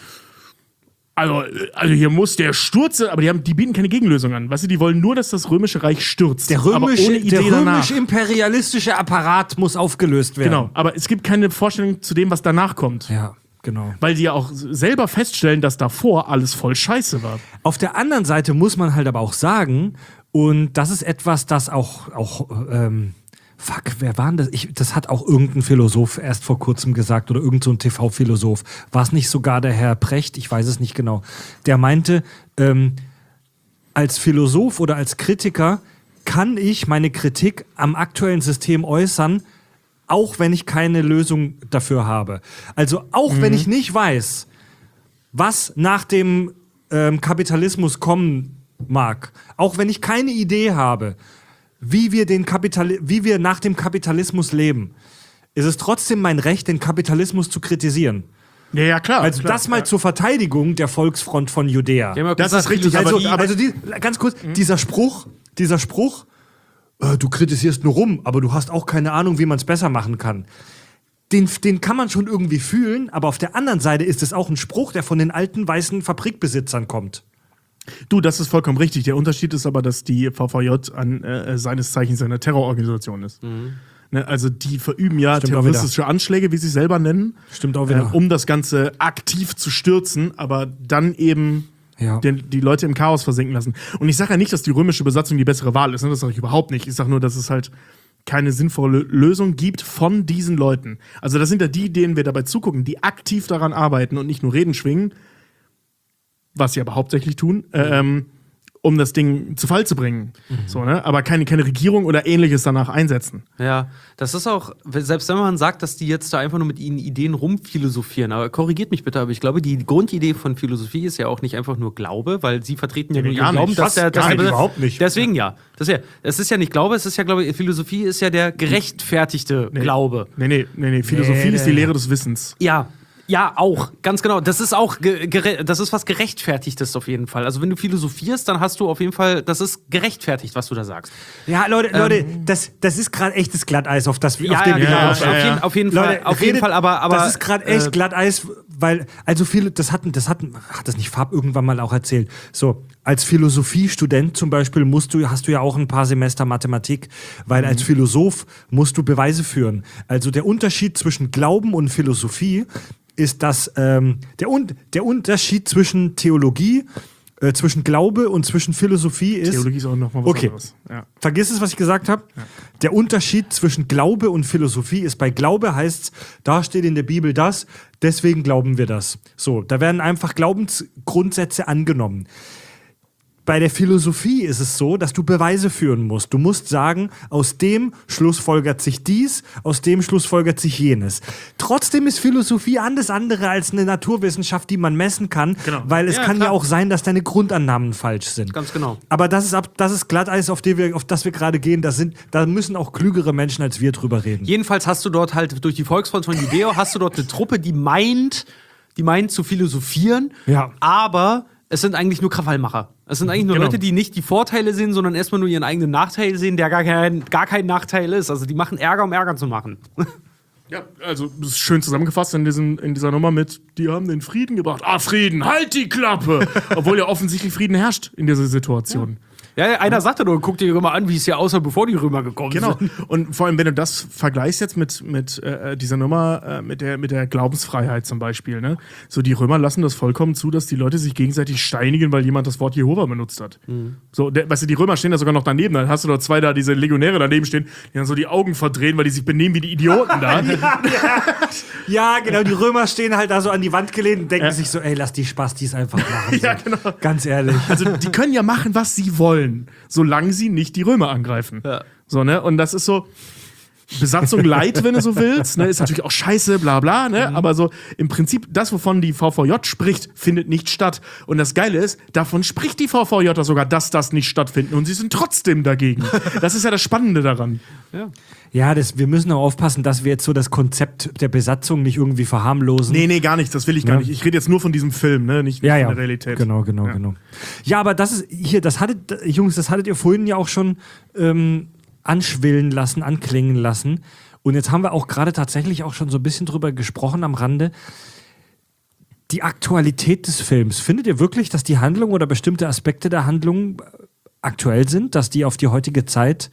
Also, also hier muss der Sturz, aber die, haben, die bieten keine Gegenlösung an. Weißt du, die wollen nur, dass das Römische Reich stürzt. Der aber römische, ohne Idee der danach. römisch-imperialistische Apparat muss aufgelöst werden. Genau, aber es gibt keine Vorstellung zu dem, was danach kommt. Ja, genau. Weil die ja auch selber feststellen, dass davor alles voll scheiße war. Auf der anderen Seite muss man halt aber auch sagen, und das ist etwas, das auch, auch ähm, fuck, wer war denn das? Ich, das hat auch irgendein Philosoph erst vor kurzem gesagt oder irgend so ein T V-Philosoph. War es nicht sogar der Herr Precht? Ich weiß es nicht genau. Der meinte, ähm, als Philosoph oder als Kritiker kann ich meine Kritik am aktuellen System äußern, auch wenn ich keine Lösung dafür habe. Also auch mhm. wenn ich nicht weiß, was nach dem ähm, Kapitalismus kommen mag, auch wenn ich keine Idee habe, wie wir, den Kapitali- wie wir nach dem Kapitalismus leben, ist es trotzdem mein Recht, den Kapitalismus zu kritisieren. Ja, ja, klar. Also klar, das mal ja. zur Verteidigung der Volksfront von Judäa. Die haben ja Das gesagt, ist richtig, Also, aber die- also die, ganz kurz, mhm. dieser Spruch, dieser Spruch, äh, du kritisierst nur rum, aber du hast auch keine Ahnung, wie man es besser machen kann. Den, den kann man schon irgendwie fühlen, aber auf der anderen Seite ist es auch ein Spruch, der von den alten weißen Fabrikbesitzern kommt. Du, das ist vollkommen richtig. Der Unterschied ist aber, dass die V V J an äh, seines Zeichens eine Terrororganisation ist. Mhm. Ne, also die verüben ja Stimmt terroristische Anschläge, wie sie es selber nennen, Stimmt auch wieder. äh, um das Ganze aktiv zu stürzen, aber dann eben Ja. den, die Leute im Chaos versinken lassen. Und ich sage ja nicht, dass die römische Besatzung die bessere Wahl ist. Ne? Das sage ich überhaupt nicht. Ich sage nur, dass es halt keine sinnvolle Lösung gibt von diesen Leuten. Also das sind ja die, denen wir dabei zugucken, die aktiv daran arbeiten und nicht nur Reden schwingen, was sie aber hauptsächlich tun, mhm. ähm, um das Ding zu Fall zu bringen. Mhm. So, ne? Aber keine, keine Regierung oder Ähnliches danach einsetzen. Ja, das ist auch, selbst wenn man sagt, dass die jetzt da einfach nur mit ihnen Ideen rumphilosophieren, aber korrigiert mich bitte, aber ich glaube, die Grundidee von Philosophie ist ja auch nicht einfach nur Glaube, weil sie vertreten ja, Ja, nur gar ihren Glauben, nicht. dass Fast der, dass gar der nicht, überhaupt nicht. Deswegen ja. Das ist ja, es ist ja nicht Glaube, es ist ja, glaube ich, Philosophie ist ja der gerechtfertigte Nee. Glaube. Nee, nee, nee, nee. Philosophie Nee, ist die nee. Lehre des Wissens. Ja. Ja, auch, ganz genau. Das ist auch, ge- gere- das ist was Gerechtfertigtes auf jeden Fall. Also wenn du philosophierst, dann hast du auf jeden Fall, das ist gerechtfertigt, was du da sagst. Ja, Leute, Leute, das, das ist gerade echtes Glatteis, auf das wir auf dem wir ja, hinaus- ja, auf, jeden, auf jeden Fall, Leute, auf jeden redet- Fall, aber, aber das ist gerade echt äh, Glatteis, weil, also viele, das hatten, das hatten, hat das nicht Farb irgendwann mal auch erzählt. So, als Philosophiestudent zum Beispiel musst du, hast du ja auch ein paar Semester Mathematik, weil Mhm. als Philosoph musst du Beweise führen. Also der Unterschied zwischen Glauben und Philosophie ist, dass ähm, der, Un- der Unterschied zwischen Theologie, äh, zwischen Glaube und zwischen Philosophie ist. Theologie ist auch noch mal was Okay. anderes. Ja. Vergiss es, was ich gesagt habe. Der Unterschied zwischen Glaube und Philosophie ist, bei Glaube heißt es, da steht in der Bibel das, deswegen glauben wir das. So, da werden einfach Glaubensgrundsätze angenommen. Bei der Philosophie ist es so, dass du Beweise führen musst. Du musst sagen, aus dem schlussfolgert sich dies, aus dem schlussfolgert sich jenes. Trotzdem ist Philosophie alles andere als eine Naturwissenschaft, die man messen kann, Genau. weil es Ja, kann klar. ja auch sein, dass deine Grundannahmen falsch sind. Ganz genau. Aber das ist, ab, das ist Glatteis, auf, die wir, auf das wir gerade gehen. Das sind, da müssen auch klügere Menschen als wir drüber reden. jedenfalls hast du dort halt durch die Volksfront von Judäa hast du dort eine Truppe, die meint, die meint zu philosophieren, Ja. aber es sind eigentlich nur Krawallmacher. Es sind eigentlich nur Genau. Leute, die nicht die Vorteile sehen, sondern erstmal nur ihren eigenen Nachteil sehen, der gar kein, gar kein Nachteil ist. Also die machen Ärger, um Ärger zu machen. Ja, also das ist schön zusammengefasst in, diesem, in dieser Nummer mit, die haben den Frieden gebracht. Ah, Frieden, halt die Klappe! Obwohl ja offensichtlich Frieden herrscht in dieser Situation. Ja, einer sagte nur, guck dir mal an, wie es hier aussah, bevor die Römer gekommen Genau. sind. Und vor allem, wenn du das vergleichst jetzt mit, mit äh, dieser Nummer, äh, mit, der, mit der Glaubensfreiheit zum Beispiel, ne? So, die Römer lassen das vollkommen zu, dass die Leute sich gegenseitig steinigen, weil jemand das Wort Jehova benutzt hat. Mhm. So, der, weißt du, die Römer stehen da sogar noch daneben. Dann hast du noch zwei da, diese Legionäre daneben stehen, die dann so die Augen verdrehen, weil die sich benehmen wie die Idioten da. ja, ja. ja, genau. Die Römer stehen halt da so an die Wand gelehnt und denken ja. sich so, ey, lass die Spastis einfach machen. So. Ja, genau. Ganz ehrlich. Also, die können ja machen, was sie wollen, solange sie nicht die Römer angreifen. Ja. So, ne? Und das ist so Besatzung light, wenn du so willst. Ne? Ist natürlich auch scheiße, bla bla, ne? Mhm. Aber so im Prinzip, das, wovon die V V J spricht, findet nicht statt. Und das Geile ist, davon spricht die V V J sogar, dass das nicht stattfindet. Und sie sind trotzdem dagegen. Das ist ja das Spannende daran. Ja. Ja, das, wir müssen auch aufpassen, dass wir jetzt so das Konzept der Besatzung nicht irgendwie verharmlosen. Nee, nee, gar nicht. Das will ich gar ja. nicht. Ich rede jetzt nur von diesem Film, ne? Nicht, nicht ja, von ja. der Realität. Genau, genau, ja. genau. Ja, aber das ist hier, das hattet, Jungs, das hattet ihr vorhin ja auch schon ähm, anschwillen lassen, anklingen lassen. Und jetzt haben wir auch gerade tatsächlich auch schon so ein bisschen drüber gesprochen am Rande. Die Aktualität des Films. Findet ihr wirklich, dass die Handlung oder bestimmte Aspekte der Handlung aktuell sind, dass die auf die heutige Zeit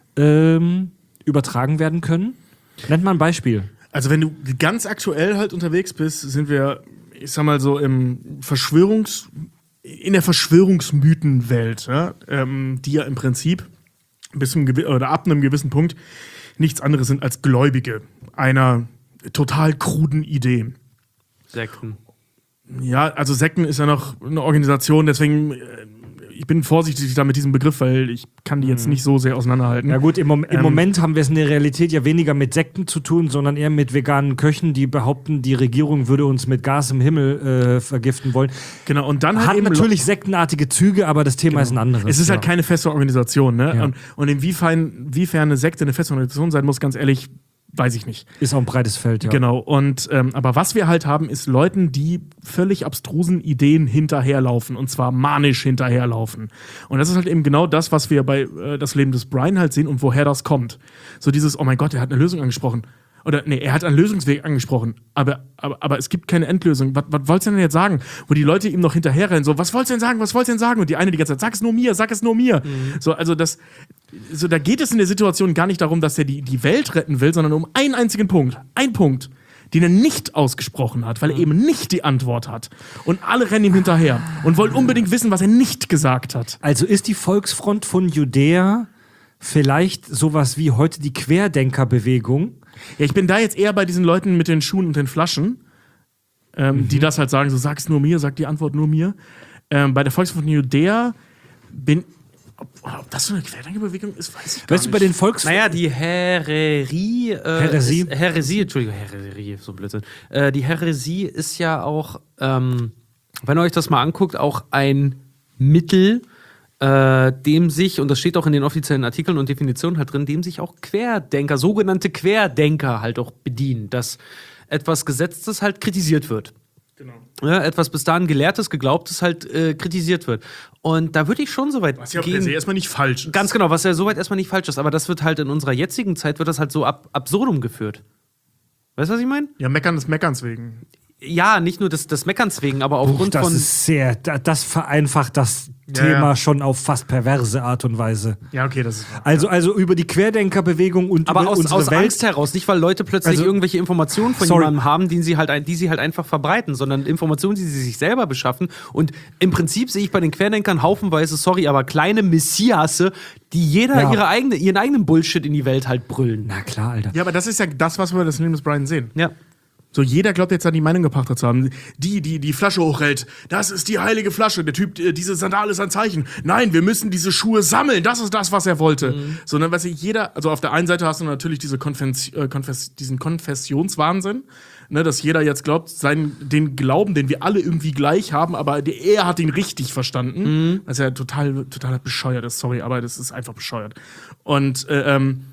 ähm, übertragen werden können? Nennt mal ein Beispiel. Also wenn du ganz aktuell halt unterwegs bist, sind wir, ich sag mal so, im Verschwörungs... in der Verschwörungsmythenwelt, ja, ähm, die ja im Prinzip bis zum Gew- oder ab einem gewissen Punkt nichts anderes sind als Gläubige einer total kruden Idee. Sekten. Ja, also Sekten ist ja noch eine Organisation, deswegen, äh, ich bin vorsichtig da mit diesem Begriff, weil ich kann die jetzt nicht so sehr auseinanderhalten. Ja gut, im, Mom- im Ähm, Moment haben wir es in der Realität ja weniger mit Sekten zu tun, sondern eher mit veganen Köchen, die behaupten, die Regierung würde uns mit Gas im Himmel äh, vergiften wollen. Genau, und dann halt Hat eben natürlich sektenartige Züge, aber das Thema Genau. ist ein anderes. Es ist ja. halt keine feste Organisation, ne? Ja. Und, und inwiefern, inwiefern eine Sekte eine feste Organisation sein muss, ganz ehrlich, weiß ich nicht. Ist auch ein breites Feld, ja. Genau. Und ähm, aber was wir halt haben, ist Leuten, die völlig abstrusen Ideen hinterherlaufen und zwar manisch hinterherlaufen. Und das ist halt eben genau das, was wir bei äh, das Leben des Brian halt sehen und woher das kommt. So dieses, oh mein Gott, er hat eine Lösung angesprochen. Oder nee, er hat einen Lösungsweg angesprochen, aber, aber, aber es gibt keine Endlösung. Was, was wollt's denn jetzt sagen? Wo die Leute ihm noch hinterherrennen, so, was wollt's denn sagen, was wollt's denn sagen? Und die eine die ganze Zeit, sag es nur mir, sag es nur mir. Mhm. So, also das, so, da geht es in der Situation gar nicht darum, dass er die, die Welt retten will, sondern um einen einzigen Punkt. Ein Punkt, den er nicht ausgesprochen hat, weil er eben nicht die Antwort hat. Und alle rennen ihm hinterher und wollen unbedingt wissen, was er nicht gesagt hat. Also ist die Volksfront von Judäa vielleicht sowas wie heute die Querdenkerbewegung? Ja, ich bin da jetzt eher bei diesen Leuten mit den Schuhen und den Flaschen, ähm, mhm. die das halt sagen, so sag's nur mir, sag die Antwort nur mir. Ähm, bei der Volksfront von Judäa bin ob, ob das so eine Querdenkerbewegung ist, weiß ich gar weißt nicht. du, bei den Volksfront... Naja, die Härerie. Äh, Häresie? Ist, Häresie, Entschuldigung, Härerie, so Blödsinn. Äh, die Häresie ist ja auch, ähm, wenn ihr euch das mal anguckt, auch ein Mittel, äh, dem sich, und das steht auch in den offiziellen Artikeln und Definitionen halt drin, dem sich auch Querdenker, sogenannte Querdenker halt auch bedienen, dass etwas Gesetztes halt kritisiert wird. Genau. Ja, etwas bis dahin Gelehrtes, Geglaubtes halt äh, kritisiert wird. Und da würde ich schon so weit Was ja gehen. per se erstmal nicht falsch ist. Ganz genau, was ja soweit erstmal nicht falsch ist, aber das wird halt in unserer jetzigen Zeit, wird das halt so ab absurdum geführt. Weißt du, was ich meine? Ja, meckern des Meckerns wegen. Ja, nicht nur des, des Meckerns wegen, aber aufgrund das von. ist sehr, da- das vereinfacht das Ja, Thema ja. schon auf fast perverse Art und Weise. Ja, okay, das ist wahr. Also, also über die Querdenkerbewegung und Aber über aus, unsere aus Welt. Angst heraus, nicht weil Leute plötzlich Also- irgendwelche Informationen von Sorry. jemandem haben, die sie, halt, ein- die sie halt einfach verbreiten, sondern Informationen, die sie sich selber beschaffen. Und im Prinzip sehe ich bei den Querdenkern haufenweise, sorry, aber kleine Messiasse, die jeder Ja. ihre eigene, ihren eigenen Bullshit in die Welt halt brüllen. Na klar, Alter. Ja, aber das ist ja das, was wir bei das Leben des Brian sehen. Ja. So, jeder glaubt jetzt an die Meinung gepachtet zu haben. Die, die die Flasche hochhält, das ist die heilige Flasche. Der Typ, äh, diese Sandale ist ein Zeichen. Nein, wir müssen diese Schuhe sammeln. Das ist das, was er wollte. Mhm. Sondern, weißt du, jeder, also auf der einen Seite hast du natürlich diese Konfess, äh, Konfess, diesen Konfessionswahnsinn, ne, dass jeder jetzt glaubt, seinen, den Glauben, den wir alle irgendwie gleich haben, aber der, er hat ihn richtig verstanden. Mhm. Was ja total, total bescheuert ist, sorry, aber das ist einfach bescheuert. Und, äh, ähm,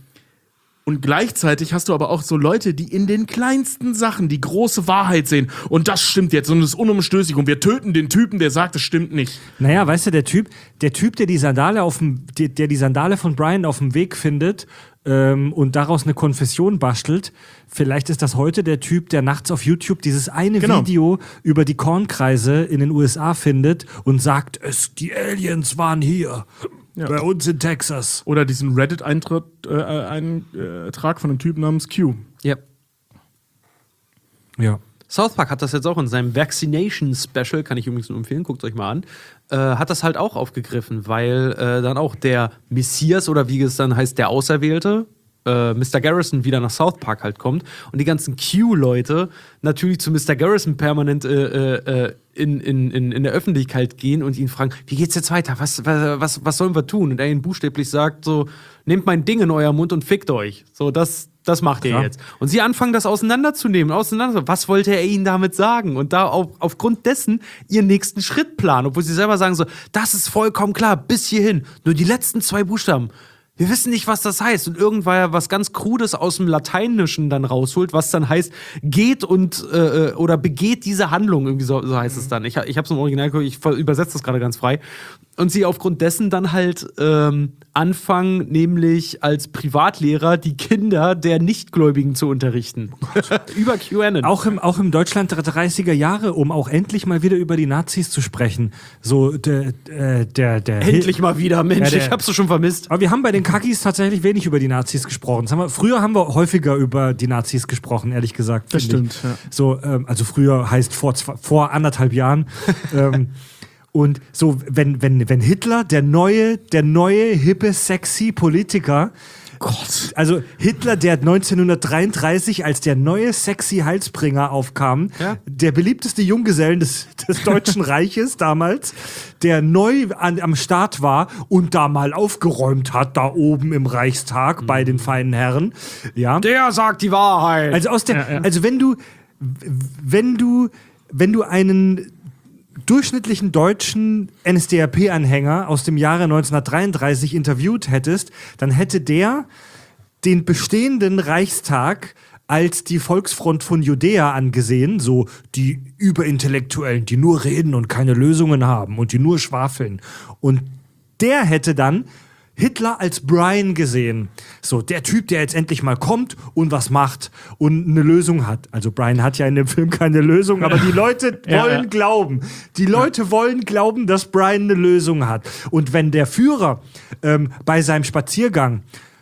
Und gleichzeitig hast du aber auch so Leute, die in den kleinsten Sachen die große Wahrheit sehen. Und das stimmt jetzt und das ist unumstößlich. Und wir töten den Typen, der sagt, es stimmt nicht. Naja, weißt du, der Typ, der Typ, der die Sandale auf dem, der, der die Sandale von Brian auf dem Weg findet ähm, und daraus eine Konfession bastelt, vielleicht ist das heute der Typ, der nachts auf YouTube dieses eine Genau. Video über die Kornkreise in den U S A findet und sagt, es, die Aliens waren hier. Bei uns in Texas. Oder diesen Reddit-Eintrag äh, Eintrag von einem Typen namens Q. Ja. Ja. South Park hat das jetzt auch in seinem Vaccination Special, kann ich übrigens nur empfehlen, guckt euch mal an, äh, hat das halt auch aufgegriffen, weil äh, dann auch der Messias oder wie es dann heißt, der Auserwählte, äh, Mister Garrison wieder nach South Park halt kommt und die ganzen Q-Leute natürlich zu Mister Garrison permanent äh, äh, in, in, in, in der Öffentlichkeit gehen und ihn fragen, wie geht's jetzt weiter, was, was, was sollen wir tun? Und er ihnen buchstäblich sagt so, nehmt mein Ding in euer Mund und fickt euch. So, das Das macht ihr Ja. jetzt. Und sie anfangen, das auseinanderzunehmen. Auseinander. Was wollte er ihnen damit sagen? Und da auf, aufgrund dessen ihren nächsten Schritt planen. Obwohl sie selber sagen so, das ist vollkommen klar, bis hierhin. Nur die letzten zwei Buchstaben. Wir wissen nicht, was das heißt. Und irgendwann was ganz Krudes aus dem Lateinischen dann rausholt, was dann heißt, geht und äh, oder begeht diese Handlung. Irgendwie so, so heißt es dann. Ich, ich habe es im Original geguckt, ich übersetze das gerade ganz frei. Und sie aufgrund dessen dann halt ähm, anfangen, nämlich als Privatlehrer die Kinder der Nichtgläubigen zu unterrichten. Über QAnon. Auch im, auch im Deutschland der dreißiger Jahre, um auch endlich mal wieder über die Nazis zu sprechen. So, der, äh, der, der. Endlich mal wieder, Mensch, Ja, der- ich hab's so schon vermisst. Aber wir haben bei den Kakis tatsächlich wenig über die Nazis gesprochen. Das haben wir, früher haben wir häufiger über die Nazis gesprochen, ehrlich gesagt. Das finde stimmt, ich. ja. So, ähm, also früher heißt vor, zwei, vor anderthalb Jahren. ähm, und so, wenn, wenn, wenn Hitler, der neue, der neue, hippe, sexy Politiker, Gott. also Hitler, der neunzehnhundertdreiunddreißig als der neue sexy Heilsbringer aufkam, Ja. der beliebteste Junggesellen des, des Deutschen Reiches damals, der neu an, am Start war und da mal aufgeräumt hat, da oben im Reichstag bei den feinen Herren. Ja. Der sagt die Wahrheit. Also aus der, Ja, ja. also wenn du, wenn du, wenn du einen durchschnittlichen deutschen N S D A P-Anhänger aus dem Jahre neunzehnhundertdreiunddreißig interviewt hättest, dann hätte der den bestehenden Reichstag als die Volksfront von Judäa angesehen, so die Überintellektuellen, die nur reden und keine Lösungen haben und die nur schwafeln. Und der hätte dann Hitler als Brian gesehen. So, der Typ, der jetzt endlich mal kommt und was macht und eine Lösung hat. Also Brian hat ja in dem Film keine Lösung, aber die Leute Ja, wollen ja. glauben. Die Leute wollen glauben, dass Brian eine Lösung hat. Und wenn der Führer ähm, bei seinem Spaziergang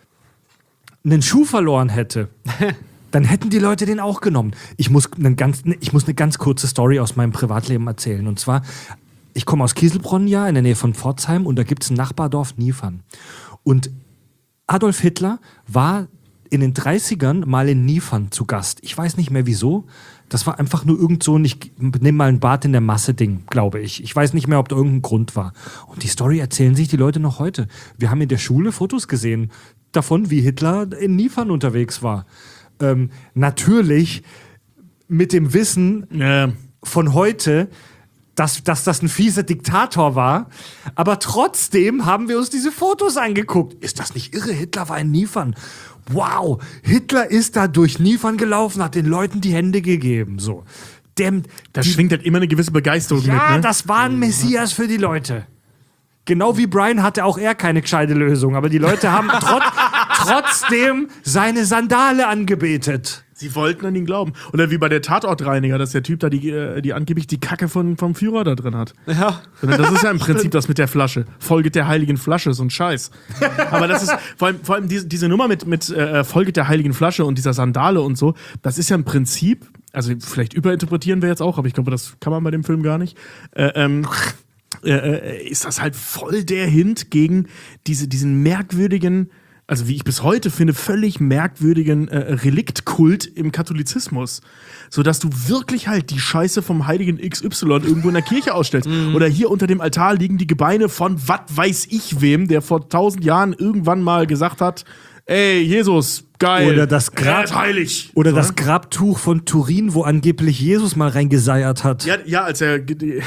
einen Schuh verloren hätte, dann hätten die Leute den auch genommen. Ich muss, einen ganz, ich muss eine ganz kurze Story aus meinem Privatleben erzählen. Und zwar, ich komme aus Kieselbronn, ja, in der Nähe von Pforzheim, und da gibt es ein Nachbardorf, Niefern. Und Adolf Hitler war in den dreißigern mal in Niefern zu Gast. Ich weiß nicht mehr wieso. Das war einfach nur irgend so ein, ich nehme mal ein Bad in der Masse-Ding, glaube ich. Ich weiß nicht mehr, ob da irgendein Grund war. Und die Story erzählen sich die Leute noch heute. Wir haben in der Schule Fotos gesehen davon, wie Hitler in Niefern unterwegs war. Ähm, natürlich mit dem Wissen Ja. von heute, dass, dass das ein fieser Diktator war. Aber trotzdem haben wir uns diese Fotos angeguckt. Ist das nicht irre? Hitler war in Niefern. Wow, Hitler ist da durch Niefern gelaufen, hat den Leuten die Hände gegeben. So. Dem, Da die, schwingt halt immer eine gewisse Begeisterung ja, mit, ne? das war ein Messias für die Leute. Genau wie Brian hatte auch er keine gescheite Lösung. Aber die Leute haben trot, trotzdem seine Sandale angebetet. Sie wollten an ihn glauben. Oder wie bei der Tatortreiniger, dass der Typ da die, äh, die angeblich die Kacke von, vom Führer da drin hat. Ja. Sondern das ist ja im Prinzip das mit der Flasche. Folge der heiligen Flasche, so ein Scheiß. Aber das ist, vor allem, vor allem diese, diese Nummer mit, mit äh, Folge der heiligen Flasche und dieser Sandale und so, das ist ja im Prinzip, also vielleicht überinterpretieren wir jetzt auch, aber ich glaube, das kann man bei dem Film gar nicht. Äh, ähm, äh, äh, ist das halt voll der Hint gegen diese, diesen merkwürdigen, also wie ich bis heute finde, völlig merkwürdigen äh, Reliktkult im Katholizismus. So dass du wirklich halt die Scheiße vom heiligen X Y irgendwo in der Kirche ausstellst. Oder hier unter dem Altar liegen die Gebeine von was weiß ich wem, der vor tausend Jahren irgendwann mal gesagt hat, ey, Jesus, geil. Oder das Grab- er ist heilig. Oder So, das ne? Grabtuch von Turin, wo angeblich Jesus mal reingeseiert hat. Ja, ja, als er ge- die-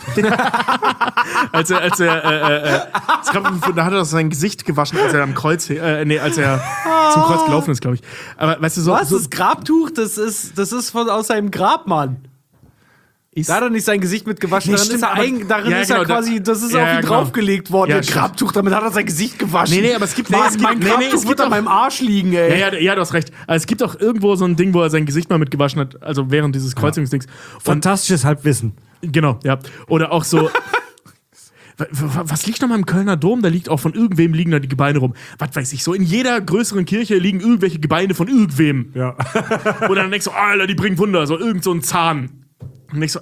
als er als er äh, äh, es gab, da hat er sein Gesicht gewaschen, als er am Kreuz äh, nee, als er zum Kreuz gelaufen ist, glaube ich. Aber weißt du so, Was? so Das Grabtuch, das ist, das ist von, aus seinem Grab, Mann. ist, Da hat er nicht sein Gesicht mit gewaschen. Nee, darin stimmt, ist er, aber- ein, darin ja, ist er genau, da- quasi, das ist ja, auf ihn genau. draufgelegt worden. Ja, Ein stimmt. Grabtuch, damit hat er sein Gesicht gewaschen. Nee, nee, aber es gibt- nee, Mann, es gibt- mein nee, nee, Grabtuch es gibt wird an doch- meinem Arsch liegen, ey. ja, ja, ja, du hast recht. Also es gibt auch irgendwo so ein Ding, wo er sein Gesicht mal mit gewaschen hat, also während dieses Kreuzungsdings. Und Fantastisches Halbwissen. genau, ja. Oder auch so Was liegt noch mal im Kölner Dom? Da liegt auch von irgendwem liegen da die Gebeine rum. Was weiß ich, so in jeder größeren Kirche liegen irgendwelche Gebeine von irgendwem. Ja. Wo dann denkst du, Alter, die bringen Wunder, so irgend so ein Zahn. Und denkst so,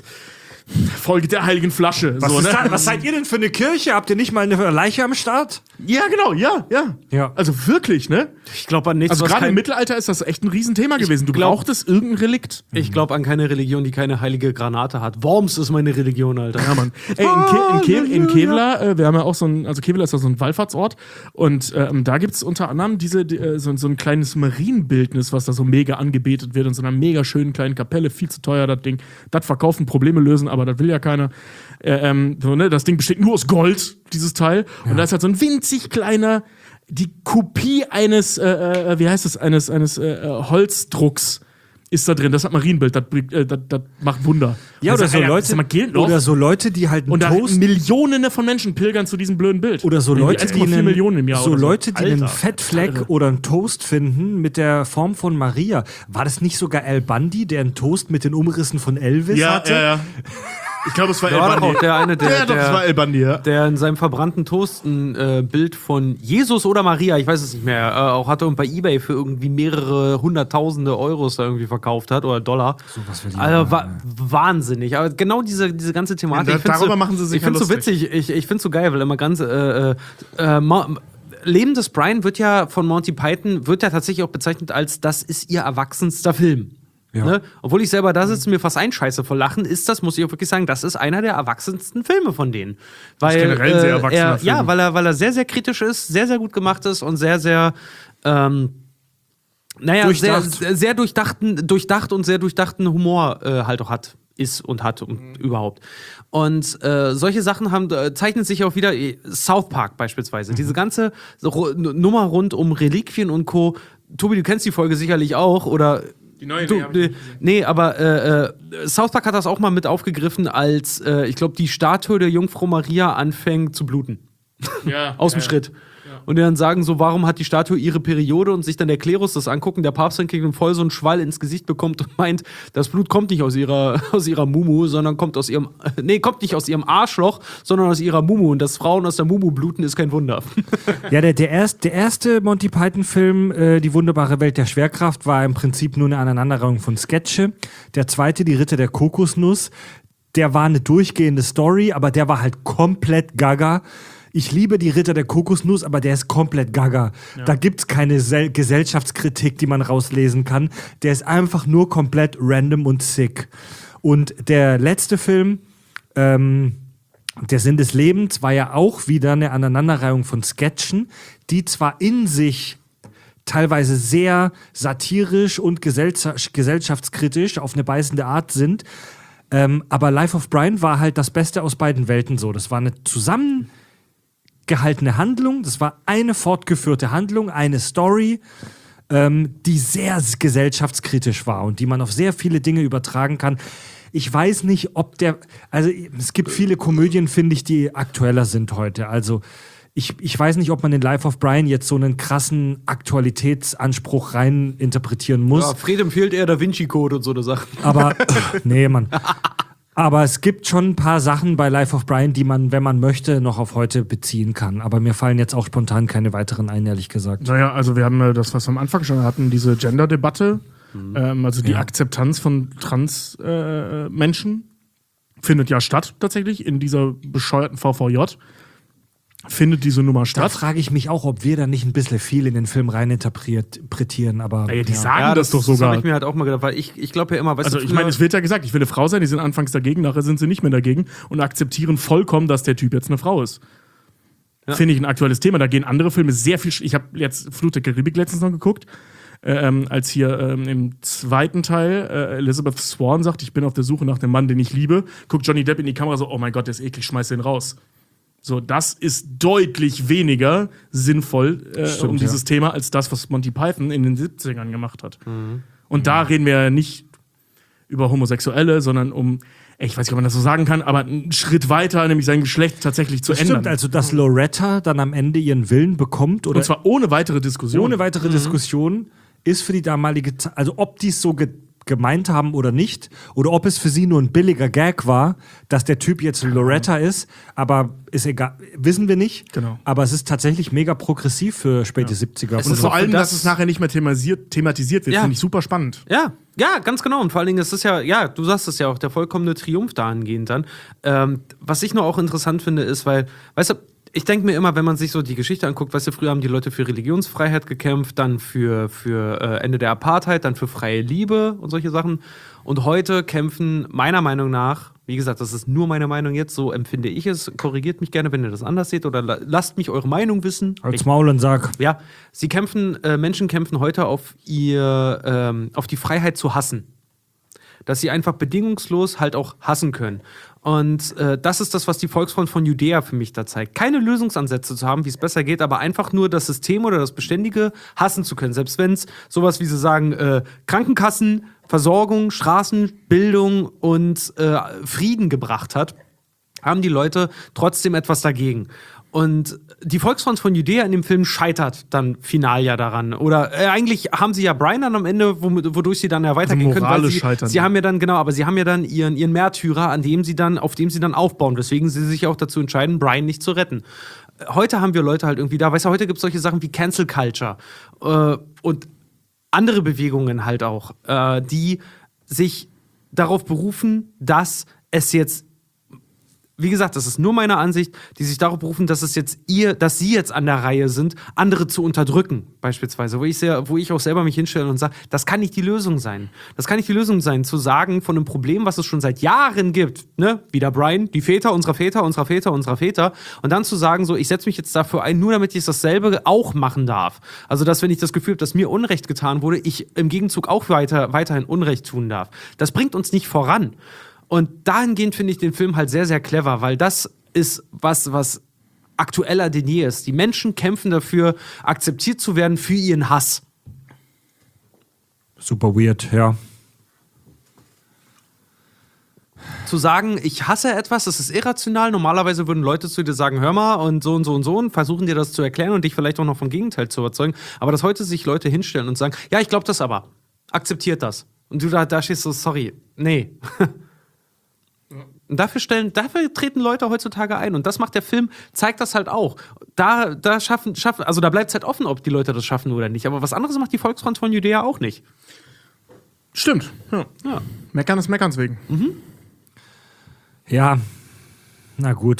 Folge der heiligen Flasche. Was, so, ist ne? da, was seid ihr denn für eine Kirche? Habt ihr nicht mal eine Leiche am Start? Ja, genau, ja, ja. Ja. Also wirklich, ne? Ich glaube an nichts, Also was gerade kein, im Mittelalter ist das echt ein Riesenthema gewesen. Du glaub- brauchtest irgendein Relikt. Ich glaube an keine Religion, die keine heilige Granate hat. Worms ist meine Religion, Alter. Ja, Mann. Ey, in, Ke in, Ke in Kevlar, äh, wir haben ja auch so ein, also Kevlar ist ja so ein Wallfahrtsort und ähm, da gibt es unter anderem diese, die, äh, so, so ein kleines Marienbildnis, was da so mega angebetet wird in so einer mega schönen kleinen Kapelle, viel zu teuer, das Ding. Das verkaufen, Probleme lösen, aber das will ja keiner. Äh, ähm, so, ne? Das Ding besteht nur aus Gold, dieses Teil. Ja. Und da ist halt so ein winzig kleiner, die Kopie eines, äh, äh, wie heißt das, eines, eines äh, Holzdrucks ist da drin. Das hat Marienbild, das, äh, das, das macht Wunder. Ja, Und oder das so sagt, Leute, sag mal, gilt noch? oder so Leute, die halt einen Und da Toast Millionen von Menschen pilgern zu diesem blöden Bild. oder so Irgendwie Leute, die eins Komma vier einen, Millionen im Jahr so oder so. Leute, die einen Alter. Fettfleck Alter. oder einen Toast finden mit der Form von Maria. War das nicht sogar Al Bundy, der einen Toast mit den Umrissen von Elvis Ja, hatte? ja, ja. Ich glaube, es war Ja, El doch, Bundy. der eine, der- ja, doch, der- es war El Bundy, ja. Der in seinem verbrannten Toast ein äh, Bild von Jesus oder Maria, ich weiß es nicht mehr, äh, auch hatte und bei eBay für irgendwie mehrere hunderttausende Euros da irgendwie verkauft hat oder Dollar. was will die Also machen, wa wahnsinnig. Aber genau diese, diese ganze Thematik. Ja, da- ich find's darüber so, machen sie sich Ich finde ja so lustig. witzig, ich, ich finde so geil, weil immer ganz. Äh, äh, äh, Ma- Leben des Brian wird ja von Monty Python, wird ja tatsächlich auch bezeichnet als, das ist ihr erwachsenster Film. Ja. Ne? Obwohl ich selber da sitze, mir fast einscheiße vor Lachen, ist das, muss ich auch wirklich sagen, das ist einer der erwachsensten Filme von denen. Weil, generell ein sehr äh, erwachsener er, Film. Ja, weil er, weil er sehr, sehr kritisch ist, sehr, sehr gut gemacht ist und sehr, sehr ähm, naja, sehr, Durchdacht. sehr durchdachten, durchdacht und sehr durchdachten Humor äh, halt auch hat, ist und hat und Mhm. überhaupt. Und äh, solche Sachen haben, äh, zeichnen sich auch wieder, äh, South Park beispielsweise, Mhm. diese ganze so, Nummer rund um Reliquien und Co. Tobi, du kennst die Folge sicherlich auch, oder Die neue, Du, nee, hab ich nee, nicht gesehen. nee, aber äh, äh, South Park hat das auch mal mit aufgegriffen, als äh, ich glaube, die Statue der Jungfrau Maria anfängt zu bluten. Ja, Aus dem ja, Schritt. Und die dann sagen so, warum hat die Statue ihre Periode und sich dann der Klerus das angucken, der Papst dann kriegt und voll so einen Schwall ins Gesicht bekommt und meint, das Blut kommt nicht aus ihrer, aus ihrer Mumu, sondern kommt aus ihrem, nee, kommt nicht aus ihrem Arschloch, sondern aus ihrer Mumu. Und dass Frauen aus der Mumu bluten, ist kein Wunder. Ja, der, der, erst, der erste Monty Python-Film, äh, Die wunderbare Welt der Schwerkraft, war im Prinzip nur eine Aneinanderreihung von Sketche. Der zweite, Die Ritter der Kokosnuss, der war eine durchgehende Story, aber der war halt komplett gaga. Ich liebe die Ritter der Kokosnuss, aber der ist komplett gaga. Da gibt's keine Sel Gesellschaftskritik, die man rauslesen kann. Der ist einfach nur komplett random und sick. Und der letzte Film, ähm, Der Sinn des Lebens, war ja auch wieder eine Aneinanderreihung von Sketchen, die zwar in sich teilweise sehr satirisch und gesellschaft gesellschaftskritisch auf eine beißende Art sind, ähm, aber Life of Brian war halt das Beste aus beiden Welten so. Das war eine zusammen gehaltene Handlung, das war eine fortgeführte Handlung, eine Story, ähm, die sehr gesellschaftskritisch war und die man auf sehr viele Dinge übertragen kann. Ich weiß nicht, ob der, also es gibt viele Komödien, finde ich, die aktueller sind heute. Also ich, ich weiß nicht, ob man in Life of Brian jetzt so einen krassen Aktualitätsanspruch rein interpretieren muss. Ja, Fred empfiehlt eher Da Vinci Code und so eine Sache. Aber, nee, Mann. Aber es gibt schon ein paar Sachen bei Life of Brian, die man, wenn man möchte, noch auf heute beziehen kann. Aber mir fallen jetzt auch spontan keine weiteren ein, ehrlich gesagt. Naja, also wir haben äh, das, was wir am Anfang schon hatten, diese Gender-Debatte, ähm, also die Ja. Akzeptanz von Trans-Menschen findet ja statt tatsächlich in dieser bescheuerten V V J. Findet diese Nummer Da statt. frage ich mich auch, ob wir da nicht ein bisschen viel in den Film reininterpretieren. Aber Naja, die ja. sagen das, doch Das sogar. habe ich mir halt auch mal gedacht, weil ich, ich glaube ja immer, weißt Also du, ich meine, es wird ja gesagt, ich will eine Frau sein, die sind anfangs dagegen, nachher sind sie nicht mehr dagegen und akzeptieren vollkommen, dass der Typ jetzt eine Frau ist. Ja. Finde ich ein aktuelles Thema. Da gehen andere Filme sehr viel. sch- Ich habe jetzt Flut der Karibik letztens noch geguckt, ähm, als hier ähm, im zweiten Teil äh, Elizabeth Swann sagt, ich bin auf der Suche nach dem Mann, den ich liebe. Guckt Johnny Depp in die Kamera so, oh mein Gott, der ist eklig, schmeiß den raus. So, das ist deutlich weniger sinnvoll äh, Stimmt, um dieses ja. Thema als das, was Monty Python in den siebzigern gemacht hat. Und da reden wir ja nicht über Homosexuelle, sondern um, ey, ich weiß nicht, ob man das so sagen kann, aber einen Schritt weiter, nämlich sein Geschlecht tatsächlich zu Das ändern. stimmt, also dass Loretta dann am Ende ihren Willen bekommt oder Und zwar ohne weitere Diskussion. ohne weitere Diskussion ist für die damalige Zeit, also ob dies so ge gemeint haben oder nicht. Oder ob es für sie nur ein billiger Gag war, dass der Typ jetzt Loretta ist. Aber ist egal, wissen wir nicht. Genau. Aber es ist tatsächlich mega progressiv für späte siebziger. Und vor allem, dass es nachher nicht mehr thematisiert, thematisiert wird, Ja. finde ich super spannend. Ja, ja, ganz genau. Und vor allen Dingen, es ist ja, ja, du sagst es ja auch, der vollkommene Triumph dahingehend dann. Ähm, was ich nur auch interessant finde, ist, weil, weißt du, ich denke mir immer, wenn man sich so die Geschichte anguckt, weißt du, früher haben die Leute für Religionsfreiheit gekämpft, dann für, für äh, Ende der Apartheid, dann für freie Liebe und solche Sachen. Und heute kämpfen meiner Meinung nach, wie gesagt, das ist nur meine Meinung jetzt, so empfinde ich es, korrigiert mich gerne, wenn ihr das anders seht oder la- lasst mich eure Meinung wissen. Als Maul und sag. Ja, sie kämpfen, äh, Menschen kämpfen heute auf ihr, ähm, auf die Freiheit zu hassen. Dass sie einfach bedingungslos halt auch hassen können. Und äh, das ist das, was die Volksfront von Judäa für mich da zeigt. Keine Lösungsansätze zu haben, wie es besser geht, aber einfach nur das System oder das Beständige hassen zu können. Selbst wenn es sowas wie sie sagen, äh, Krankenkassen, Versorgung, Straßen, Bildung und äh, Frieden gebracht hat, haben die Leute trotzdem etwas dagegen. Und die Volksfront von Judäa in dem Film scheitert dann final ja daran. Oder äh, eigentlich haben sie ja Brian dann am Ende, womit, wodurch sie dann ja weitergehen Also können. Weil moralisch sie, scheitern. sie haben ja dann, genau, aber sie haben ja dann ihren, ihren Märtyrer, an dem sie dann, auf dem sie dann aufbauen. Weswegen sie sich auch dazu entscheiden, Brian nicht zu retten. Heute haben wir Leute halt irgendwie da, weißt du, heute gibt es solche Sachen wie Cancel Culture. Äh, und andere Bewegungen halt auch, äh, die sich darauf berufen, dass es jetzt, wie gesagt, das ist nur meine Ansicht, die sich darauf berufen, dass es jetzt ihr, dass sie jetzt an der Reihe sind, andere zu unterdrücken, beispielsweise, wo ich sehr, wo ich auch selber mich hinstelle und sage, das kann nicht die Lösung sein. Das kann nicht die Lösung sein, zu sagen von einem Problem, was es schon seit Jahren gibt, ne, wieder Brian, die Väter unserer Väter, unserer Väter, unserer Väter, und dann zu sagen, so, ich setze mich jetzt dafür ein, nur damit ich dasselbe auch machen darf. Also, dass wenn ich das Gefühl habe, dass mir Unrecht getan wurde, ich im Gegenzug auch weiter, weiterhin Unrecht tun darf. Das bringt uns nicht voran. Und dahingehend finde ich den Film halt sehr, sehr clever, weil das ist was, was aktueller denn je ist. Die Menschen kämpfen dafür, akzeptiert zu werden für ihren Hass. Super weird, ja. Zu sagen, ich hasse etwas, das ist irrational. Normalerweise würden Leute zu dir sagen, hör mal und so und so und so und versuchen dir das zu erklären und dich vielleicht auch noch vom Gegenteil zu überzeugen. Aber dass heute sich Leute hinstellen und sagen, ja, ich glaube das aber. Akzeptiert das. Und du da, da stehst so, sorry, nee. Und dafür, stellen, dafür treten Leute heutzutage ein. Und das macht der Film, zeigt das halt auch. Da, da schaffen, schaffen, also da bleibt es halt offen, ob die Leute das schaffen oder nicht. Aber was anderes macht die Volksfront von Judäa auch nicht. Stimmt. Ja. Ja. Meckern ist Meckerns wegen. Ja, na gut.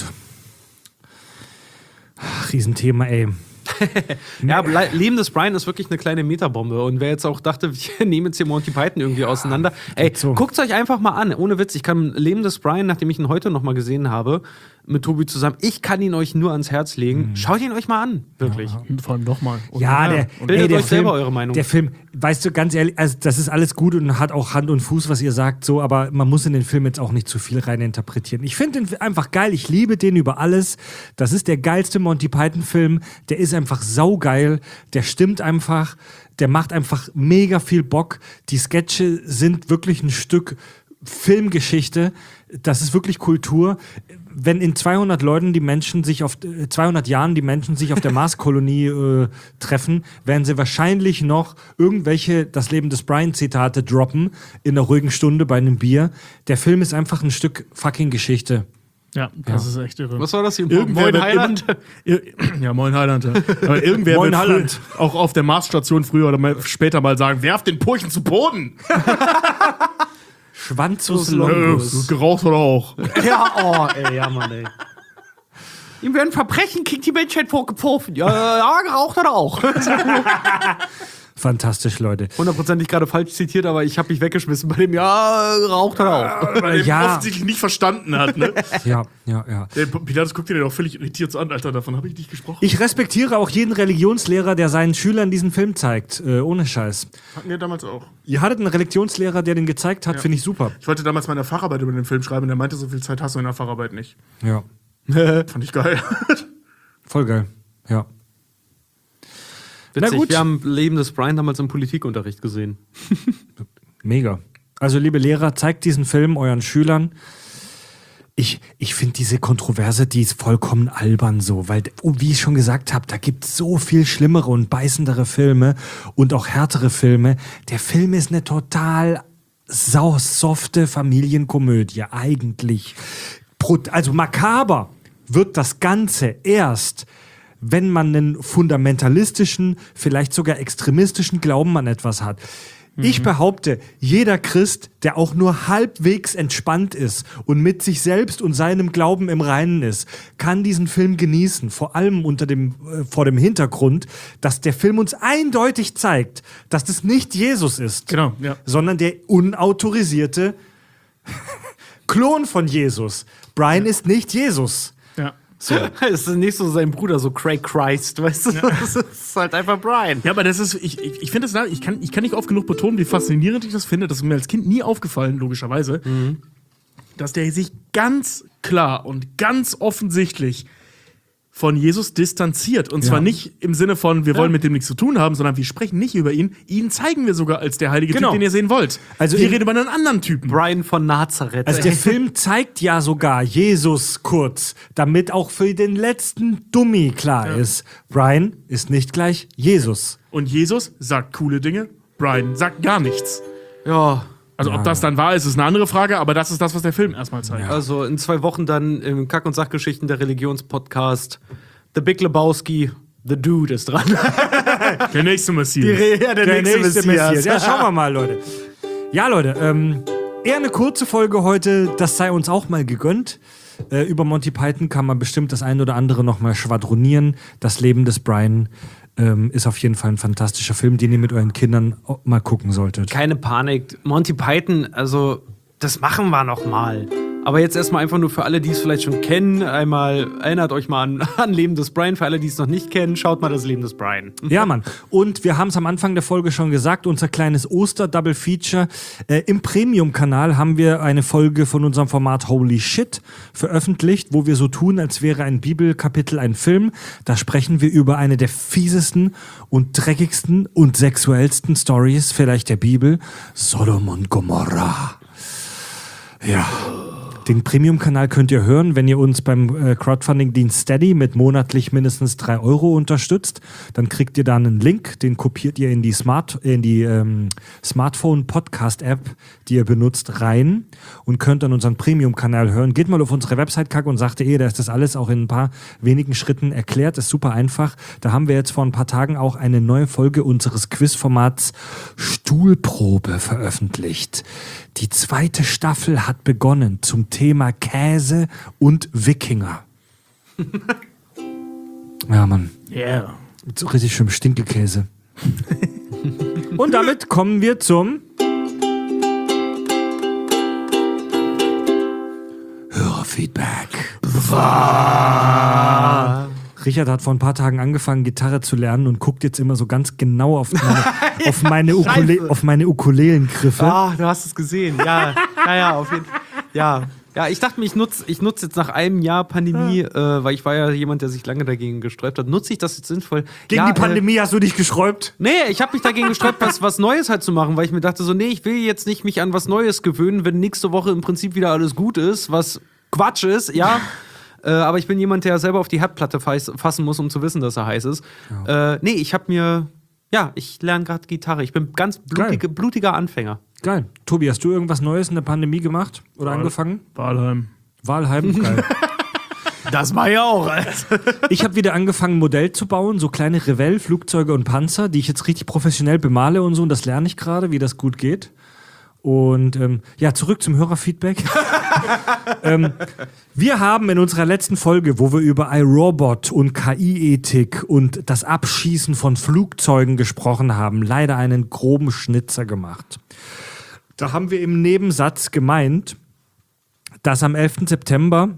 Riesenthema, ey. Ja, Le- Leben des Brian ist wirklich eine kleine Metabombe. Und wer jetzt auch dachte, wir nehmen jetzt hier Monty Python irgendwie auseinander. Ey, so. guckt's euch einfach mal an. Ohne Witz, ich kann Leben des Brian, nachdem ich ihn heute noch mal gesehen habe, mit Tobi zusammen, ich kann ihn euch nur ans Herz legen. Schaut ihn euch mal an, wirklich. Und vor allem nochmal. Ja, der, Bildet ey, der euch Film, selber eure Meinung. Der Film, weißt du, ganz ehrlich, also das ist alles gut und hat auch Hand und Fuß, was ihr sagt, so, aber man muss in den Film jetzt auch nicht zu viel rein interpretieren. Ich finde den einfach geil, ich liebe den über alles. Das ist der geilste Monty Python-Film, der ist einfach saugeil, der stimmt einfach, der macht einfach mega viel Bock. Die Sketche sind wirklich ein Stück Filmgeschichte, das ist wirklich Kultur. Wenn in zweihundert Leuten die Menschen sich auf äh, zweihundert Jahren die Menschen sich auf der Marskolonie äh, treffen, werden sie wahrscheinlich noch irgendwelche das Leben des Brian Zitate droppen in einer ruhigen Stunde bei einem Bier. Der Film ist einfach ein Stück fucking Geschichte. Ja, das ist echt irre. Was war das hier? Irgendwer Moin wird Heiland? immer- Ir- Ja, moin Heiland. Ja. Aber irgendwer Moin wird früh, Heiland. auch auf der Marsstation früher oder mal, später mal sagen, werft den Purchen zu Boden. Schwanzus Äh, Longus. geraucht oder auch. Ja, oh, ey, ja, Mann, ey. Ihm werden Verbrechen gegen die Menschheit vorgeworfen. Ja, ja, geraucht hat er auch. Fantastisch, Leute. Hundertprozentig gerade falsch zitiert, aber ich habe mich weggeschmissen bei dem, ja, geraucht hat er auch. Weil er Ja. offensichtlich nicht verstanden hat. Ne? Ja, ja, ja. Der Pilatus guckt dir den auch völlig irritiert so an. Alter, davon habe ich nicht gesprochen. Ich respektiere auch jeden Religionslehrer, der seinen Schülern diesen Film zeigt. Äh, ohne Scheiß. Hatten wir damals auch. Ihr hattet einen Religionslehrer, der den gezeigt hat, finde ich super. Ich wollte damals meine Facharbeit über den Film schreiben und der meinte, so viel Zeit hast du in der Facharbeit nicht. Ja. Fand ich geil. Voll geil. Ja. Witzig, Na gut. wir haben Leben des Brian damals im Politikunterricht gesehen. Mega. Also, liebe Lehrer, zeigt diesen Film euren Schülern. Ich, ich finde diese Kontroverse, die ist vollkommen albern so, weil, oh, wie ich schon gesagt habe, da gibt es so viel schlimmere und beißendere Filme und auch härtere Filme. Der Film ist eine total sausofte Familienkomödie eigentlich. Also makaber wird das Ganze erst, wenn man einen fundamentalistischen, vielleicht sogar extremistischen Glauben an etwas hat. Ich behaupte, jeder Christ, der auch nur halbwegs entspannt ist und mit sich selbst und seinem Glauben im Reinen ist, kann diesen Film genießen. Vor allem unter dem, äh, vor dem Hintergrund, dass der Film uns eindeutig zeigt, dass das nicht Jesus ist, Genau, ja. sondern der unautorisierte Klon von Jesus. Brian ja. ist nicht Jesus. Ja. So. Es ist nicht so sein Bruder, so Craig Christ, weißt du? Ja. Das ist halt einfach Brian. Ja, aber das ist, ich, ich, ich finde das, ich kann, ich kann nicht oft genug betonen, wie faszinierend ich das finde. Das ist mir als Kind nie aufgefallen, logischerweise, mhm. dass der sich ganz klar und ganz offensichtlich von Jesus distanziert. Und zwar ja. nicht im Sinne von, wir ja. wollen mit dem nichts zu tun haben, sondern wir sprechen nicht über ihn. Ihn zeigen wir sogar als der heilige genau. Typ, den ihr sehen wollt. Also wir reden über einen anderen Typen. Brian von Nazareth. Also der Film zeigt ja sogar Jesus kurz, damit auch für den letzten Dummi klar ja. ist, Brian ist nicht gleich Jesus. Und Jesus sagt coole Dinge, Brian sagt gar nichts. Ja. Also ob das dann wahr ist, ist eine andere Frage, aber das ist das, was der Film erstmal zeigt. Ja. Also in zwei Wochen dann im Kack- und Sachgeschichten der Religionspodcast The Big Lebowski, The Dude ist dran. Der nächste Messias. Die, ja, der, der nächste, nächste Messias. Messias. Ja, schauen wir mal, Leute. Ja, Leute, ähm, eher eine kurze Folge heute, das sei uns auch mal gegönnt. Äh, über Monty Python kann man bestimmt das ein oder andere noch mal schwadronieren. Das Leben des Brian Ähm, ist auf jeden Fall ein fantastischer Film, den ihr mit euren Kindern mal gucken solltet. Keine Panik. Monty Python, also das machen wir noch mal. Aber jetzt erstmal einfach nur für alle, die es vielleicht schon kennen, einmal erinnert euch mal an, an Leben des Brian. Für alle, die es noch nicht kennen, schaut mal das Leben des Brian. Ja, Mann. Und wir haben es am Anfang der Folge schon gesagt, unser kleines Oster-Double-Feature. Äh, Im Premium-Kanal haben wir eine Folge von unserem Format Holy Shit veröffentlicht, wo wir so tun, als wäre ein Bibelkapitel ein Film. Da sprechen wir über eine der fiesesten und dreckigsten und sexuellsten Stories vielleicht der Bibel. Sodom und Gomorra. Ja. Den Premium-Kanal könnt ihr hören, wenn ihr uns beim äh, Crowdfunding-Dienst Steady mit monatlich mindestens drei Euro unterstützt. Dann kriegt ihr da einen Link, den kopiert ihr in die, Smart, in die ähm, Smartphone-Podcast-App, die ihr benutzt, rein und könnt dann unseren Premium-Kanal hören. Geht mal auf unsere Website, Kack und sagte eh, da ist das alles auch in ein paar wenigen Schritten erklärt. Ist super einfach. Da haben wir jetzt vor ein paar Tagen auch eine neue Folge unseres Quizformats Stuhlprobe veröffentlicht. Die zweite Staffel hat begonnen zum Thema Käse und Wikinger. Ja, Mann. Yeah. So richtig schön Stinkelkäse. Und damit kommen wir zum Hörerfeedback. Richard hat vor ein paar Tagen angefangen, Gitarre zu lernen und guckt jetzt immer so ganz genau auf meine, auf meine, Ukule, auf meine Ukulelengriffe. Ah, du hast es gesehen. Ja, ja, ja, auf jeden Fall. Ja. Ja, ich dachte mir, ich nutze ich nutz jetzt nach einem Jahr Pandemie, ja. äh, weil ich war ja jemand, der sich lange dagegen gesträubt hat, nutze ich das jetzt sinnvoll. Gegen ja, die Pandemie äh, hast du dich gesträubt? Nee, ich habe mich dagegen gesträubt, was, was Neues halt zu machen, weil ich mir dachte so, nee, ich will jetzt nicht mich an was Neues gewöhnen, wenn nächste Woche im Prinzip wieder alles gut ist, was Quatsch ist, ja. Äh, aber ich bin jemand, der selber auf die Herdplatte fassen muss, um zu wissen, dass er heiß ist. Ja. Äh, nee, ich habe mir, ja, ich lerne gerade Gitarre. Ich bin ganz blutige, blutiger Anfänger. Geil. Tobi, hast du irgendwas Neues in der Pandemie gemacht oder Wahl, angefangen? Walheim. Walheim, geil. Das war ja auch. Alter. Ich habe wieder angefangen, ein Modell zu bauen, so kleine Revell, Flugzeuge und Panzer, die ich jetzt richtig professionell bemale und so. Und das lerne ich gerade, wie das gut geht. Und ähm, ja, zurück zum Hörerfeedback. ähm, wir haben in unserer letzten Folge, wo wir über iRobot und K I-Ethik und das Abschießen von Flugzeugen gesprochen haben, leider einen groben Schnitzer gemacht. Da haben wir im Nebensatz gemeint, dass am elften September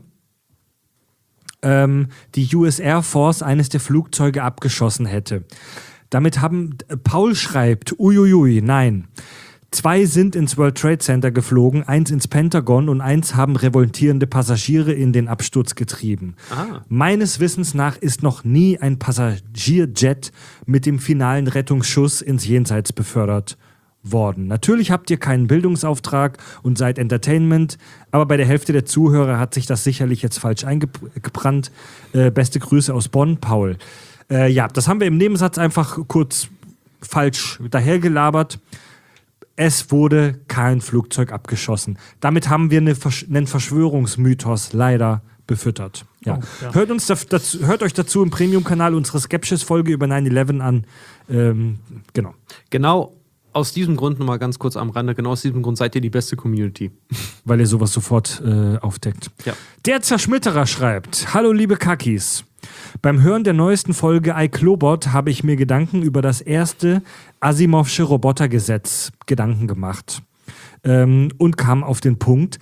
ähm, die U S Air Force eines der Flugzeuge abgeschossen hätte. Damit haben, äh, Paul schreibt, uiuiui, nein. Zwei sind ins World Trade Center geflogen, eins ins Pentagon und eins haben revoltierende Passagiere in den Absturz getrieben. Ah. Meines Wissens nach ist noch nie ein Passagierjet mit dem finalen Rettungsschuss ins Jenseits befördert worden. Natürlich habt ihr keinen Bildungsauftrag und seid Entertainment, aber bei der Hälfte der Zuhörer hat sich das sicherlich jetzt falsch eingebrannt. Äh, beste Grüße aus Bonn, Paul. Äh, ja, das haben wir im Nebensatz einfach kurz falsch dahergelabert. Es wurde kein Flugzeug abgeschossen. Damit haben wir eine Versch- einen Verschwörungsmythos leider befüttert. Ja. Oh, ja. Hört, uns daf- dazu, hört euch dazu im Premium-Kanal unsere Skepsis-Folge über neun elf an. Ähm, genau. Genau aus diesem Grund, nochmal ganz kurz am Rande, genau aus diesem Grund seid ihr die beste Community. Weil ihr sowas sofort äh, aufdeckt. Ja. Der Zerschmitterer schreibt: Hallo liebe Kakis. Beim Hören der neuesten Folge iClobot habe ich mir Gedanken über das erste Asimovsche Robotergesetz Gedanken gemacht. Ähm, und kam auf den Punkt,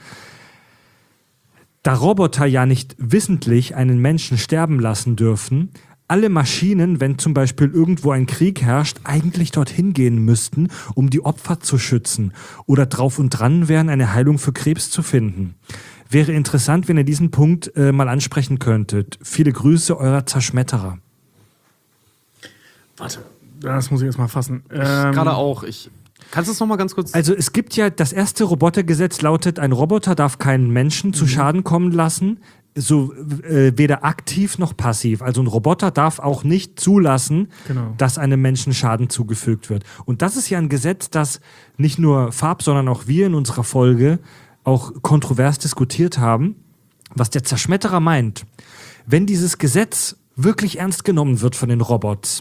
da Roboter ja nicht wissentlich einen Menschen sterben lassen dürfen, alle Maschinen, wenn zum Beispiel irgendwo ein Krieg herrscht, eigentlich dorthin gehen müssten, um die Opfer zu schützen oder drauf und dran wären, eine Heilung für Krebs zu finden. Wäre interessant, wenn ihr diesen Punkt äh, mal ansprechen könntet. Viele Grüße, euer Zerschmetterer. Warte, das muss ich jetzt mal fassen. Ähm, Gerade auch. Ich, kannst du es nochmal ganz kurz... Also es gibt ja, das erste Robotergesetz lautet, ein Roboter darf keinen Menschen zu Schaden kommen lassen, so äh, weder aktiv noch passiv. Also ein Roboter darf auch nicht zulassen, Genau. dass einem Menschen Schaden zugefügt wird. Und das ist ja ein Gesetz, das nicht nur Farb, sondern auch wir in unserer Folge auch kontrovers diskutiert haben. Was der Zerschmetterer meint, wenn dieses Gesetz wirklich ernst genommen wird von den Robots,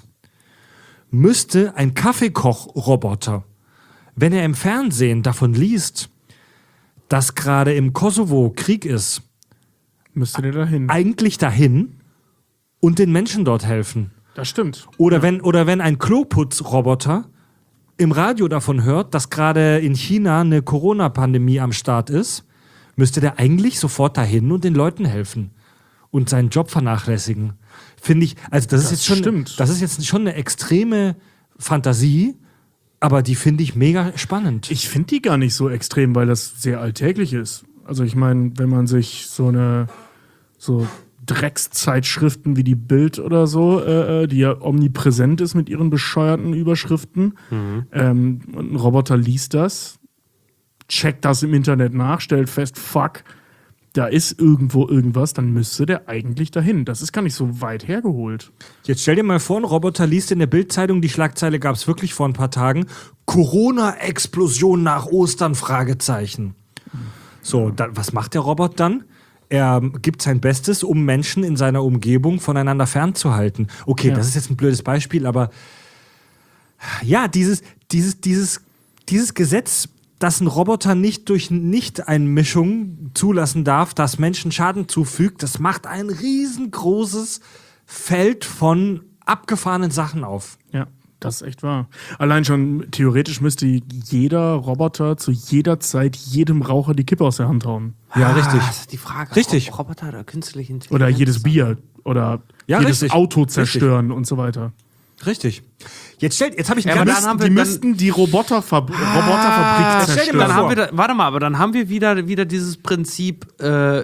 müsste ein Kaffeekoch-Roboter, wenn er im Fernsehen davon liest, dass gerade im Kosovo Krieg ist, müsste der dahin. eigentlich dahin und den Menschen dort helfen. Das stimmt. Oder, wenn, oder wenn ein Kloputzroboter im Radio davon hört, dass gerade in China eine Corona-Pandemie am Start ist, müsste der eigentlich sofort dahin und den Leuten helfen und seinen Job vernachlässigen. Finde ich, also das, ist jetzt schon, stimmt. das ist jetzt schon eine extreme Fantasie, aber die finde ich mega spannend. Ich finde die gar nicht so extrem, weil das sehr alltäglich ist. Also ich meine, wenn man sich so eine so Dreckszeitschriften wie die Bild oder so, äh, die ja omnipräsent ist mit ihren bescheuerten Überschriften, Mhm. ähm, und ein Roboter liest das, checkt das im Internet nach, stellt fest, fuck, da ist irgendwo irgendwas, dann müsste der eigentlich dahin. Das ist gar nicht so weit hergeholt. Jetzt stell dir mal vor, ein Roboter liest in der Bild-Zeitung, die Schlagzeile gab es wirklich vor ein paar Tagen, Corona-Explosion nach Ostern, Fragezeichen. So, da, was macht der Roboter dann? Er gibt sein Bestes, um Menschen in seiner Umgebung voneinander fernzuhalten. Okay, Ja. das ist jetzt ein blödes Beispiel, aber ja, dieses, dieses, dieses, dieses Gesetz, dass ein Roboter nicht durch Nicht-Einmischung zulassen darf, dass Menschen Schaden zufügt, das macht ein riesengroßes Feld von abgefahrenen Sachen auf. Ja, das ist echt wahr. Allein schon theoretisch müsste jeder Roboter zu jeder Zeit jedem Raucher die Kippe aus der Hand hauen. Ja, richtig. Ah, das ist die Frage. Richtig. Ro- Roboter oder künstliche Intelligenz? Oder jedes Bier. Oder Ja, jedes richtig. Auto zerstören und so weiter. Richtig. Jetzt stellt, jetzt habe ich einen Ja, aber ganz dann haben wir Die dann- müssten die Roboterfab Roboterfabrik stell dir zerstören. mal Dann vor. haben wir da, warte mal, aber dann haben wir wieder, wieder dieses Prinzip äh,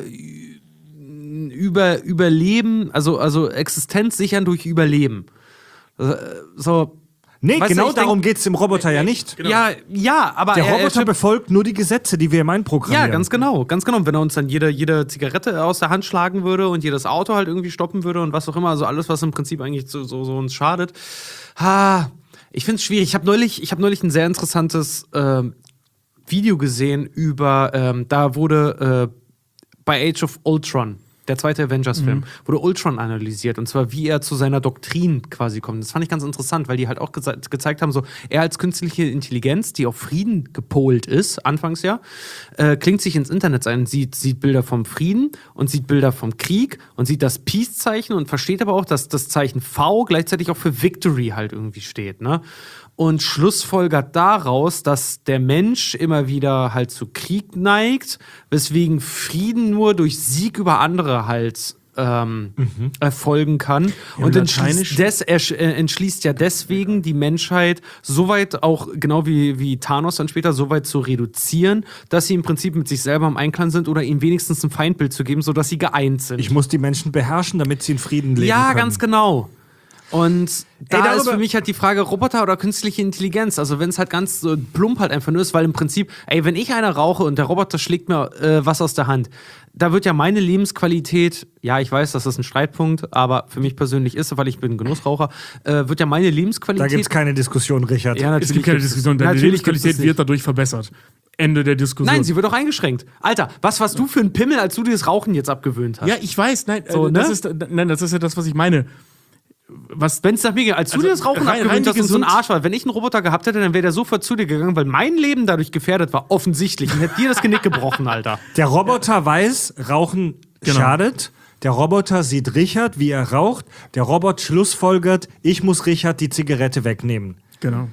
über Überleben, also, also Existenz sichern durch Überleben. Also, äh, so. Nee, Weißt du, genau ich denk- darum geht es dem Roboter ja nicht. Ja, ja, aber Der er, er Roboter stimmt- befolgt nur die Gesetze, die wir ihm einprogrammieren. Ja, ganz genau, ganz genau. Wenn er uns dann jede, jede Zigarette aus der Hand schlagen würde und jedes Auto halt irgendwie stoppen würde und was auch immer, also alles, was im Prinzip eigentlich so, so, so uns schadet. Ha, ich finde es schwierig. Ich habe neulich, ich hab neulich ein sehr interessantes ähm, Video gesehen über, ähm, da wurde äh, bei Age of Ultron, der zweite Avengers-Film, wurde Ultron analysiert. Und zwar, wie er zu seiner Doktrin quasi kommt. Das fand ich ganz interessant, weil die halt auch geze gezeigt haben, so, er als künstliche Intelligenz, die auf Frieden gepolt ist, anfangs ja, äh, klingt sich ins Internet ein, sieht, sieht Bilder vom Frieden und sieht Bilder vom Krieg und sieht das Peace-Zeichen und versteht aber auch, dass das Zeichen V gleichzeitig auch für Victory halt irgendwie steht, ne? Und schlussfolgert daraus, dass der Mensch immer wieder halt zu Krieg neigt, weswegen Frieden nur durch Sieg über andere halt ähm, erfolgen kann. Und entschließt, des, er äh, entschließt ja deswegen die Menschheit so weit auch, genau wie, wie Thanos dann später, so weit zu reduzieren, dass sie im Prinzip mit sich selber im Einklang sind oder ihnen wenigstens ein Feindbild zu geben, sodass sie geeint sind. Ich muss die Menschen beherrschen, damit sie in Frieden leben ja, können. ganz genau. Und da Ey, darüber- ist für mich halt die Frage, Roboter oder künstliche Intelligenz. Also wenn es halt ganz so plump halt einfach nur ist, weil im Prinzip, ey, wenn ich einer rauche und der Roboter schlägt mir äh, was aus der Hand, da wird ja meine Lebensqualität, ja, ich weiß, das ist ein Streitpunkt, aber für mich persönlich ist, weil ich bin Genussraucher, äh, wird ja meine Lebensqualität... Da gibt es keine Diskussion, Richard. Ja, natürlich Es gibt keine gibt's- Diskussion, deine natürlich gibt's Lebensqualität es nicht. wird dadurch verbessert. Ende der Diskussion. Nein, sie wird auch eingeschränkt. Alter, was warst du für ein Pimmel, als du dir das Rauchen jetzt abgewöhnt hast? ja, ich weiß, nein, So, äh, das ne? ist, nein, das ist ja das, was ich meine. Was, Wenn es nach mir geht, als du Also, dir das Rauchen rein- rein abgewöhnt die hast und so ein gesund- Arsch war, wenn ich einen Roboter gehabt hätte, dann wäre der sofort zu dir gegangen, weil mein Leben dadurch gefährdet war, offensichtlich. Und hätte dir das Genick gebrochen, Alter. Der Roboter weiß, Rauchen Genau. schadet. Der Roboter sieht Richard, wie er raucht. Der Roboter schlussfolgert, ich muss Richard die Zigarette wegnehmen. genau.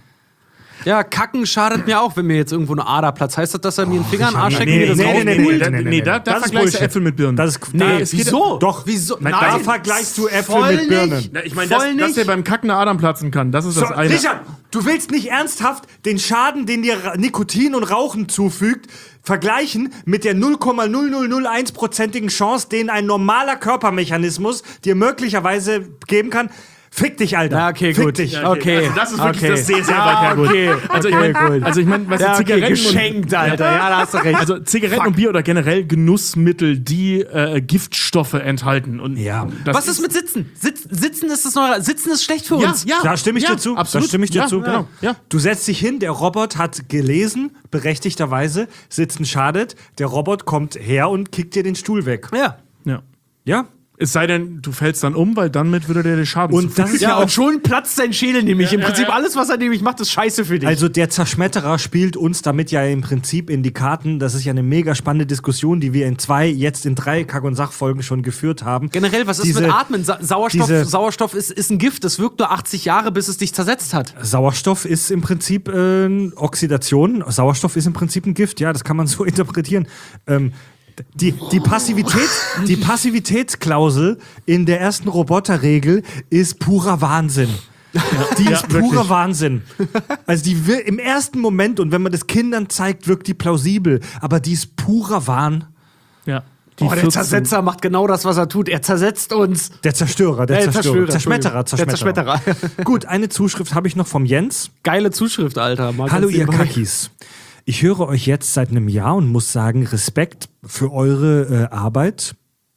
Ja, Kacken schadet mir auch, wenn mir jetzt irgendwo eine Ader platzt. Heißt das, dass er mir einen Finger in den Arsch steckt und nee, mir das nee, Rauchen nee, holt? nee, da, nee, nee, nee, da, da das ist vergleichst du Bullshit. Äpfel mit Birnen. Das ist, Nee, da, es geht- wieso? Doch. Wieso? Nein, Nein. da vergleichst du Äpfel Voll mit Birnen. nicht. Na, ich meine, dass, Voll dass nicht. der beim Kacken eine Adern platzen kann, das ist So, das eine. Richard, du willst nicht ernsthaft den Schaden, den dir Ra- Nikotin und Rauchen zufügt, vergleichen mit der null Komma null null null eins prozentigen Chance, den ein normaler Körpermechanismus dir möglicherweise geben kann. Fick dich, Alter. Ja, okay, Fick gut. dich. Ja, okay. Also das ist wirklich Okay. das sehr, sehr Ja, weit hergeholt. okay. Also ich Okay, meine, gut. also ich mein, was Ja, okay, Zigaretten geschenkt, Alter. Ja, da hast du recht. Also Zigaretten und Bier oder generell Genussmittel, die äh, Giftstoffe enthalten. Und Ja. das Was ist mit Sitzen? Sitz, Sitzen ist das neue. Sitzen ist schlecht für Ja, uns. ja. Da stimme ich ja, dir zu. Absolut. Da stimme ich dir ja, zu. Genau. Ja. Du setzt dich hin, der Robot hat gelesen, berechtigterweise, Sitzen schadet. Der Robot kommt her und kickt dir den Stuhl weg. Ja. Ja. Ja? Es sei denn, du fällst dann um, weil damit würde der den Schaden Und zufügen. das ist Ja, ja und auch. schon platzt sein Schädel nämlich. Im Prinzip alles, was er nämlich macht, ist scheiße für dich. Also der Zerschmetterer spielt uns damit ja im Prinzip in die Karten. Das ist ja eine mega spannende Diskussion, die wir in zwei, jetzt in drei Kack- und Sachfolgen schon geführt haben. Generell, was ist Diese- mit Atmen? Sa Sauerstoff, diese- Sauerstoff ist, ist ein Gift. Das wirkt nur achtzig Jahre, bis es dich zersetzt hat. Sauerstoff ist im Prinzip äh, Oxidation. Sauerstoff ist im Prinzip ein Gift. Ja, das kann man so interpretieren. Ähm, Die, die, Passivität, die Passivitätsklausel in der ersten Roboterregel ist purer Wahnsinn. Die Ja, ist purer wirklich. Wahnsinn. Also die wir- im ersten Moment, und wenn man das Kindern zeigt, wirkt die plausibel, aber die ist purer Wahn. Ja. Die Oh, der vierzehn Zersetzer macht genau das, was er tut. Er zersetzt uns. Der Zerstörer, der Äh, Zerstörer. Zerstörer, Zerschmetterer, Entschuldigung. Zerschmetterer. Der Zerschmetterer. Gut, eine Zuschrift habe ich noch vom Jens. Geile Zuschrift, Alter. Mal Hallo ganz ihr nebenbei. Kakis. Ich höre euch jetzt seit einem Jahr und muss sagen, Respekt für eure äh, Arbeit.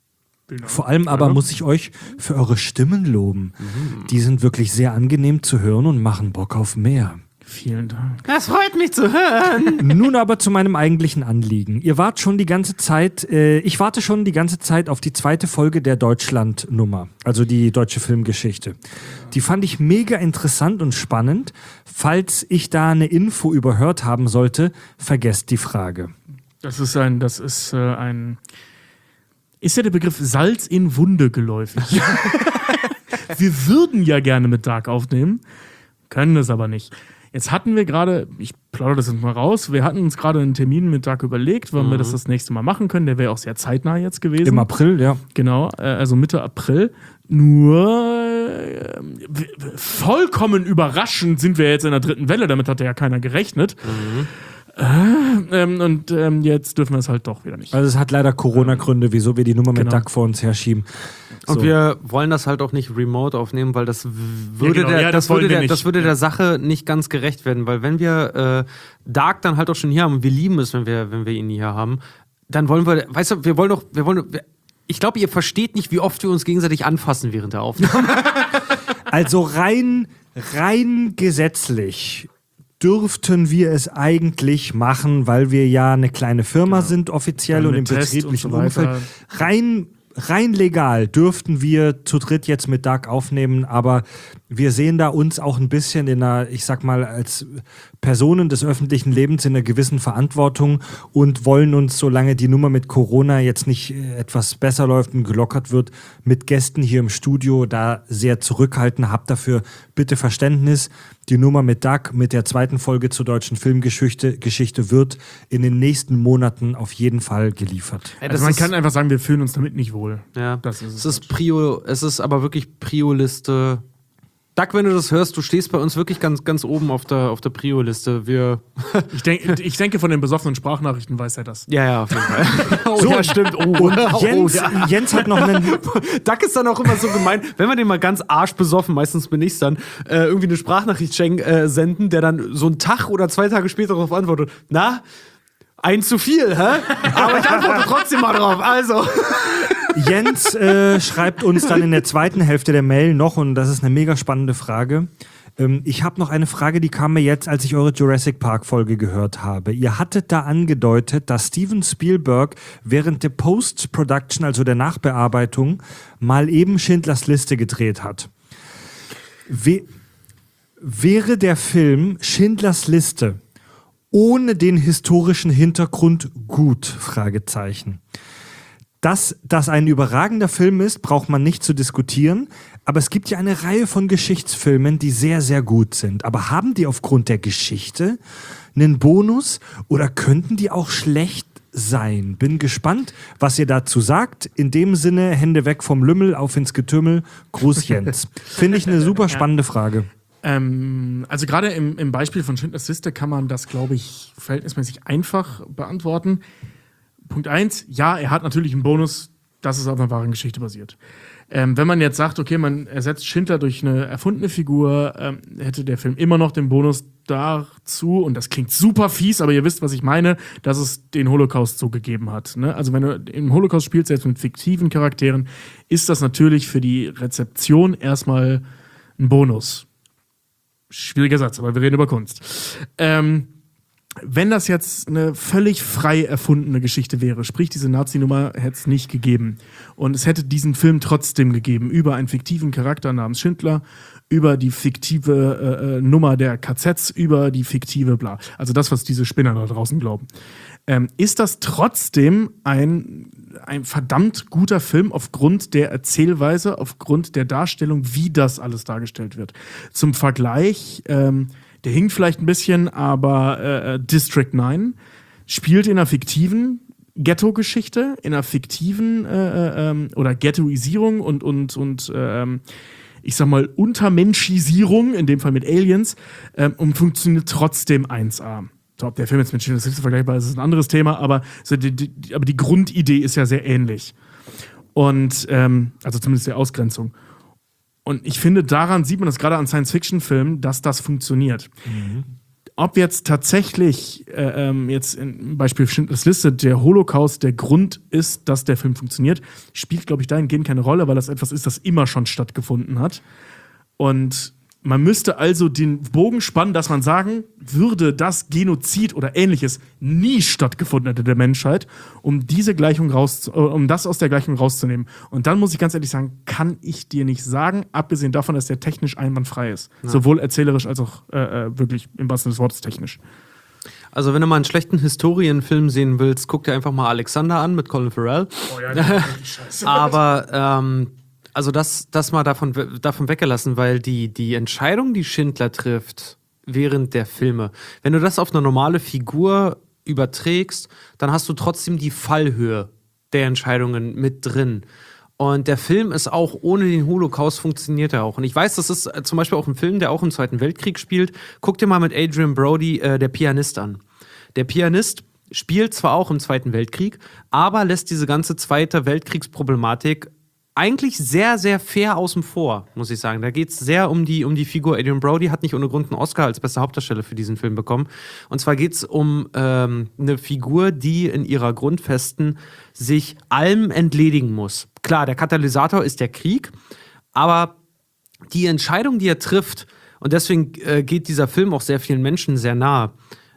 Vor allem aber muss ich euch für eure Stimmen loben. Die sind wirklich sehr angenehm zu hören und machen Bock auf mehr. Vielen Dank. Das freut mich zu hören. Nun aber zu meinem eigentlichen Anliegen. Ihr wart schon die ganze Zeit, äh, ich warte schon die ganze Zeit auf die zweite Folge der Deutschland-Nummer, also die deutsche Filmgeschichte. Die fand ich mega interessant und spannend. Falls ich da eine Info überhört haben sollte, vergesst die Frage. Das ist ein, das ist äh, ein. Ist ja der Begriff Salz in Wunde geläufig? Wir würden ja gerne mit Dark aufnehmen, können es aber nicht. Jetzt hatten wir gerade, ich plaudere das jetzt mal raus, wir hatten uns gerade einen Termin mit Dark überlegt, wann wir das das nächste Mal machen können. Der wäre auch sehr zeitnah jetzt gewesen. Im April, ja. Genau, äh, also Mitte April. Nur äh, w- w- vollkommen überraschend sind wir jetzt in der dritten Welle, damit hatte ja keiner gerechnet. Äh, ähm, und ähm, jetzt dürfen wir es halt doch wieder nicht. Also es hat leider Corona-Gründe, wieso wir die Nummer mit Genau. Duck vor uns herschieben. Und So. wir wollen das halt auch nicht remote aufnehmen, weil das w- würde, genau. der, Ja, das das wollen würde, wir der, nicht. das würde der Sache nicht ganz gerecht werden. Weil wenn wir äh, Dark dann halt auch schon hier haben, und wir lieben es, wenn wir, wenn wir ihn hier haben, dann wollen wir, weißt du, wir wollen doch, wir wollen, wir, ich glaube, ihr versteht nicht, wie oft wir uns gegenseitig anfassen während der Aufnahme. Also rein, rein gesetzlich dürften wir es eigentlich machen, weil wir ja eine kleine Firma sind offiziell Dann und im mit Test betrieblichen und so weiter. Umfeld. Rein, rein legal dürften wir zu dritt jetzt mit Dark aufnehmen, aber wir sehen da uns auch ein bisschen in einer, ich sag mal, als Personen des öffentlichen Lebens in einer gewissen Verantwortung und wollen uns, solange die Nummer mit Corona jetzt nicht äh, etwas besser läuft und gelockert wird, mit Gästen hier im Studio da sehr zurückhalten. Habt dafür bitte Verständnis. Die Nummer mit Doug, mit der zweiten Folge zur deutschen Filmgeschichte Geschichte wird in den nächsten Monaten auf jeden Fall geliefert. Ey, Also man kann einfach sagen, wir fühlen uns damit nicht wohl. ja, Das ist es es ist Prio, es ist aber wirklich Prio-Liste. Doug, wenn du das hörst, du stehst bei uns wirklich ganz, ganz oben auf der, auf der Prio-Liste. Wir Ich, denk, ich denke, von den besoffenen Sprachnachrichten weiß er das. ja, ja, auf jeden Fall. oh, So, ja, stimmt. Oh, Und Jens, oh, ja. Jens hat noch einen. Doug ist dann auch immer so gemein, wenn wir den mal ganz arschbesoffen, meistens bin ich's dann, äh, irgendwie eine Sprachnachricht schenken, äh, senden, der dann so einen Tag oder zwei Tage später darauf antwortet. Na, ein zu viel, hä? Aber ich antworte trotzdem mal drauf. Also. Jens äh, schreibt uns dann in der zweiten Hälfte der Mail noch, und das ist eine mega spannende Frage. Ähm, ich habe noch eine Frage, die kam mir jetzt, als ich eure Jurassic Park-Folge gehört habe. Ihr hattet da angedeutet, dass Steven Spielberg während der Post-Production, also der Nachbearbeitung, mal eben Schindlers Liste gedreht hat. We- wäre der Film Schindlers Liste ohne den historischen Hintergrund gut? Fragezeichen. Dass das ein überragender Film ist, braucht man nicht zu diskutieren. Aber es gibt ja eine Reihe von Geschichtsfilmen, die sehr, sehr gut sind. Aber haben die aufgrund der Geschichte einen Bonus oder könnten die auch schlecht sein? Bin gespannt, was ihr dazu sagt. In dem Sinne, Hände weg vom Lümmel, auf ins Getümmel. Gruß Jens. Finde ich eine super spannende Frage. Ähm, also gerade im, im Beispiel von Schindlers Liste kann man das, glaube ich, verhältnismäßig einfach beantworten. Punkt eins, ja, er hat natürlich einen Bonus, dass es auf einer wahren Geschichte basiert. Ähm, wenn man jetzt sagt, okay, man ersetzt Schindler durch eine erfundene Figur, ähm, hätte der Film immer noch den Bonus dazu, und das klingt super fies, aber ihr wisst, was ich meine, dass es den Holocaust so gegeben hat. Ne? Also wenn du im Holocaust spielst, selbst mit fiktiven Charakteren, ist das natürlich für die Rezeption erstmal ein Bonus. Schwieriger Satz, aber wir reden über Kunst. Ähm, Wenn das jetzt eine völlig frei erfundene Geschichte wäre, sprich diese Nazi-Nummer hätte es nicht gegeben und es hätte diesen Film trotzdem gegeben, über einen fiktiven Charakter namens Schindler, über die fiktive äh, Nummer der K Zs, über die fiktive bla. Also das, was diese Spinner da draußen glauben. Ähm, ist das trotzdem ein, ein verdammt guter Film aufgrund der Erzählweise, aufgrund der Darstellung, wie das alles dargestellt wird. Zum Vergleich, ähm, der hinkt vielleicht ein bisschen, aber äh, District neun spielt in einer fiktiven Ghetto-Geschichte, in einer fiktiven äh, ähm, oder Ghettoisierung und, und, und ähm, ich sag mal Untermenschisierung, in dem Fall mit Aliens, ähm, und funktioniert trotzdem eins A. So, ob der Film jetzt mit Schindlers Liste vergleichbar ist, ist ein anderes Thema, aber, so die, die, aber die Grundidee ist ja sehr ähnlich. Und, ähm, also zumindest die Ausgrenzung. Und ich finde, daran sieht man das gerade an Science-Fiction-Filmen, dass das funktioniert. Mhm. Ob jetzt tatsächlich, äh, ähm, jetzt im Beispiel Schindlers Liste, der Holocaust der Grund ist, dass der Film funktioniert, spielt, glaube ich, dahingehend keine Rolle, weil das etwas ist, das immer schon stattgefunden hat. Und man müsste also den Bogen spannen, dass man sagen würde, dass Genozid oder Ähnliches nie stattgefunden hätte der Menschheit, um diese Gleichung raus, um das aus der Gleichung rauszunehmen. Und dann muss ich ganz ehrlich sagen, kann ich dir nicht sagen, abgesehen davon, dass der technisch einwandfrei ist. Ja. Sowohl erzählerisch als auch äh, wirklich im wahrsten Sinne des Wortes technisch. Also wenn du mal einen schlechten Historienfilm sehen willst, guck dir einfach mal Alexander an mit Colin Farrell. Oh ja, das ist wirklich scheiße. Aber ähm, also das, das mal davon, davon weggelassen, weil die, die Entscheidung, die Schindler trifft während der Filme, wenn du das auf eine normale Figur überträgst, dann hast du trotzdem die Fallhöhe der Entscheidungen mit drin. Und der Film ist auch, ohne den Holocaust funktioniert er auch. Und ich weiß, das ist zum Beispiel auch ein Film, der auch im Zweiten Weltkrieg spielt. Guck dir mal mit Adrian Brody äh, Der Pianist an. Der Pianist spielt zwar auch im Zweiten Weltkrieg, aber lässt diese ganze Zweite Weltkriegsproblematik eigentlich sehr, sehr fair außen vor, muss ich sagen. Da geht es sehr um die, um die Figur. Adrian Brody hat nicht ohne Grund einen Oscar als beste Hauptdarsteller für diesen Film bekommen. Und zwar geht es um ähm, eine Figur, die in ihrer Grundfesten sich allem entledigen muss. Klar, der Katalysator ist der Krieg, aber die Entscheidung, die er trifft, und deswegen äh, geht dieser Film auch sehr vielen Menschen sehr nah,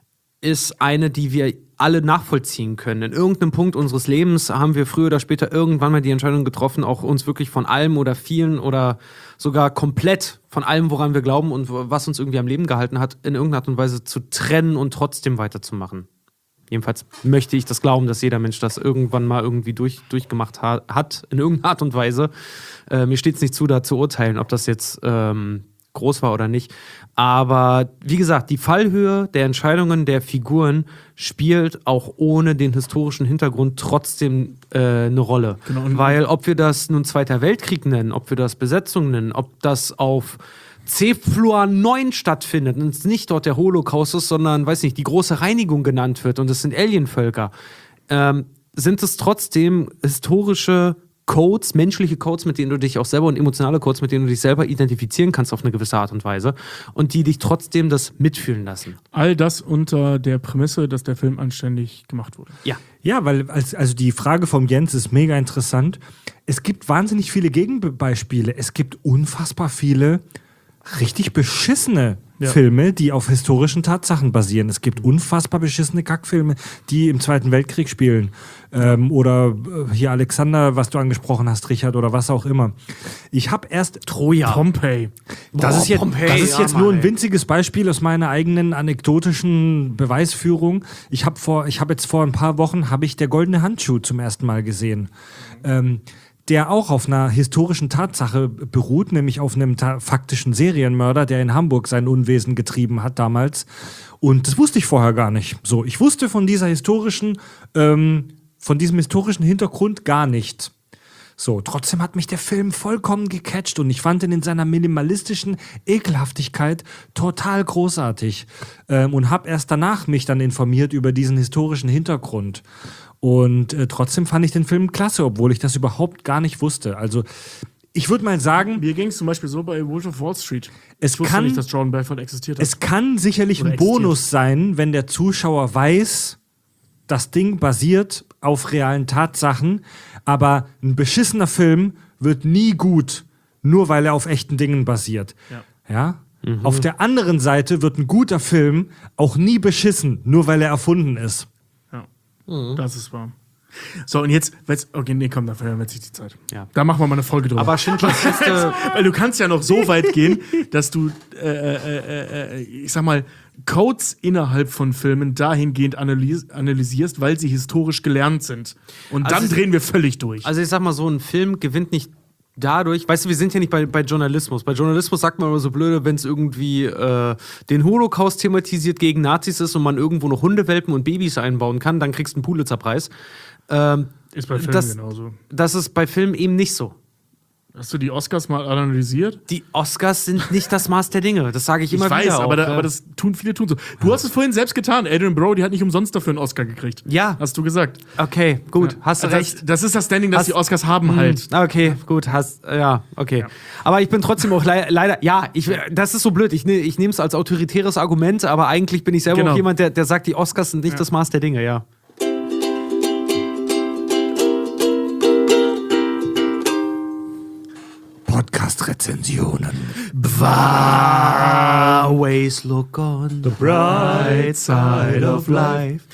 ist eine, die wir alle nachvollziehen können. In irgendeinem Punkt unseres Lebens haben wir früher oder später irgendwann mal die Entscheidung getroffen, auch uns wirklich von allem oder vielen oder sogar komplett von allem, woran wir glauben und was uns irgendwie am Leben gehalten hat, in irgendeiner Art und Weise zu trennen und trotzdem weiterzumachen. Jedenfalls möchte ich das glauben, dass jeder Mensch das irgendwann mal irgendwie durch, durchgemacht ha- hat, in irgendeiner Art und Weise. Äh, mir steht es nicht zu, da zu urteilen, ob das jetzt ähm, groß war oder nicht. Aber wie gesagt, die Fallhöhe der Entscheidungen der Figuren spielt auch ohne den historischen Hintergrund trotzdem äh, eine Rolle. Genau. Weil ob wir das nun Zweiter Weltkrieg nennen, ob wir das Besetzung nennen, ob das auf C Fluor neun stattfindet und es nicht dort der Holocaust ist, sondern, weiß nicht, die große Reinigung genannt wird und es sind Alienvölker, ähm, sind es trotzdem historische Codes, menschliche Codes, mit denen du dich auch selber und emotionale Codes, mit denen du dich selber identifizieren kannst auf eine gewisse Art und Weise und die dich trotzdem das mitfühlen lassen. All das unter der Prämisse, dass der Film anständig gemacht wurde. Ja. Ja, weil als, also die Frage vom Jens ist mega interessant. Es gibt wahnsinnig viele Gegenbeispiele. Es gibt unfassbar viele richtig beschissene Ja. Filme, die auf historischen Tatsachen basieren. Es gibt unfassbar beschissene Kackfilme, die im Zweiten Weltkrieg spielen. Ähm, oder äh, hier Alexander, was du angesprochen hast, Richard, oder was auch immer. Ich habe erst Troja. Pompeii. Das Boah, ist jetzt, Pompeii, das ist ja, jetzt Mann, nur ein ey. winziges Beispiel aus meiner eigenen anekdotischen Beweisführung. Ich habe vor, ich habe jetzt vor ein paar Wochen habe ich Der goldene Handschuh zum ersten Mal gesehen, ähm, der auch auf einer historischen Tatsache beruht, nämlich auf einem ta- faktischen Serienmörder, der in Hamburg sein Unwesen getrieben hat damals. Und das wusste ich vorher gar nicht. So, ich wusste von dieser historischen, ähm, von diesem historischen Hintergrund gar nicht. So, trotzdem hat mich der Film vollkommen gecatcht und ich fand ihn in seiner minimalistischen Ekelhaftigkeit total großartig. Ähm, und habe erst danach mich dann informiert über diesen historischen Hintergrund. Und äh, trotzdem fand ich den Film klasse, obwohl ich das überhaupt gar nicht wusste. Also, ich würde mal sagen, Mir ging es zum Beispiel so bei Wolf of Wall Street. Es ich wusste kann- nicht, dass Jordan Belfort existiert hat. es kann sicherlich Oder ein existiert. Bonus sein, wenn der Zuschauer weiß, das Ding basiert auf realen Tatsachen, aber ein beschissener Film wird nie gut, nur weil er auf echten Dingen basiert. Ja? Auf der anderen Seite wird ein guter Film auch nie beschissen, nur weil er erfunden ist. Ja, das ist wahr. So, und jetzt, weil's- okay, nee, komm, da verlieren wir jetzt nicht die Zeit. Ja. Da machen wir mal eine Folge drüber. Aber Schindlers Liste, Weil du kannst ja noch so weit gehen, dass du, äh, äh, äh, ich sag mal, Codes innerhalb von Filmen dahingehend analys analysierst, weil sie historisch gelernt sind. Und Also dann es- drehen wir völlig durch. also ich sag mal, so ein Film gewinnt nicht dadurch, weißt du, wir sind ja nicht bei, bei Journalismus. Bei Journalismus sagt man immer so blöde, wenn es irgendwie äh, den Holocaust thematisiert, gegen Nazis ist und man irgendwo noch Hundewelpen und Babys einbauen kann, dann kriegst du einen Pulitzerpreis. Ähm, Ist bei Filmen das, genauso. das ist bei Filmen eben nicht so. Hast du die Oscars mal analysiert? Die Oscars sind nicht das Maß der Dinge. Das sage ich immer ich weiß, wieder. aber, auch, da, ja. aber das tun viele tun so. Du hast es vorhin selbst getan. Adrian Brody hat nicht umsonst dafür einen Oscar gekriegt. Ja. Hast du gesagt. Okay, gut, hast du Also recht. Das, das ist das Standing, das Hast- die Oscars haben halt. Ah, okay, gut, hast, ja, okay. Aber ich bin trotzdem auch le leider, ja, ich, das ist so blöd. Ich, ne, ich nehme es als autoritäres Argument, aber eigentlich bin ich selber Genau. auch jemand, der, der sagt, die Oscars sind nicht das Maß der Dinge, ja. Podcast-Rezensionen. Always look on the bright side of life.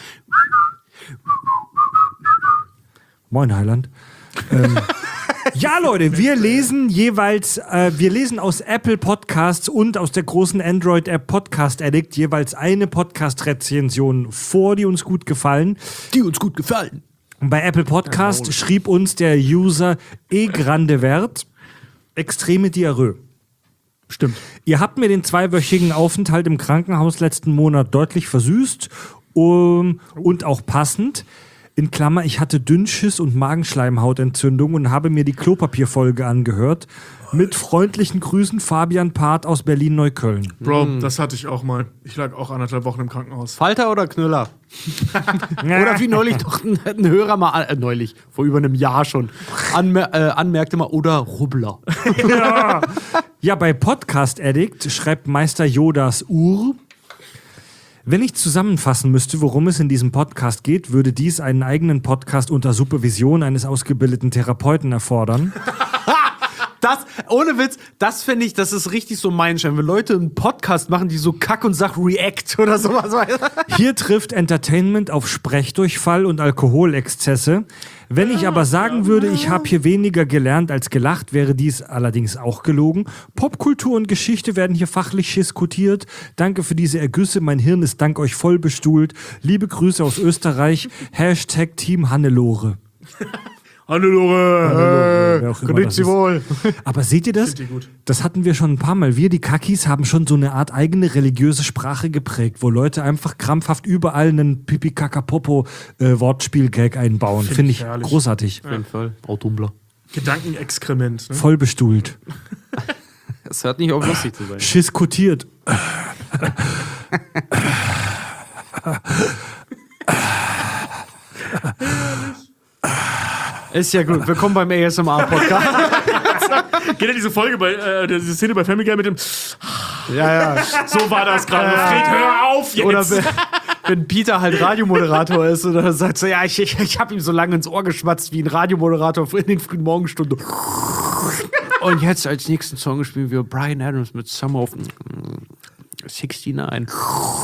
Moin, Heiland. ähm, ja, Leute, wir lesen jeweils, äh, wir lesen aus Apple Podcasts und aus der großen Android-App Podcast Addict jeweils eine Podcast-Rezension vor, die uns gut gefallen. Die uns gut gefallen. Und bei Apple Podcast schrieb uns der User E. Grandewert extreme Diarrhoe. Stimmt. Ihr habt mir den zweiwöchigen Aufenthalt im Krankenhaus letzten Monat deutlich versüßt um, und auch passend. In Klammer, ich hatte Dünnschiss und Magenschleimhautentzündung und habe mir die Klopapierfolge angehört. Mit freundlichen Grüßen, Fabian Part aus Berlin-Neukölln. Bro, das hatte ich auch mal. Ich lag auch anderthalb Wochen im Krankenhaus. Falter oder Knüller? Oder wie neulich doch ein, ein Hörer mal, äh, neulich, vor über einem Jahr schon, anmer äh, anmerkte mal, oder Rubbler. Ja, bei Podcast Addict schreibt Meister Yodas Ur: Wenn ich zusammenfassen müsste, worum es in diesem Podcast geht, würde dies einen eigenen Podcast unter Supervision eines ausgebildeten Therapeuten erfordern. Das, ohne Witz, das finde ich, das ist richtig so mein Schein. Wenn Leute einen Podcast machen, die so Kack und Sach React oder sowas. Hier trifft Entertainment auf Sprechdurchfall und Alkoholexzesse. Wenn ich aber sagen würde, ich habe hier weniger gelernt als gelacht, wäre dies allerdings auch gelogen. Popkultur und Geschichte werden hier fachlich diskutiert. Danke für diese Ergüsse. Mein Hirn ist dank euch voll bestuhlt. Liebe Grüße aus Österreich. Hashtag Team Hannelore. Hannelore! Wer auch immer das ist. wohl. Aber seht ihr das? Das hatten wir schon ein paar Mal. Wir, die Kakis, haben schon so eine Art eigene religiöse Sprache geprägt, wo Leute einfach krampfhaft überall einen Pipi-Kaka-Popo-Wortspiel-Gag einbauen. Find Finde ich ich herrlich. großartig. Auf jeden Fall. Autombler. Gedankenexkrement. Ne? Voll bestuhlt. Es hört nicht auf, lustig zu sein. Schiskutiert. Ist ja gut. Willkommen beim A S M R-Podcast. Geht ja diese Folge bei, äh, diese Szene bei Family Guy mit dem. Ja, ja. So war das gerade. Fred, hör auf jetzt! Oder wenn, wenn Peter halt Radiomoderator ist und dann sagt so, ja, ich, ich, ich habe ihm so lange ins Ohr geschmatzt wie ein Radiomoderator in den frühen Morgenstunden. Und jetzt als nächsten Song spielen wir Bryan Adams mit Summer of sixty-nine.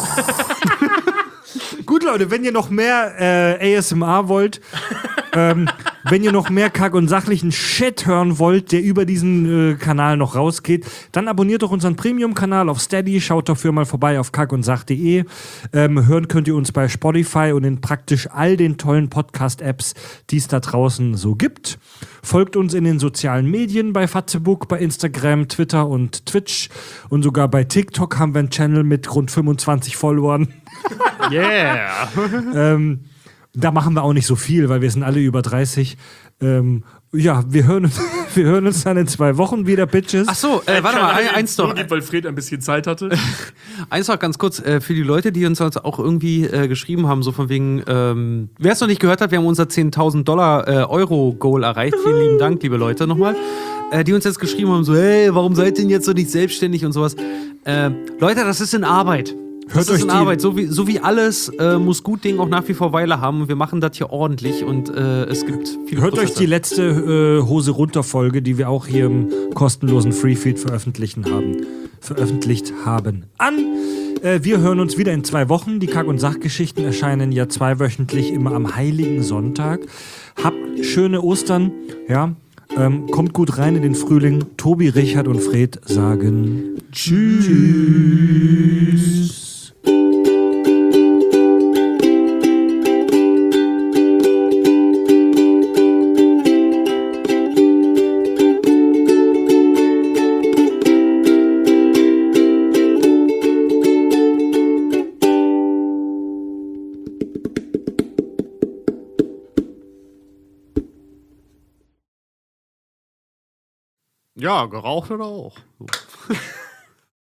Gut, Leute, wenn ihr noch mehr äh, A S M R wollt, ähm, wenn ihr noch mehr Kack- und sachlichen Shit hören wollt, der über diesen äh, Kanal noch rausgeht, dann abonniert doch unseren Premium-Kanal auf Steady. Schaut dafür mal vorbei auf kack und sach punkt de. Ähm, hören könnt ihr uns bei Spotify und in praktisch all den tollen Podcast-Apps, die es da draußen so gibt. Folgt uns in den sozialen Medien bei Facebook, bei Instagram, Twitter und Twitch. Und sogar bei TikTok haben wir einen Channel mit rund fünfundzwanzig Followern. Yeah. ähm, da machen wir auch nicht so viel, weil wir sind alle über dreißig. Ähm, ja, wir hören, uns, wir hören uns dann in zwei Wochen wieder, Bitches. Ach so, äh, warte mal, ein, eins noch. Gibt, weil Fred ein bisschen Zeit hatte. Eins noch ganz kurz, äh, für die Leute, die uns also auch irgendwie äh, geschrieben haben, so von wegen, ähm, wer es noch nicht gehört hat, wir haben unser zehntausend Dollar äh, Euro-Goal erreicht. Vielen lieben Dank, liebe Leute, nochmal. Äh, die uns jetzt geschrieben haben, so, hey, warum seid ihr denn jetzt so nicht selbstständig und sowas. Äh, Leute, das ist in Arbeit. Das Hört ist euch in die- Arbeit. So wie, so wie alles äh, muss gut Ding auch nach wie vor Weile haben. Und wir machen das hier ordentlich und äh, es gibt viele Hört euch Prozesse. die letzte äh, Hose runter Folge, die wir auch hier im kostenlosen Freefeed veröffentlichen haben, veröffentlicht haben, an. Äh, wir hören uns wieder in zwei Wochen. Die Kack- und Sachgeschichten erscheinen ja zweiwöchentlich immer am Heiligen Sonntag. Habt schöne Ostern, ja. Ähm, kommt gut rein in den Frühling. Tobi, Richard und Fred sagen Tschüss. Tschüss. Ja, geraucht oder auch. So.